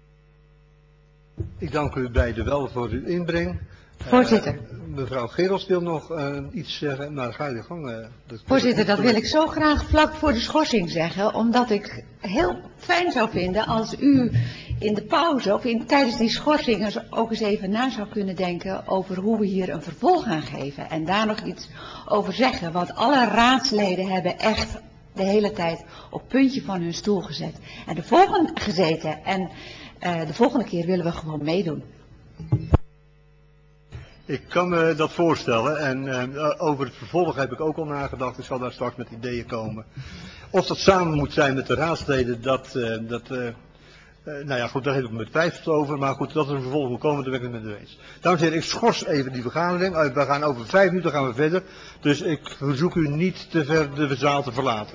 Ik dank u beiden wel voor uw inbreng. Voorzitter. Uh, mevrouw Gerels wil nog uh, iets zeggen, maar ga je gang. Uh, dat Voorzitter, dat wil ik zo graag vlak voor de schorsing zeggen, omdat ik heel fijn zou vinden als u in de pauze of in, tijdens die schorsing ook eens even na zou kunnen denken over hoe we hier een vervolg aan geven. En daar nog iets over zeggen, want alle raadsleden hebben echt de hele tijd op puntje van hun stoel gezet. En de volgende gezeten en uh, de volgende keer willen we gewoon meedoen. Ik kan me dat voorstellen en uh, over het vervolg heb ik ook al nagedacht. Ik zal daar straks met ideeën komen. Of dat samen moet zijn met de raadsleden, dat, uh, dat uh, uh, nou ja goed, daar heb ik met twijfels over. Maar goed, dat er een vervolg moet komen, daar ben ik het met u eens. Dames en heren, ik schors even die vergadering. Uh, we gaan over vijf minuten gaan we verder. Dus ik verzoek u niet te ver de zaal te verlaten.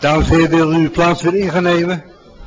Dames en heren, willen u uw plaats weer in gaan nemen?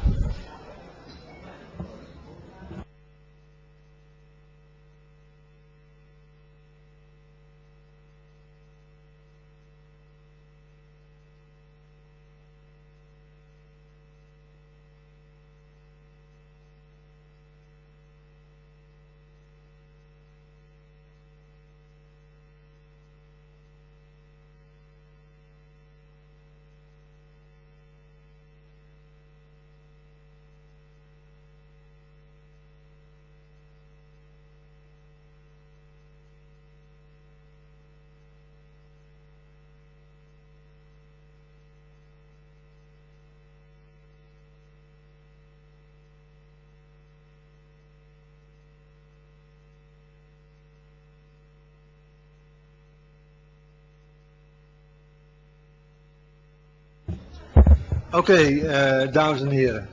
Oké, okay, uh, dames en heren.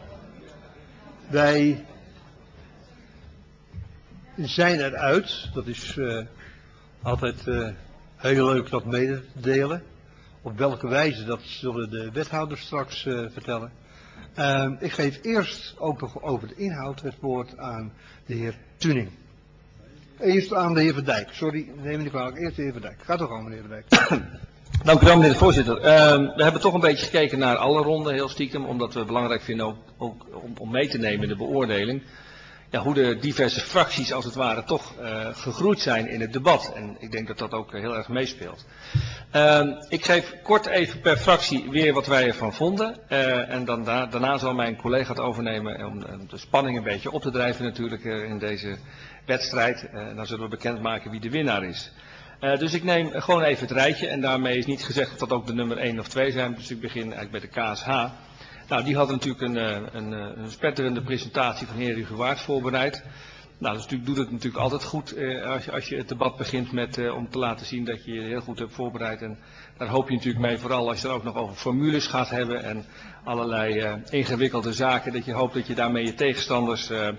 Wij zijn eruit. Dat is uh, altijd uh, heel leuk dat mede te delen. Op welke wijze, dat zullen de wethouders straks uh, vertellen. Uh, ik geef eerst ook nog over de inhoud het woord aan de heer Tuning. Eerst aan de heer Verdijk. Sorry, neem me niet kwalijk. Eerst de heer Verdijk. Ga toch aan, meneer Verdijk. Dank u wel, meneer de voorzitter. Uh, we hebben toch een beetje gekeken naar alle ronden, heel stiekem, omdat we het belangrijk vinden ook, ook om, om mee te nemen in de beoordeling. Ja, hoe de diverse fracties als het ware toch uh, gegroeid zijn in het debat. En ik denk dat dat ook uh, heel erg meespeelt. Uh, ik geef kort even per fractie weer wat wij ervan vonden. Uh, en dan da daarna zal mijn collega het overnemen om uh, de spanning een beetje op te drijven natuurlijk uh, in deze wedstrijd. Uh, dan zullen we bekendmaken wie de winnaar is. Uh, dus ik neem gewoon even het rijtje en daarmee is niet gezegd dat dat ook de nummer één of twee zijn. Dus ik begin eigenlijk bij de K S H. Nou, die hadden natuurlijk een, een, een spetterende presentatie van heer Hugo Waard voorbereid. Nou, dus natuurlijk doet het natuurlijk altijd goed uh, als, je, als je het debat begint met, uh, om te laten zien dat je je heel goed hebt voorbereid. En daar hoop je natuurlijk mee, vooral als je er ook nog over formules gaat hebben en allerlei uh, ingewikkelde zaken, dat je hoopt dat je daarmee je tegenstanders uh,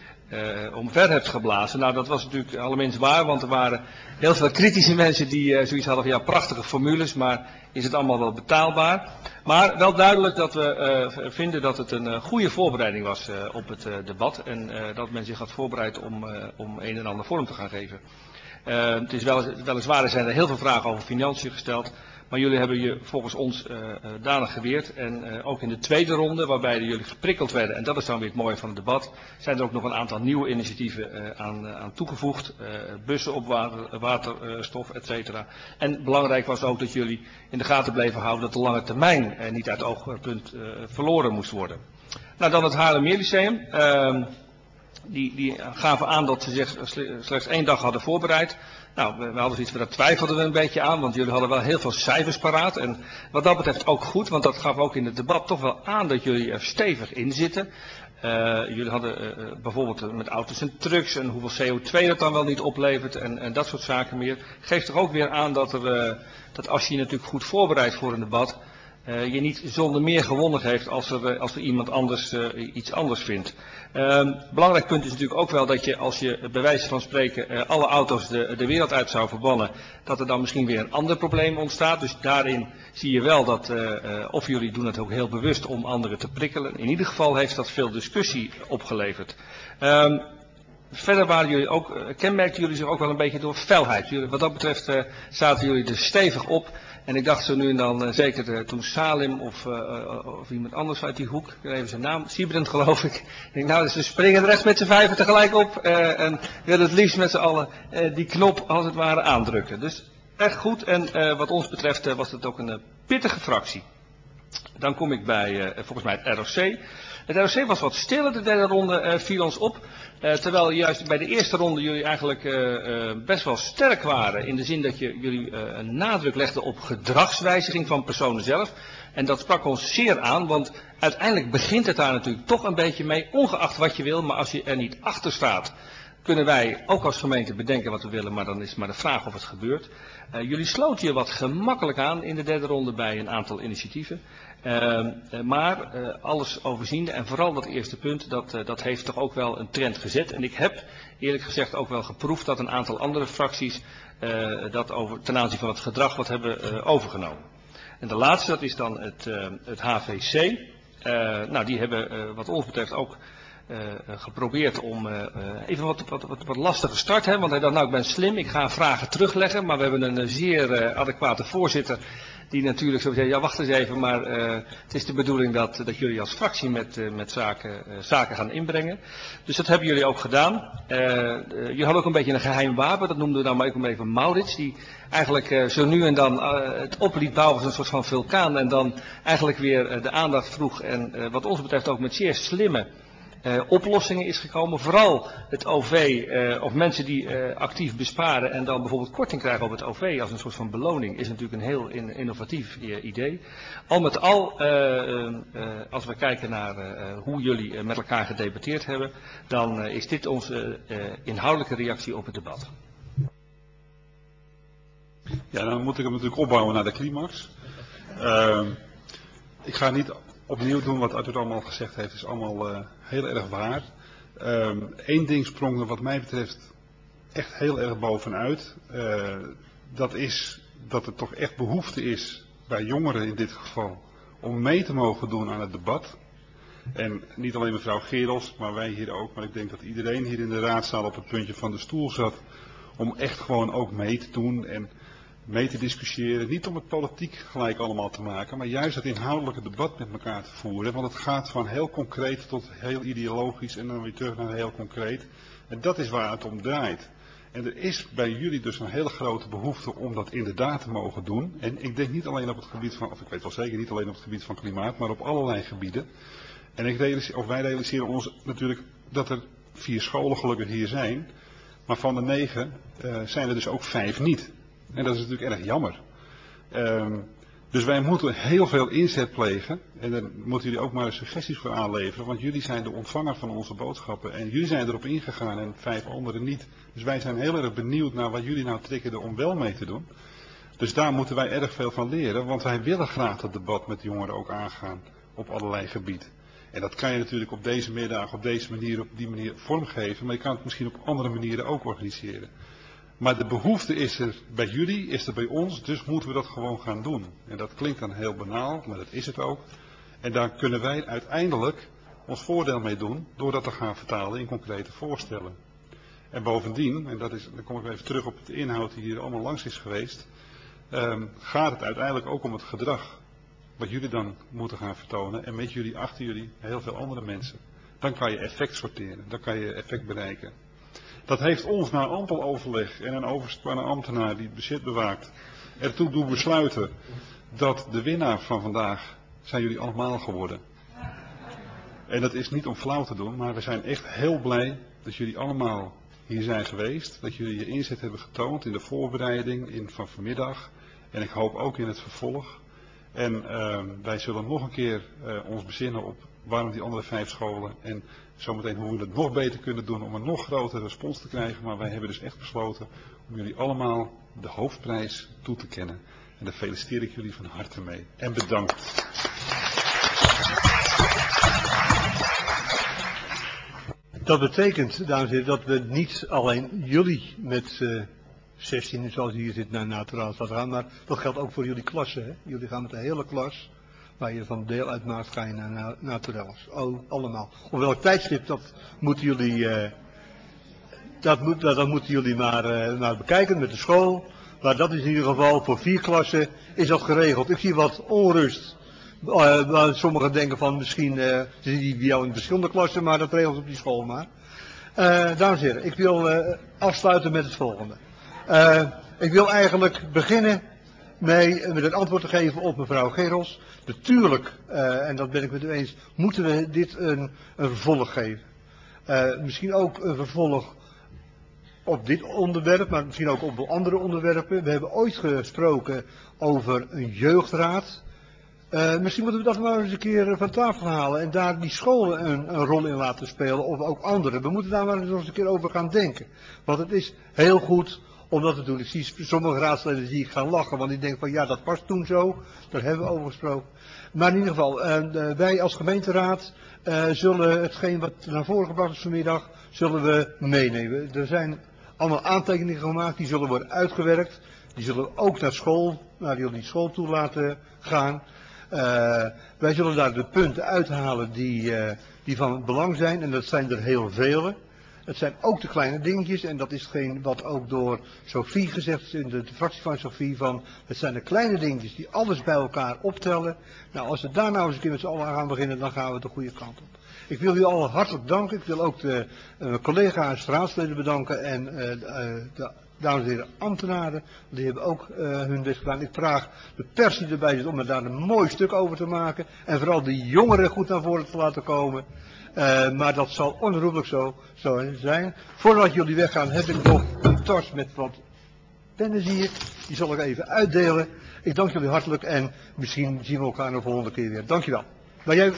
Uh, omver hebt geblazen. Nou, dat was natuurlijk allerminst waar, want er waren heel veel kritische mensen die uh, zoiets hadden van ja, prachtige formules, maar is het allemaal wel betaalbaar? Maar wel duidelijk dat we uh, vinden dat het een uh, goede voorbereiding was uh, op het uh, debat en uh, dat men zich had voorbereid om, uh, om een en ander vorm te gaan geven. Uh, het is wel, weliswaar zijn er heel veel vragen over financiën gesteld, maar jullie hebben je volgens ons uh, uh, danig geweerd. En uh, ook in de tweede ronde, waarbij jullie geprikkeld werden, en dat is dan weer het mooie van het debat, zijn er ook nog een aantal nieuwe initiatieven uh, aan, uh, aan toegevoegd. Uh, bussen op water, waterstof, et cetera. En belangrijk was ook dat jullie in de gaten bleven houden dat de lange termijn uh, niet uit het oogpunt uh, verloren moest worden. Nou, dan het Haarlemmeer Lyceum. Uh, Die, die gaven aan dat ze zich slechts één dag hadden voorbereid. Nou, we, we hadden zoiets, daar twijfelden we een beetje aan, want jullie hadden wel heel veel cijfers paraat. En wat dat betreft ook goed, want dat gaf ook in het debat toch wel aan dat jullie er stevig in zitten. Uh, jullie hadden uh, bijvoorbeeld met auto's en trucks en hoeveel C O twee dat dan wel niet oplevert en, en dat soort zaken meer. Geeft toch ook weer aan dat, er, uh, dat als je je natuurlijk goed voorbereidt voor een debat, Uh, je niet zonder meer gewonnen heeft als er, als er iemand anders uh, iets anders vindt. Uh, belangrijk punt is natuurlijk ook wel dat je als je bij wijze van spreken uh, alle auto's de, de wereld uit zou verbannen, dat er dan misschien weer een ander probleem ontstaat. Dus daarin zie je wel dat, uh, uh, of jullie doen het ook heel bewust om anderen te prikkelen. In ieder geval heeft dat veel discussie opgeleverd. Uh, Verder waren jullie ook, kenmerkten jullie zich ook wel een beetje door felheid. Jullie, wat dat betreft uh, zaten jullie er stevig op. En ik dacht zo nu en dan, uh, zeker uh, toen Salim of, uh, uh, of iemand anders uit die hoek, ik weet even zijn naam, Siebrand geloof ik. Ik denk nou, ze springen er echt met z'n vijven tegelijk op uh, en willen het liefst met z'n allen uh, die knop als het ware aandrukken. Dus echt goed en uh, wat ons betreft uh, was het ook een uh, pittige fractie. Dan kom ik bij uh, volgens mij het R O C. Het R O C was wat stiller, de derde ronde uh, viel ons op. Uh, terwijl juist bij de eerste ronde jullie eigenlijk uh, uh, best wel sterk waren. In de zin dat je, jullie uh, een nadruk legden op gedragswijziging van personen zelf. En dat sprak ons zeer aan, want uiteindelijk begint het daar natuurlijk toch een beetje mee. Ongeacht wat je wil, maar als je er niet achter staat, kunnen wij ook als gemeente bedenken wat we willen. Maar dan is het maar de vraag of het gebeurt. Uh, jullie sloten je wat gemakkelijk aan in de derde ronde bij een aantal initiatieven. Uh, uh, maar uh, alles overziende en vooral dat eerste punt, dat, uh, dat heeft toch ook wel een trend gezet. En ik heb eerlijk gezegd ook wel geproefd dat een aantal andere fracties uh, dat over, ten aanzien van het gedrag wat hebben uh, overgenomen. En de laatste, dat is dan het, uh, het H V C. Uh, nou, die hebben uh, wat ons betreft ook uh, geprobeerd om uh, even wat, wat, wat, wat lastige start. Hè? Want hij dacht, nou ik ben slim, ik ga vragen terugleggen. Maar we hebben een, een zeer uh, adequate voorzitter die natuurlijk zo zei, ja wacht eens even, maar uh, het is de bedoeling dat, dat jullie als fractie met, uh, met zaken, uh, zaken gaan inbrengen. Dus dat hebben jullie ook gedaan. Uh, uh, jullie hadden ook een beetje een geheim wapen, dat noemden we dan maar ook even Maurits, die eigenlijk uh, zo nu en dan uh, het op liet bouwen als een soort van vulkaan en dan eigenlijk weer uh, de aandacht vroeg en uh, wat ons betreft ook met zeer slimme Uh, oplossingen is gekomen. Vooral het O V, uh, of mensen die uh, actief besparen en dan bijvoorbeeld korting krijgen op het O V als een soort van beloning, is natuurlijk een heel in, innovatief uh, idee. Al met al, uh, uh, uh, als we kijken naar uh, hoe jullie uh, met elkaar gedebatteerd hebben, dan uh, is dit onze uh, inhoudelijke reactie op het debat. Ja, dan moet ik hem natuurlijk opbouwen naar de climax. Uh, ik ga niet opnieuw doen wat Arthur allemaal gezegd heeft, is allemaal uh, heel erg waar. Eén um, ding sprong er wat mij betreft echt heel erg bovenuit. Uh, dat is dat er toch echt behoefte is, bij jongeren in dit geval, om mee te mogen doen aan het debat. En niet alleen mevrouw Gerels, maar wij hier ook. Maar ik denk dat iedereen hier in de raadzaal op het puntje van de stoel zat om echt gewoon ook mee te doen en mee te discussiëren. Niet om het politiek gelijk allemaal te maken, maar juist het inhoudelijke debat met elkaar te voeren. Want het gaat van heel concreet tot heel ideologisch en dan weer terug naar heel concreet. En dat is waar het om draait. En er is bij jullie dus een hele grote behoefte om dat inderdaad te mogen doen. En ik denk niet alleen op het gebied van, of ik weet wel zeker niet alleen op het gebied van klimaat, maar op allerlei gebieden. En ik realiseer, of wij realiseren ons natuurlijk dat er vier scholen gelukkig hier zijn. Maar van de negen uh, zijn er dus ook vijf niet. En dat is natuurlijk erg jammer. Um, dus wij moeten heel veel inzet plegen. En daar moeten jullie ook maar suggesties voor aanleveren. Want jullie zijn de ontvanger van onze boodschappen. En jullie zijn erop ingegaan en vijf anderen niet. Dus wij zijn heel erg benieuwd naar wat jullie nou triggerden om wel mee te doen. Dus daar moeten wij erg veel van leren. Want wij willen graag het debat met jongeren ook aangaan. Op allerlei gebieden. En dat kan je natuurlijk op deze middag, op deze manier, op die manier vormgeven. Maar je kan het misschien op andere manieren ook organiseren. Maar de behoefte is er bij jullie, is er bij ons, dus moeten we dat gewoon gaan doen. En dat klinkt dan heel banaal, maar dat is het ook. En daar kunnen wij uiteindelijk ons voordeel mee doen, door dat te gaan vertalen in concrete voorstellen. En bovendien, en dat is, dan kom ik even terug op de inhoud die hier allemaal langs is geweest, um, gaat het uiteindelijk ook om het gedrag. Wat jullie dan moeten gaan vertonen en met jullie, achter jullie, heel veel andere mensen. Dan kan je effect sorteren, dan kan je effect bereiken. Dat heeft ons na ampel overleg en een overspannen ambtenaar die het bezit bewaakt ertoe doen besluiten dat de winnaar van vandaag zijn jullie allemaal geworden. En dat is niet om flauw te doen, maar we zijn echt heel blij dat jullie allemaal hier zijn geweest. Dat jullie je inzet hebben getoond in de voorbereiding in, van vanmiddag. En ik hoop ook in het vervolg. En uh, wij zullen nog een keer uh, ons bezinnen op waarom die andere vijf scholen. En zometeen hoe we het nog beter kunnen doen om een nog grotere respons te krijgen. Maar wij hebben dus echt besloten om jullie allemaal de hoofdprijs toe te kennen. En daar feliciteer ik jullie van harte mee. En bedankt. Dat betekent, dames en heren, dat we niet alleen jullie met uh, zestien, zoals hier zit, naar Naturaal laten gaan. Maar dat geldt ook voor jullie klassen. Hè? Jullie gaan met de hele klas, waar je van deel uitmaakt, ga je naar Naturaals. Oh, allemaal. Op welk tijdstip, dat moeten jullie, uh, dat, moet, dat, dat moeten jullie maar, uh, maar bekijken met de school. Maar dat is in ieder geval voor vier klassen is dat geregeld. Ik zie wat onrust. Uh, sommigen denken van misschien uh, zitten die bij jou in verschillende klassen, maar dat regelt op die school maar. Uh, dames en heren, ik wil uh, afsluiten met het volgende. Uh, ik wil eigenlijk beginnen mee, met het antwoord te geven op mevrouw Gerels. Natuurlijk, uh, en dat ben ik met u eens, moeten we dit een, een vervolg geven. Uh, misschien ook een vervolg op dit onderwerp, maar misschien ook op andere onderwerpen. We hebben ooit gesproken over een jeugdraad. Uh, misschien moeten we dat maar eens een keer van tafel halen en daar die scholen een, een rol in laten spelen, of ook anderen. We moeten daar maar eens een keer over gaan denken. Want het is heel goed om dat te doen. Ik zie sommige raadsleden die gaan lachen, want die denken van ja, dat past toen zo. Daar hebben we over gesproken. Maar in ieder geval, uh, wij als gemeenteraad uh, zullen hetgeen wat naar voren gebracht is vanmiddag, zullen we meenemen. Er zijn allemaal aantekeningen gemaakt, die zullen worden uitgewerkt. Die zullen we ook naar school, naar die school toe laten gaan. Uh, wij zullen daar de punten uithalen die, uh, die van belang zijn, en dat zijn er heel vele. Het zijn ook de kleine dingetjes, en dat is hetgeen wat ook door Sophie gezegd is, in de, de fractie van Sophie, van het zijn de kleine dingetjes die alles bij elkaar optellen. Nou, als we daar nou eens een keer met z'n allen aan gaan beginnen, dan gaan we de goede kant op. Ik wil u allen hartelijk danken. Ik wil ook de uh, collega's, raadsleden bedanken en uh, de, de dames en heren ambtenaren, die hebben ook uh, hun best gedaan. Ik vraag de pers die erbij zit om er daar een mooi stuk over te maken en vooral de jongeren goed naar voren te laten komen. Uh, maar dat zal onherroepelijk zo, zo zijn. Voordat jullie weggaan heb ik nog een tas met wat pennen hier. Die zal ik even uitdelen. Ik dank jullie hartelijk en misschien zien we elkaar de volgende keer weer. Dankjewel. Maar jij...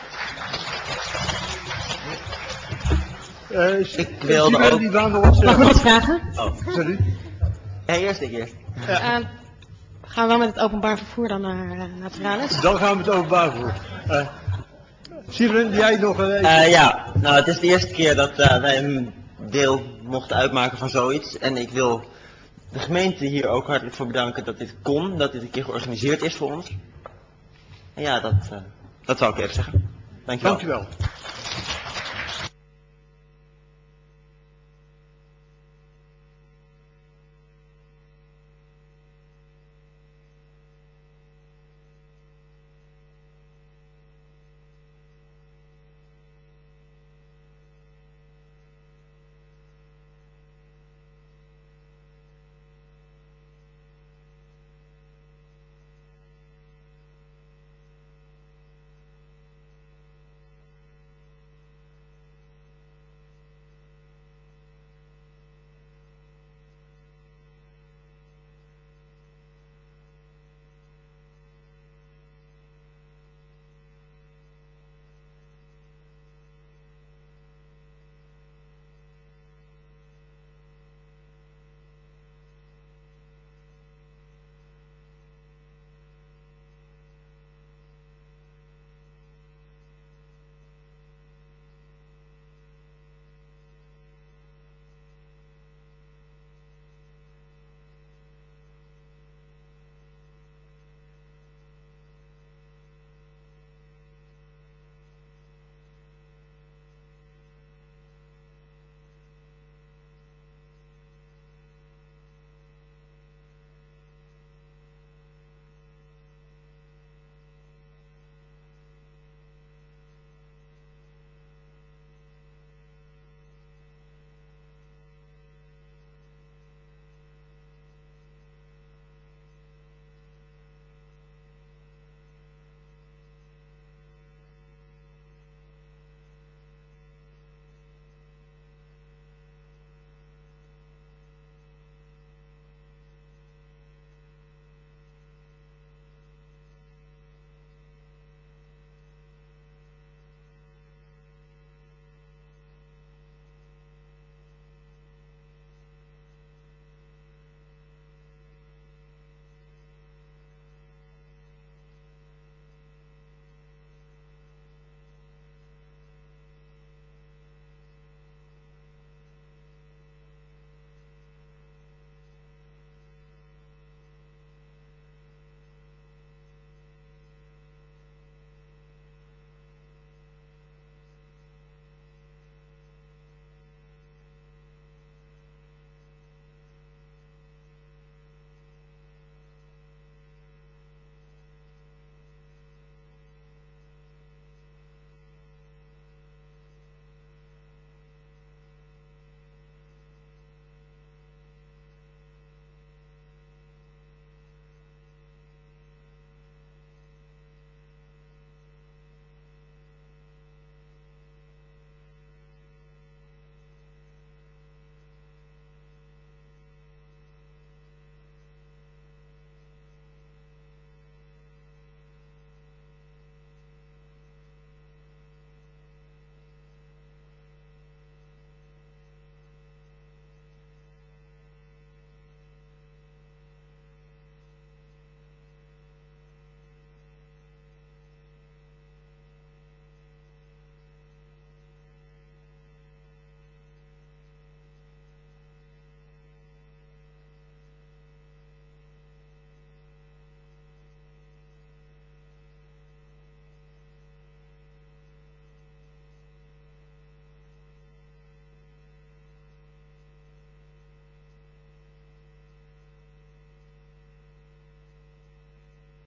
Uh, ik wilde ook... Die nog wat Mag ik wat vragen? Oh. Sorry. Ja, eerst ik eerst. Ja. Uh, gaan we wel met het openbaar vervoer dan naar uh, Naturalis? Dan gaan we met het openbaar vervoer. Uh, Siren, jij nog een... Uh, ja, nou het is de eerste keer dat uh, wij een deel mochten uitmaken van zoiets. En ik wil de gemeente hier ook hartelijk voor bedanken dat dit kon, dat dit een keer georganiseerd is voor ons. En ja, dat, uh, dat zou ik even zeggen. Dankjewel. Dankjewel.